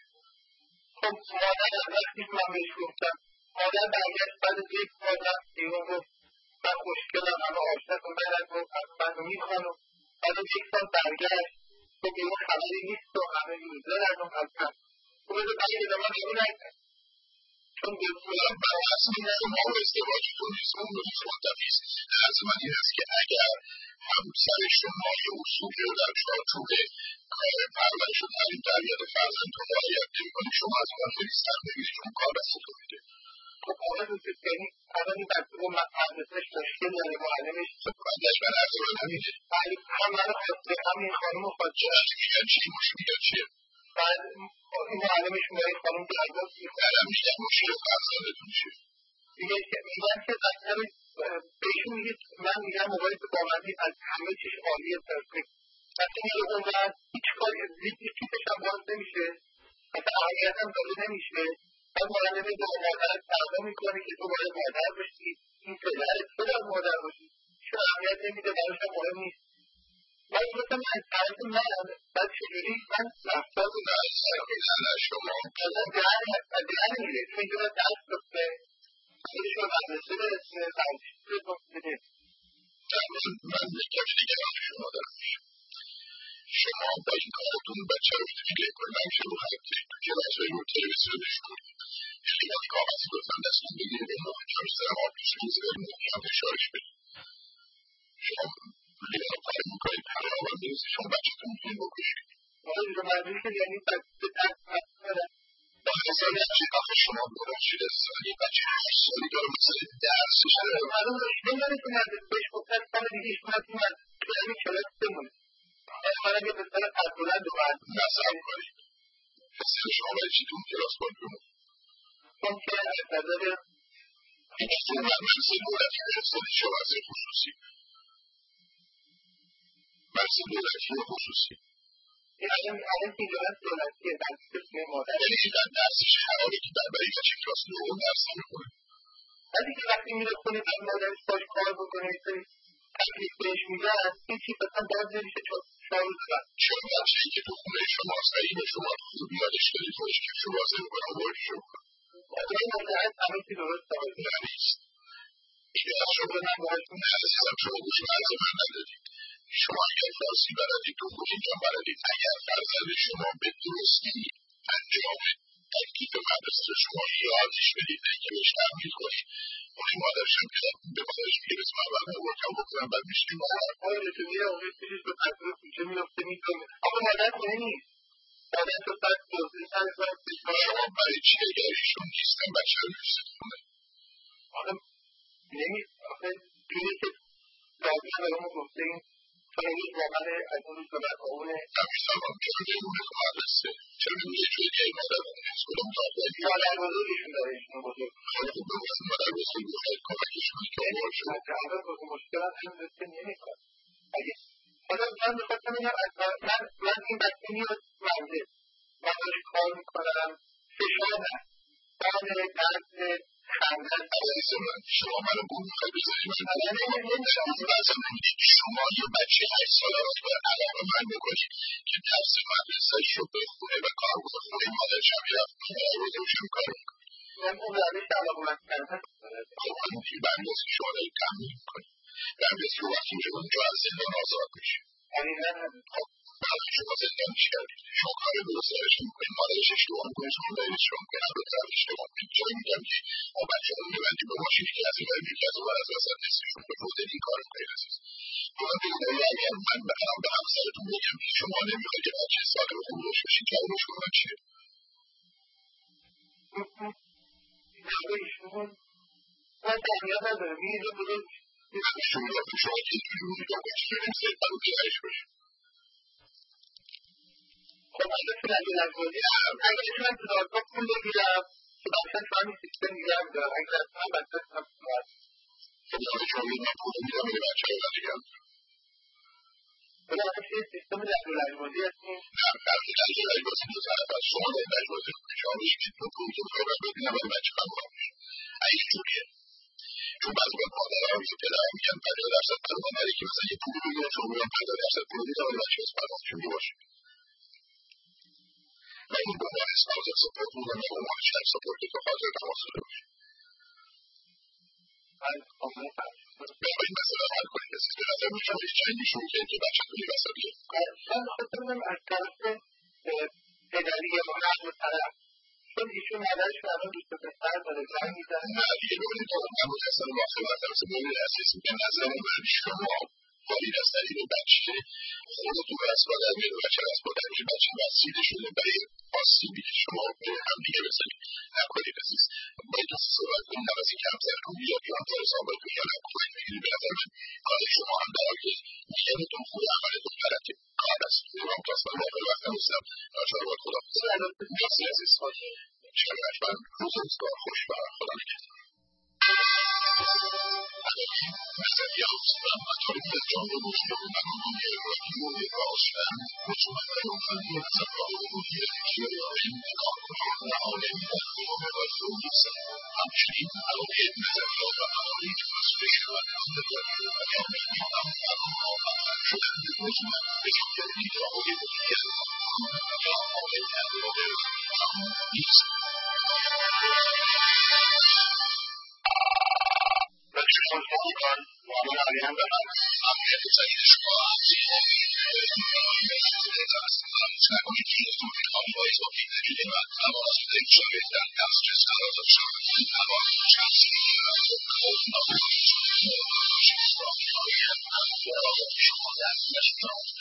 خب مادر از وقتی که من بهش گفتم مادر برگشت بعد از یک سال رفت بیرون گفت من خوشگلم همه عاشقم برد و منو میخوان و بعد از یک سال برگشت خب بیرون خبری نیست و همه یوزر از اون هستن خب بذار برگه به من نمی نکن چون بسیار بر اصلی شما و ازدواجتون نیست اون نوعی منتفیست عرض من این است که اگر همسر شما یه اصولی رو در چارچوب کار پرورش و تعلیم تربیت فرزندتون رعایت نمی‌کنید شما از اون خیلی سخت بگیرید چون کار دستتون میده خب آقا دوست یعنی الان این بچه رو مدرسهش مشکل داره معلمش من دقیقا عرض من نمیده هم منو خواسته هم این خانم رو خواسته میگن چی مشه میگن چیه بعد این معلمش میگه این خانم درگاه برم میگن مشکل فرزندتون چیه میگن که میگن که دفتر بهشون میگه من میگم موقعی که با من از همه چیش عالیه پرفکت وقتی میگه اون بعد هیچ کاری هیچیش هم باز نمیشه مثلا اهمیت هم داده نمیشه بعد معلمه با مادرت فردا میکنه که تو باید مادر باشی این پدرت تو باید مادر باشی چون اهمیت نمیده براش هم مهم نیست من گفتم از طرف من بعد چجوری من رفتار رو نه شما از درن میره چون اینجا باید درس بکنه خودش رو مدرسه برسه فرشیده بکنه من کمی نگران شما دارم شما با این کارتون بچه رو فکر کنید همیشه رو خط تو کلاس‌های رو تلویزیونش کنید خیلی کاغذی لطفا دستتون بگیرید به موقع چهار سر آب پیش روزی بریم هم اشارش بدید شما لیوان کاری میکنید همه آبان میرسید شما بچهتون میتونید بکشید آقای رو مدرسه یعنی بچه دست بسته با مثلا آخه شما ببخشید استانی بچه هشت سالی داره مثلا درسش داره معلوم رشته نمیتونه بهش گفتن سال دیگه ایشون هستیم از کلامی کلاس بمونه من اگه به سال قد بلند رو باید نصب کنید پسر شما باید چی تو اون کلاس باید بمونه چون که از نظر هیچ تو مدرسه دولتی ارسالی چه وضع خصوصی مدرسه دولتی یا خصوصی این الان الان تجارت دولتیه در قسم مادر یعنی در درسش خرابه که در برای بچه کلاس نهم درس نمی‌خونه ولی که وقتی میره خونه بعد مادرش باش کار بکنه یه سری تکلیف بهش میدن این چیز اصلا باز نمیشه چون چهار روز بعد چون بچه‌ای که تو خونه شماست و این شما خوب یادش دارید خودش که شما بازی می‌کنه آوردی شما آقای مادرش همه چی درست آورده نیست این از شما نباید نه عزیزم شما گوش مرز من ندارید شما اگر فارسی بلدید تو خود اینجا بلدید اگر فرزند شما به درستی انجام تکلیف مدرسه شما یادش بدید نه که بهش تحمیل کنید اون مادرش هم که به مادرش میگه بسم الله الرحمن الرحیم بکنم بعد میشه که آقای رسولی آقای سیریز به قدر کوچه میفته میکنه آقا مادر خونه نیست مادر تو سر دوزی سر سر شما برای چی اگر ایشون نیستن بچه رو میفرستید خونه آقا نمیست آخه جوری که دادیه برامون گفته این چون این واقعا از اون روز به برقاونه نمیستم هم چرا نمونه تو مدرسه چرا نمونه یه جوری دیگه مادر خونه نیست کدام دادگاهی مادر بزرگشون داره ایشون بزرگ خیلی خوب بگوید مادر بزرگ باید کمکشون که آمار شد اول با مشکل هم این رسته نمیکن اگه حالا من میخواستم بگم من من این بچه میاد منده من داری کار میکنم فشار هست بان درد خندن عزیز من شما منو گول میخوای بزنی من نمیشم شما یه بچه هشت ساله رو باید علاقه من بکنید که درس مدرسه‌اش رو بخونه و کار بکنه خونه مادرش هم میرفت مادر بزرگش هم کار میکنه من اون روش علاقه من کردن خب من دیگه به اندازه که شما دارید تمرین میکنید به اندازه که وقتی میشه اونجا از زندان آزاد میشه دقیقا خب بعد شما زندانش کردید شما کار درست درش میکنید مادرش اشتباه میکنه شما دارید اشتباه میکنید هر دو طرف اشتباه میکنید جایی میگم که ما بچه رو میبندیم به ماشینی که از این ور یکی از اون ور از وسط نصفشون به خود این کار میکنید عزیز من بگم اگر من برم به همسرتون بگم که شما نمیخواید که بچه سالم خوب روش بشین جوابش کنم چیه ایشون من تحمیل نداره میره بوده ایشون میگم که شما که اینجوری میگم بچه رو نمیزید برو بیایش بشین خب اگه سنگی نگوزی اگه ایشون تو دادگاه پول بگیرم که بچه تو همین سیستم میگم دارم اگه دست من بچه هم کنم خب یعنی شما میگم من پول میدم این بچه رو نگم ولی آقا چیه سیستم لجو لجوازی هستیم نه وقتی لجه لجبازی دو طرف از شما دارید لجبازی کنید شما بگید که تو پول که میخوای باید ببینم ولی بچه من باید میشه اگه اینجوریه چون بعضی وقت مادرها میگه پدرها میگن پنجاه درصد برای مادری که مثلا یه پول میگیره شما میگن پنجاه درصد پول میدم ولی بچه از پرداختشون میباشه و این به عنوان اسپانسر سپورت میگم نه به عنوان چند سپورت که خاطر تماس داره باشه من کاملا فرض بخواهید مثلا حل کنید کسی به نظر میشون یه چندیشون که که بچه کنی وسطیه من خواستم بگم از طرف پدری یا هر دو طرف چون ایشون مادرش الان دوست پسر داره زن میزنه نه دیگه ببینید تو من بود اصلا واقعا مرتبس ببینید اساسی به نظر من شما خواهید از طریق بچه خودتون رو از مادر میره بچه از مادر میره بچه وسیله شده برای آسیبی که شما به هم دیگه بزنید نکنید عزیز باید دوست صحبت کنید هم از این کمتر کنید یا بیانتر ثابت کنید یا نکنید بگیرید به نظر من کار شما هم در حال که نیتتون خوبه عملتون غلطه کار است من خواستم واقعا وقت نمیستم ناچار باید خدا مرسی عزیز چرا من روز روزگار خوش و خدا نگهدار مثل یافتم و تاریخ جان و روزی و مقامی رادیوی راشتن مجموعه پیامبری و تفاوتی که انتقام کنان عالم در قوم رسول است همچنین علاقه نظریات و عقاید مسئول شدن استدلال و کاملی هم فرما و شدن به مجموع به جای دیدگاه دیگر یا عالم در واقع تمام نیست Con una alianza anche se sei squadri una committee to become voice of the Geneva Towers lecture with the Astros out of our chance to